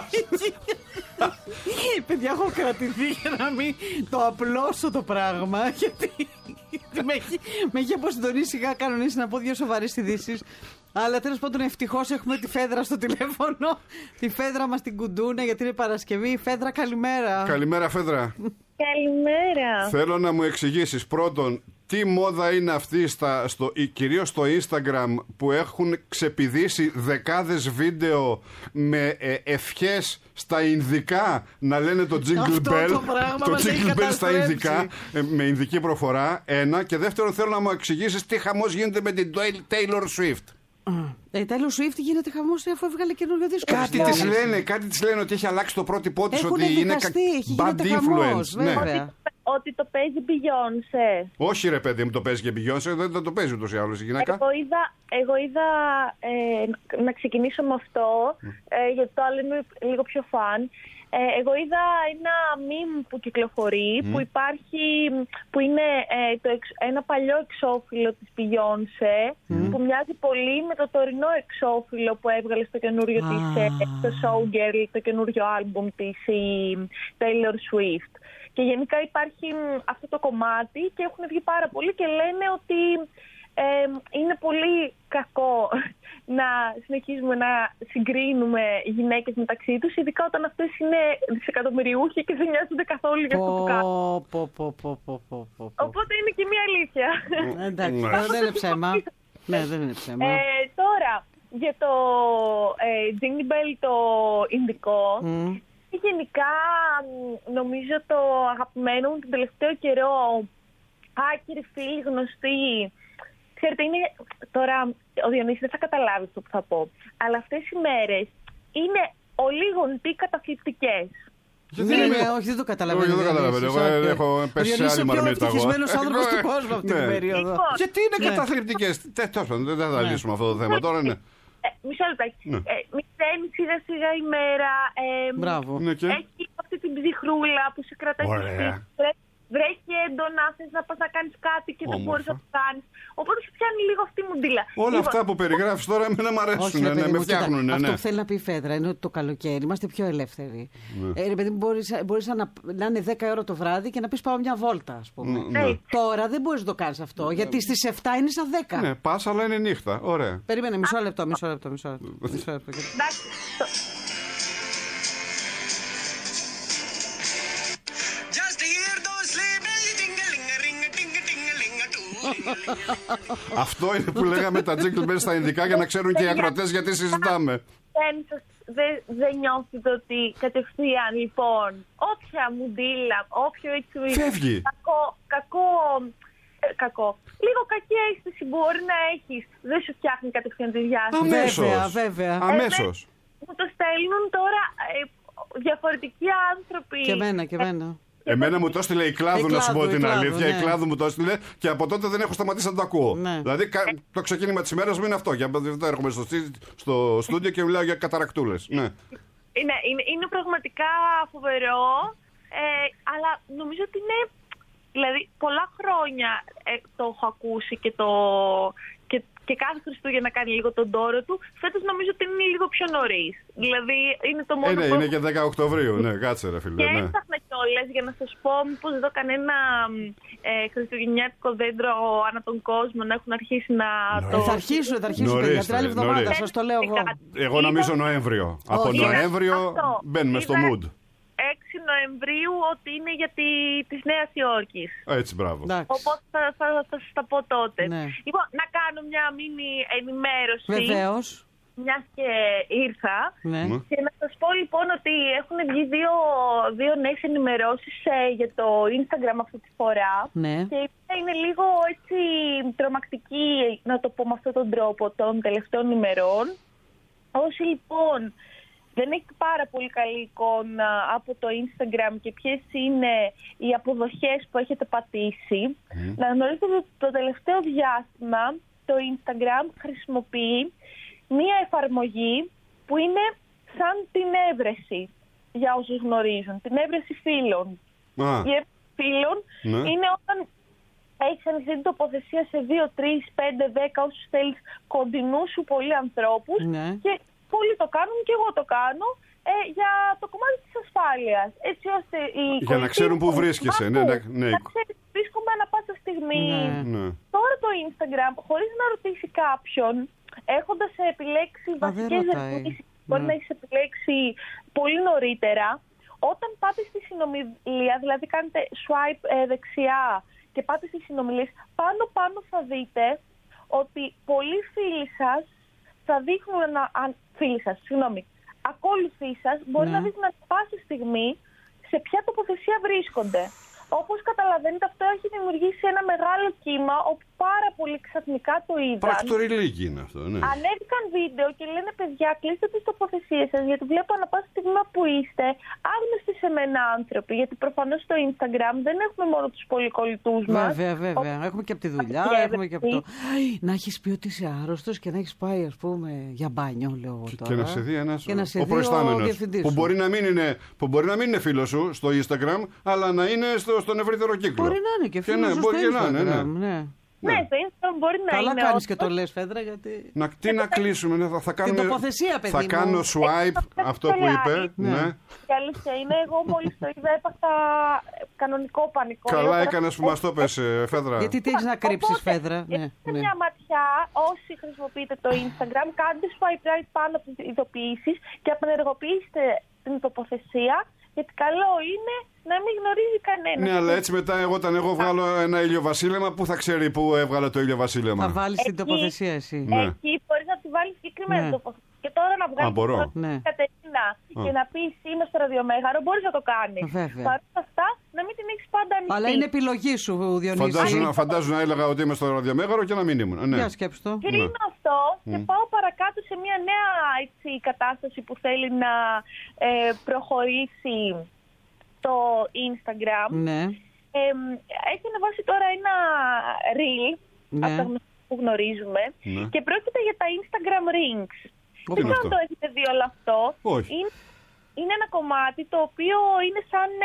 C: Παιδιά, έχω κρατηθεί για να μην το απλώσω το πράγμα, γιατί με έχει αποσυντονίσει σιγά κανονίσει να πω δύο σοβαρές ειδήσεις. Αλλά τέλος πάντων, ευτυχώς έχουμε τη Φέδρα στο τηλέφωνο. Τη Φέδρα μας την κουντούνε, γιατί είναι Παρασκευή. Φέδρα, καλημέρα.
B: Καλημέρα, Φέδρα.
J: Καλημέρα.
B: Θέλω να μου εξηγήσεις πρώτον τι μόδα είναι αυτή κυρίως στο Instagram που έχουν ξεπηδήσει δεκάδες βίντεο με ευχές στα Ινδικά να λένε το Jingle Bell. Το Jingle Bell στα Ινδικά με Ινδική προφορά. Ένα. Και δεύτερον, θέλω να μου εξηγήσεις τι χαμός γίνεται με την Taylor Swift.
C: Η Taylor Swift γίνεται χαμός αφού έβγαλε καινούριο δίσκο.
B: Κάτι της λένε ότι έχει αλλάξει το πρότυπό της, ότι είναι bad influence.
C: Βέβαια.
J: Ότι το παίζει Beyoncé.
B: Όχι, ρε παιδί μου, το παίζει και Beyoncé, δεν το παίζει ούτως ή άλλως η γυναίκα.
J: Εγώ είδα να ξεκινήσω με αυτό, γιατί το άλλο είναι λίγο πιο φαν. Εγώ είδα ένα meme που κυκλοφορεί, που είναι ένα παλιό εξώφυλλο της Beyoncé, που μοιάζει πολύ με το τωρινό εξώφυλλο που έβγαλε στο καινούριο της, το Showgirl, το καινούριο άλμπουμ της η Taylor Swift. Και γενικά υπάρχει αυτό το κομμάτι και έχουν βγει πάρα πολύ και λένε ότι είναι πολύ κακό να συνεχίζουμε να συγκρίνουμε γυναίκες μεταξύ τους, ειδικά όταν αυτές είναι δισεκατομμυριούχοι και δεν νοιάζονται καθόλου για αυτό που κάνουν. Οπότε είναι και μία αλήθεια.
C: Εντάξει, δεν είναι ψέμα. Ναι, δεν είναι ψέμα.
J: Τώρα, για το Jingle Bell το Ινδικό, γενικά νομίζω το αγαπημένο μου τον τελευταίο καιρό, άκυροι φίλοι, γνωστοί. Ξέρετε, είναι τώρα, ο Διονύσης δεν θα καταλάβει αυτό που θα πω, αλλά αυτές οι μέρες είναι ολίγοντι καταθλιπτικές.
C: Όχι, δεν το καταλαβαίνω.
B: Εγώ έχω πέσει σε άλλη μαρμίτα.
C: Είναι ο πιο ευτυχισμένος άνθρωπος του κόσμου αυτή την περίοδο.
B: Γιατί είναι καταθλιπτικές. Δεν θα λύσουμε αυτό το θέμα τώρα, ναι.
J: Μισό λεπτάκι. Μηδένει σιγά η μέρα.
C: Μπράβο.
J: Έχει αυτή την ψυχρούλα που σε κρατάει στη βρέχει έντονα, θες να πας να κάνεις κάτι και δεν μπορείς να το κάνεις. Οπότε σου πιάνει λίγο αυτή η μουντίλα.
B: Όλα αυτά που περιγράφεις τώρα εμένα μου αρέσουν, με φτιάχνουν.
C: Αυτό που θέλει να πει η Φέδρα είναι ότι το καλοκαίρι είμαστε πιο ελεύθεροι. Μπορείς να είναι 10 ώρα το βράδυ και να πεις πάω μια βόλτα, ας πούμε. Τώρα δεν μπορείς να το κάνεις αυτό, γιατί στις 7 είναι σαν 10.
B: Ναι, πας αλλά είναι νύχτα. Ωραία.
C: Περίμενε μισό λεπτό.
B: Αυτό είναι που λέγαμε τα Jingle Bells στα Ινδικά για να ξέρουν και οι ακροατές γιατί συζητάμε.
J: Δεν νιώθετε ότι κατευθείαν λοιπόν όποια μουντίλα, όποιο έτσι
B: φεύγει.
J: κακό κακό. Λίγο κακή αίσθηση μπορεί να έχεις. Δεν σου φτιάχνει κατευθείαν τη διάσταση.
C: Βέβαια.
B: Αμέσως.
J: Μου το στέλνουν τώρα διαφορετικοί άνθρωποι.
C: Και εμένα.
B: Εμένα μου το έστειλε η Κλάδου, να σου πω την αλήθεια.
C: Ναι.
B: Η Κλάδου μου το έστειλε και από τότε δεν έχω σταματήσει να το ακούω.
C: Ναι.
B: Δηλαδή το ξεκίνημα της ημέρας μου είναι αυτό. Για να έρχομαι στο στούντιο και μιλάω για καταρακτούλες. Ναι.
J: Είναι πραγματικά φοβερό, αλλά νομίζω ότι είναι. Δηλαδή, πολλά χρόνια το έχω ακούσει και κάθε Χριστούγεννα κάνει λίγο τον τόρο του. Φέτος νομίζω ότι είναι λίγο πιο νωρίς. Δηλαδή, είναι το μόνο
B: που... είναι και 10 Οκτωβρίου, ναι, κάτσε ρε φίλε.
J: Και
B: ναι.
J: έψαχνα κιόλας για να σας πω μήπως εδώ κανένα χριστουγεννιάτικο δέντρο ανά τον κόσμο να έχουν αρχίσει να το...
C: Θα αρχίσουν για την άλλη εβδομάδα, σας το λέω εγώ.
B: Εγώ νομίζω Νοέμβριο. Από Νοέμβριο μπαίνουμε στο mood.
J: 6 Νοεμβρίου ότι είναι για της Νέας Υόρκης.
B: Έτσι, μπράβο.
J: Οπότε θα σας τα πω τότε.
C: Ναι.
J: Λοιπόν, να κάνω μια μίνι ενημέρωση.
C: Βεβαίως.
J: Μιας και ήρθα.
C: Ναι.
J: Και να σας πω λοιπόν ότι έχουν βγει δύο νέες ενημερώσεις για το Instagram αυτή τη φορά.
C: Ναι.
J: Και είναι λίγο έτσι τρομακτική, να το πω με αυτόν τον τρόπο, των τελευταίων ημερών. Όσοι λοιπόν δεν έχει πάρα πολύ καλή εικόνα από το Instagram και ποιες είναι οι αποδοχές που έχετε πατήσει, να γνωρίζετε ότι το τελευταίο διάστημα το Instagram χρησιμοποιεί μία εφαρμογή που είναι σαν την έβρεση, για όσους γνωρίζουν, την έβρεση φίλων. Η έβρεση φίλων είναι όταν έχεις ανοιχτή την τοποθεσία σε 2, 3, 5, 10 όσους θέλεις κοντινούς σου πολλοί ανθρώπους και πολλοί το κάνουν και εγώ το κάνω για το κομμάτι της ασφάλειας. Έτσι ώστε
B: για να ξέρουν πού βρίσκεσαι.
J: Να ξέρεις που βρίσκομαι ανά πάσα στιγμή. Τώρα το Instagram, χωρίς να ρωτήσει κάποιον, έχοντας επιλέξει βασικές ρυθμίσεις, μπορεί να έχεις επιλέξει πολύ νωρίτερα, όταν πάτε στη συνομιλία, δηλαδή κάνετε swipe δεξιά και πάτε στις συνομιλίες, πάνω θα δείτε ότι πολλοί φίλοι σας θα δείχνουν ακόλουθοί σας μπορεί να δείχνουν πάσα στιγμή σε ποια τοποθεσία βρίσκονται. Όπως καταλαβαίνετε, αυτό έχει δημιουργήσει ένα μεγάλο κύμα όπου πάρα πολύ ξαφνικά το είδαν.
B: Πρακτοριλίκη είναι αυτό, ναι.
J: Ανέβηκαν βίντεο και λένε παιδιά, κλείστε τις τοποθεσίες σας, γιατί βλέπω ανά πάσα στιγμή που είστε άγνωστοι σε μένα άνθρωποι. Γιατί προφανώς στο Instagram δεν έχουμε μόνο τους πολυκολλητούς μας.
C: Βέβαια. Έχουμε και από τη δουλειά, έχουμε και από το. Να έχεις πει ότι είσαι άρρωστος και να έχεις πάει, ας πούμε, για μπάνιο, λέω τώρα.
B: Και να σε δει ένας ο προϊστάμενος. Που μπορεί να μην είναι φίλος σου στο Instagram, αλλά να είναι στον ευρύτερο κύκλο.
C: Μπορεί να είναι και φίλος σου στο Instagram.
J: Ναι, το Instagram μπορεί να
C: καλά
J: είναι.
C: Καλά κάνεις και το λες, Φέδρα, γιατί.
B: Τι να κλείσουμε, θα κάνουμε.
C: Την τοποθεσία, παιδί μου.
B: Θα κάνω swipe αυτό που είπε. Ναι.
J: Και αλήθεια είναι, εγώ μόλις το είδα έπαθα κανονικό πανικό.
B: Καλά έκανες που μας το πες, Φέδρα.
C: Γιατί τι έχεις να κρύψεις, Φέδρα.
J: Έχετε μια ματιά, όσοι χρησιμοποιείτε το Instagram, κάντε swipe right πάνω από τις ειδοποιήσεις και απενεργοποιήστε την τοποθεσία. Γιατί καλό είναι να μην γνωρίζει κανένα.
B: Ναι, αλλά έτσι μετά όταν εγώ βγάλω ένα ηλιοβασίλεμα, πού θα ξέρει πού έβγαλε το ηλιοβασίλεμα.
C: Θα βάλεις την τοποθεσία εσύ.
J: Εκεί μπορείς να τη βάλεις συγκεκριμένη τοποθεσία. Και τώρα να βγάλεις την Κατερίνα και να πεις είμαι στο ραδιομέγαρο, μπορείς να το κάνεις. Παρ' όλα αυτά, να μην την έχεις πάντα ανοιχτή.
C: Αλλά είναι επιλογή σου, Διονύση.
B: Φαντάζομαι να έλεγα ότι είμαι στο ραδιομέγαρο και να μην ήμουν.
C: Για σκέψου το.
J: Κρίνω αυτό και πάω παρακάτω σε μια νέα κατάσταση που θέλει να προχωρήσει το Instagram.
C: Ναι.
J: Έχει ανεβάσει τώρα ένα reel από τα που γνωρίζουμε και πρόκειται για τα Instagram Rings. Δεν ξέρω αν το έχετε δει όλο αυτό. Είναι ένα κομμάτι το οποίο είναι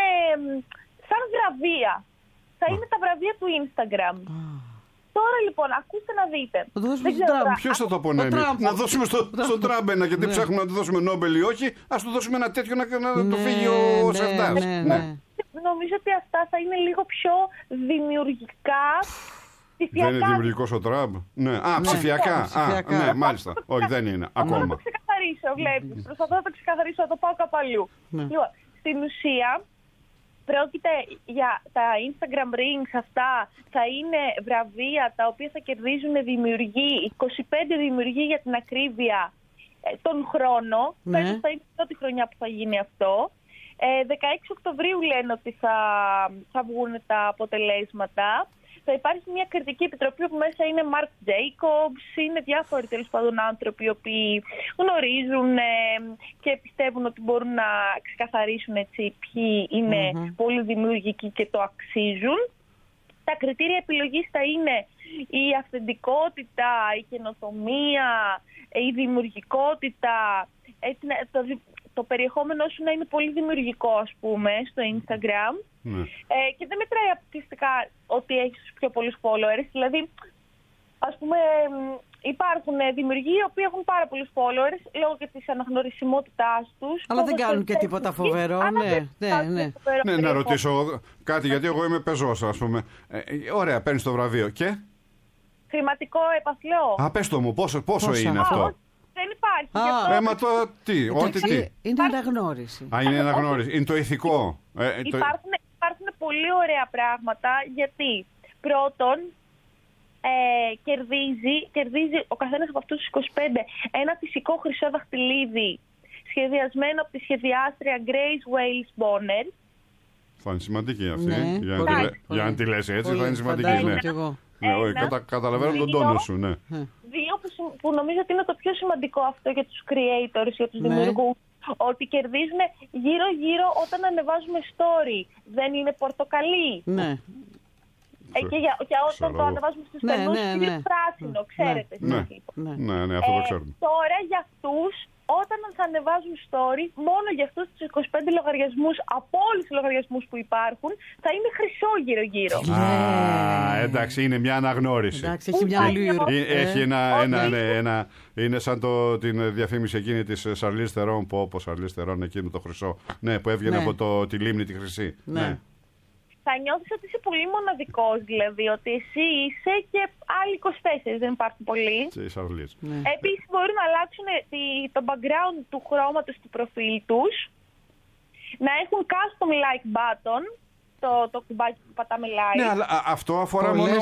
J: σαν βραβεία. Θα είναι τα βραβεία του Instagram. Τώρα λοιπόν, ακούστε να δείτε.
B: Ποιος θα το απονέμει? Να δώσουμε στον Τραμπ ένα, γιατί ψάχνουμε να του δώσουμε Νόμπελ ή όχι. Ας του δώσουμε ένα τέτοιο να το φύγει ο Σερντάς.
J: Νομίζω ότι αυτά θα είναι λίγο πιο δημιουργικά.
B: Δεν είναι δημιουργικός ο Τραμπ? Ναι. Ψηφιακά. Ναι, μάλιστα. Όχι, δεν είναι ακόμα.
J: Να το ξεκαθαρίσω, βλέπεις. Προσπαθώ να το ξεκαθαρίσω, να το πάω κάπου αλλού. Στην ουσία, πρόκειται για τα Instagram Rings αυτά, θα είναι βραβεία τα οποία θα κερδίζουν δημιουργοί, 25 δημιουργοί για την ακρίβεια τον χρόνο. Φέτος θα είναι η πρώτη χρονιά που θα γίνει αυτό. 16 Οκτωβρίου λένε ότι θα βγουν τα αποτελέσματα. Θα υπάρχει μια κριτική επιτροπή που μέσα είναι Mark Jacobs, είναι διάφοροι τέλος πάντων άνθρωποι οι οποίοι γνωρίζουν και πιστεύουν ότι μπορούν να ξεκαθαρίσουν έτσι ποιοι είναι πολύ δημιουργικοί και το αξίζουν. Τα κριτήρια επιλογής θα είναι η αυθεντικότητα, η καινοτομία, η δημιουργικότητα, έτσι, το περιεχόμενο σου να είναι πολύ δημιουργικό, ας πούμε, στο Instagram. Και δεν μετράει αποκλειστικά ότι έχεις τους πιο πολλούς followers. Δηλαδή, ας πούμε, υπάρχουν δημιουργοί οι οποίοι έχουν πάρα πολλούς followers λόγω και της αναγνωρισιμότητάς τους.
C: Αλλά δεν κάνουν και τίποτα φοβερό,
B: Ναι, να ρωτήσω κάτι, γιατί εγώ είμαι πεζός, ας πούμε. Ωραία, παίρνεις το βραβείο και...
J: Χρηματικό επαθλό.
B: Α, πες το μου, πόσο είναι αυτό?
J: Δεν υπάρχει.
B: Μα το τι, ό,τι τι.
C: Είναι αναγνώριση.
B: Είναι αναγνώριση. Είναι το ηθικό.
J: Υπάρχουν πολύ ωραία πράγματα, γιατί πρώτον κερδίζει ο καθένας από αυτούς τους 25 ένα φυσικό χρυσό δαχτυλίδι σχεδιασμένο από τη σχεδιάστρια Grace Wales Bonner.
B: Θα είναι σημαντική αυτή. Για να τη λες έτσι, θα είναι σημαντική. Καταλαβαίνω τον τόνο σου, ναι.
J: Δύο που νομίζω ότι είναι το πιο σημαντικό αυτό για τους creators, για τους δημιουργούς, ότι κερδίζουν γύρω-γύρω όταν ανεβάζουμε story. Δεν είναι πορτοκαλί.
C: Ναι.
J: Και όταν το ανεβάζουμε στους στενούς είναι πράσινο, ξέρετε.
B: Ναι, αυτό το ξέρουμε.
J: Τώρα για αυτούς, όταν θα ανεβάζουν story, μόνο για αυτούς τους 25 λογαριασμούς, από όλους τους λογαριασμούς που υπάρχουν, θα είναι χρυσό γύρω-γύρω.
B: Εντάξει, είναι μια αναγνώριση.
C: Εντάξει, έχει μια αλληλούια.
B: Έχει ένα. Είναι σαν την διαφήμιση εκείνη της Σαρλίζ Θερόν, που όπως Σαρλίζ Θερόν εκείνο το χρυσό. Ναι, που έβγαινε από τη λίμνη τη χρυσή. Ναι.
J: Θα νιώθεις ότι είσαι πολύ μοναδικός, δηλαδή, ότι εσύ είσαι και άλλοι 24, δεν υπάρχουν πολλοί. Επίσης μπορούν να αλλάξουν το background του χρώματος του προφίλ τους, να έχουν custom like button, το κουμπάκι που πατάμε like.
B: Ναι, αλλά αυτό αφορά μόνο...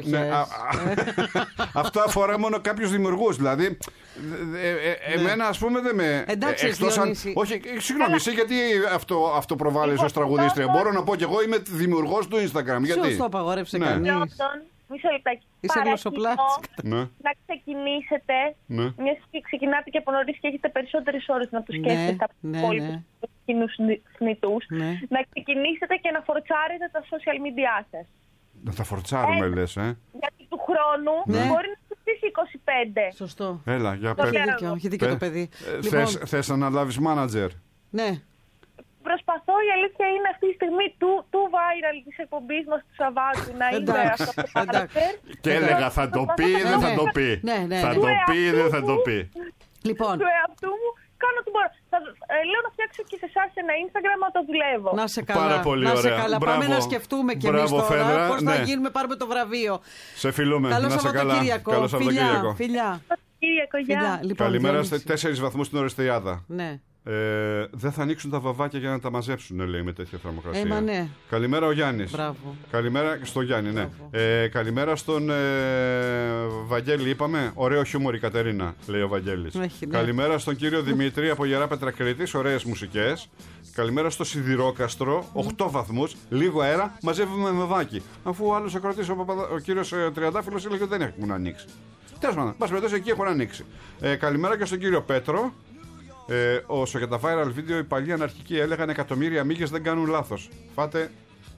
B: Αυτό αφορά μόνο κάποιους δημιουργούς, δηλαδή... Εμένα, ας πούμε, δεν με...
C: Εντάξει,
B: όχι, συγγνώμη, εσύ γιατί αυτό προβάλλεις ως τραγουδίστρια? Μπορώ να πω κι εγώ είμαι δημιουργός του Instagram. Γιατί?
C: Ποιος το απαγόρεψε κανείς?
J: Μισό λεπτάκι.
C: Είσαι γλωσσοπλάστη.
J: Να ξεκινήσετε, μιας και ξεκινάτε και από νωρίς και έχετε περισσότερες ώρες να το σκέφτεστε από τους υπόλοιπους κοινούς θνητούς, να ξεκινήσετε και να φορτσάρετε τα social media σας.
B: Να τα φορτσάρουμε, λες,
J: Γιατί του χρόνου μπορεί να στήσει 25.
C: Σωστό.
B: Έλα, για πέρα.
C: Έχει δίκιο το παιδί.
B: Θες να αναλάβεις manager?
C: Ναι.
J: Προσπαθώ, η αλήθεια είναι αυτή τη στιγμή του viral της εκπομπής μας του Σαββάτου να είναι αυτό το character.
B: Και έλεγα θα το πει ή δεν θα το πει? Θα το πει ή δεν θα το πει?
C: Λοιπόν,
J: του εαυτού μου κάνω ό,τι μπορώ. Λέω να φτιάξω και σε εσάς ένα Instagram να το δουλεύω.
C: Να σε καλά.
B: Πάρα πολύ ωραία.
C: Να σε καλά. Πάμε να σκεφτούμε κι εμείς τώρα πώς θα γίνουμε, πάρουμε το βραβείο.
B: Σε φιλούμε.
C: Καλό
B: να σε καλά.
C: Καλό Σαββατοκύριακο. Φιλιά.
B: Καλημέρα σε 4 βαθμούς στην Οριστιάδα.
C: Ναι.
B: Δεν θα ανοίξουν τα βαβάκια για να τα μαζέψουν, λέει, με τέτοια θερμοκρασία.
C: Ναι.
B: Καλημέρα ο Γιάννης.
C: Μπράβο.
B: Καλημέρα στο Γιάννη, ναι. Καλημέρα στον Βαγγέλη, είπαμε. Ωραίο χιούμορ η Κατερίνα, λέει ο Βαγγέλης. Καλημέρα στον κύριο Δημήτρη από Γερά Πετρακρίτης, ωραίες μουσικές. Καλημέρα στο Σιδηρόκαστρο, 8 βαθμούς, λίγο αέρα, μαζεύουμε με βάκι. Αφού ο άλλος ακροατής, ο κύριος Τριαντάφυλλος, έλεγε ότι δεν έχουν ανοίξει. Τέλος πάντων, μας περιπτώσει εκεί έχουν ανοίξει. Καλημέρα και στον κύριο Πέτρο. Όσο για τα viral βίντεο, οι παλιοί αναρχικοί έλεγαν εκατομμύρια μύγες δεν κάνουν λάθος. Φάτε.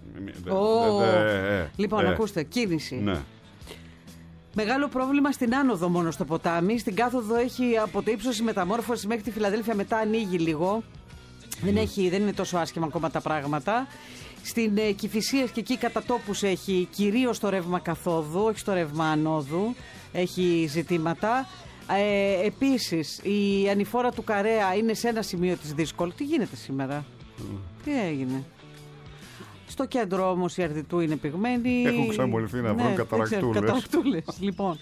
C: Λοιπόν, ακούστε, κίνηση.
B: Ναι.
C: Μεγάλο πρόβλημα στην άνοδο μόνο στο ποτάμι. Στην κάθοδο έχει από το ύψος η μεταμόρφωση μέχρι τη Φιλαδέλφια, μετά ανοίγει λίγο. Δεν είναι τόσο άσχημα ακόμα τα πράγματα. Στην Κηφισίας και εκεί κατά τόπους έχει κυρίως το ρεύμα καθόδου, όχι το ρεύμα ανόδου. Έχει ζητήματα. Επίσης η ανηφόρα του Καρέα είναι σε ένα σημείο της δύσκολη. Τι γίνεται σήμερα? Τι έγινε? Στο κέντρο όμως η Αρδιτού είναι πυγμένη.
B: Έχουν ξαμολυθεί να βρουν καταρακτούλες.
C: Λοιπόν,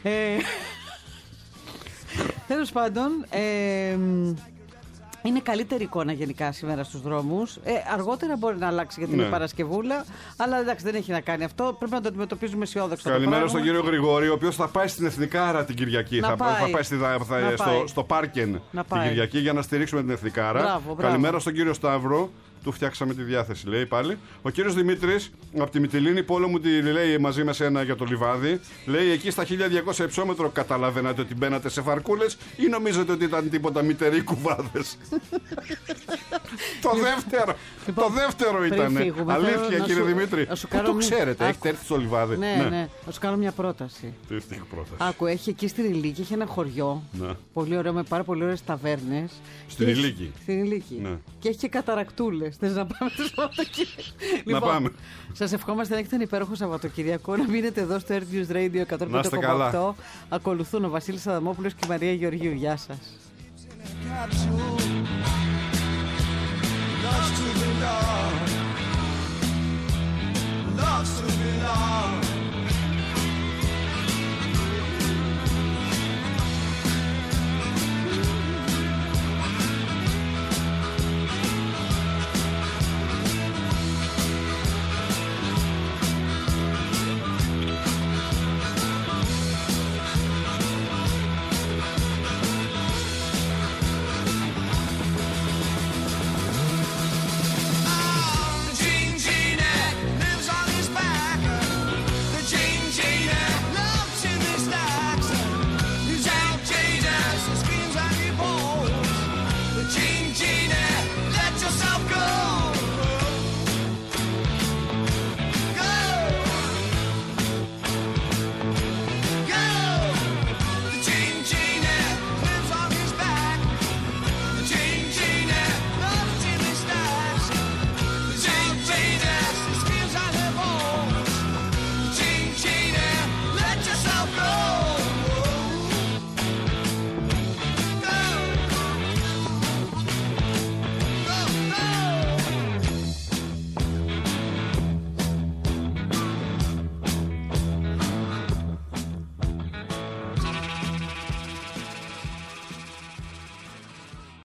C: τέλος πάντων, είναι καλύτερη εικόνα γενικά σήμερα στους δρόμους. Αργότερα μπορεί να αλλάξει γιατί είναι Παρασκευούλα, αλλά εντάξει, δεν έχει να κάνει αυτό. Πρέπει να το αντιμετωπίζουμε αισιόδοξα.
B: Καλημέρα στον κύριο Γρηγόρη, ο οποίος θα πάει στην Εθνικάρα την Κυριακή. Θα πάει στο Πάρκεν την Κυριακή για να στηρίξουμε την Εθνικάρα. Καλημέρα στον κύριο Σταύρο, του φτιάξαμε τη διάθεση. Λέει πάλι. Ο κύριος Δημήτρης, από τη Μυτιλήνη, πόλο μου τη λέει μαζί με σένα για το λιβάδι. Λέει εκεί στα 1200 υψόμετρο καταλαβαίνατε ότι μπαίνατε σε φαρκούλες ή νομίζετε ότι ήταν τίποτα μητεροί κουβάδες? Το δεύτερο ήταν. Αλήθεια, κύριε Δημήτρη. Πού το ξέρετε, έχετε έρθει στο λιβάδι?
C: Ναι. Θα σου κάνω μια πρόταση.
B: Τι πρόταση?
C: Άκου, έχει εκεί στην Ηλίκη, έχει ένα χωριό. Ναι. Πολύ ωραίο, με πάρα πολύ ωραίες ταβέρνες.
B: Στην Ηλίκη.
C: Στην Ηλίκη. Ναι. Και έχει και καταρακτούλες. Θες να πάμε το Σαββατοκύριακο?
B: Να πάμε.
C: Σας ευχόμαστε να έχετε ένα υπέροχο Σαββατοκυριακό. Να μείνετε εδώ στο Earth News Radio 105,8. Ακολουθούν ο Βασίλης Αδαμόπουλος και η Μαρία Γεωργίου. Γεια σας. Loves to belong.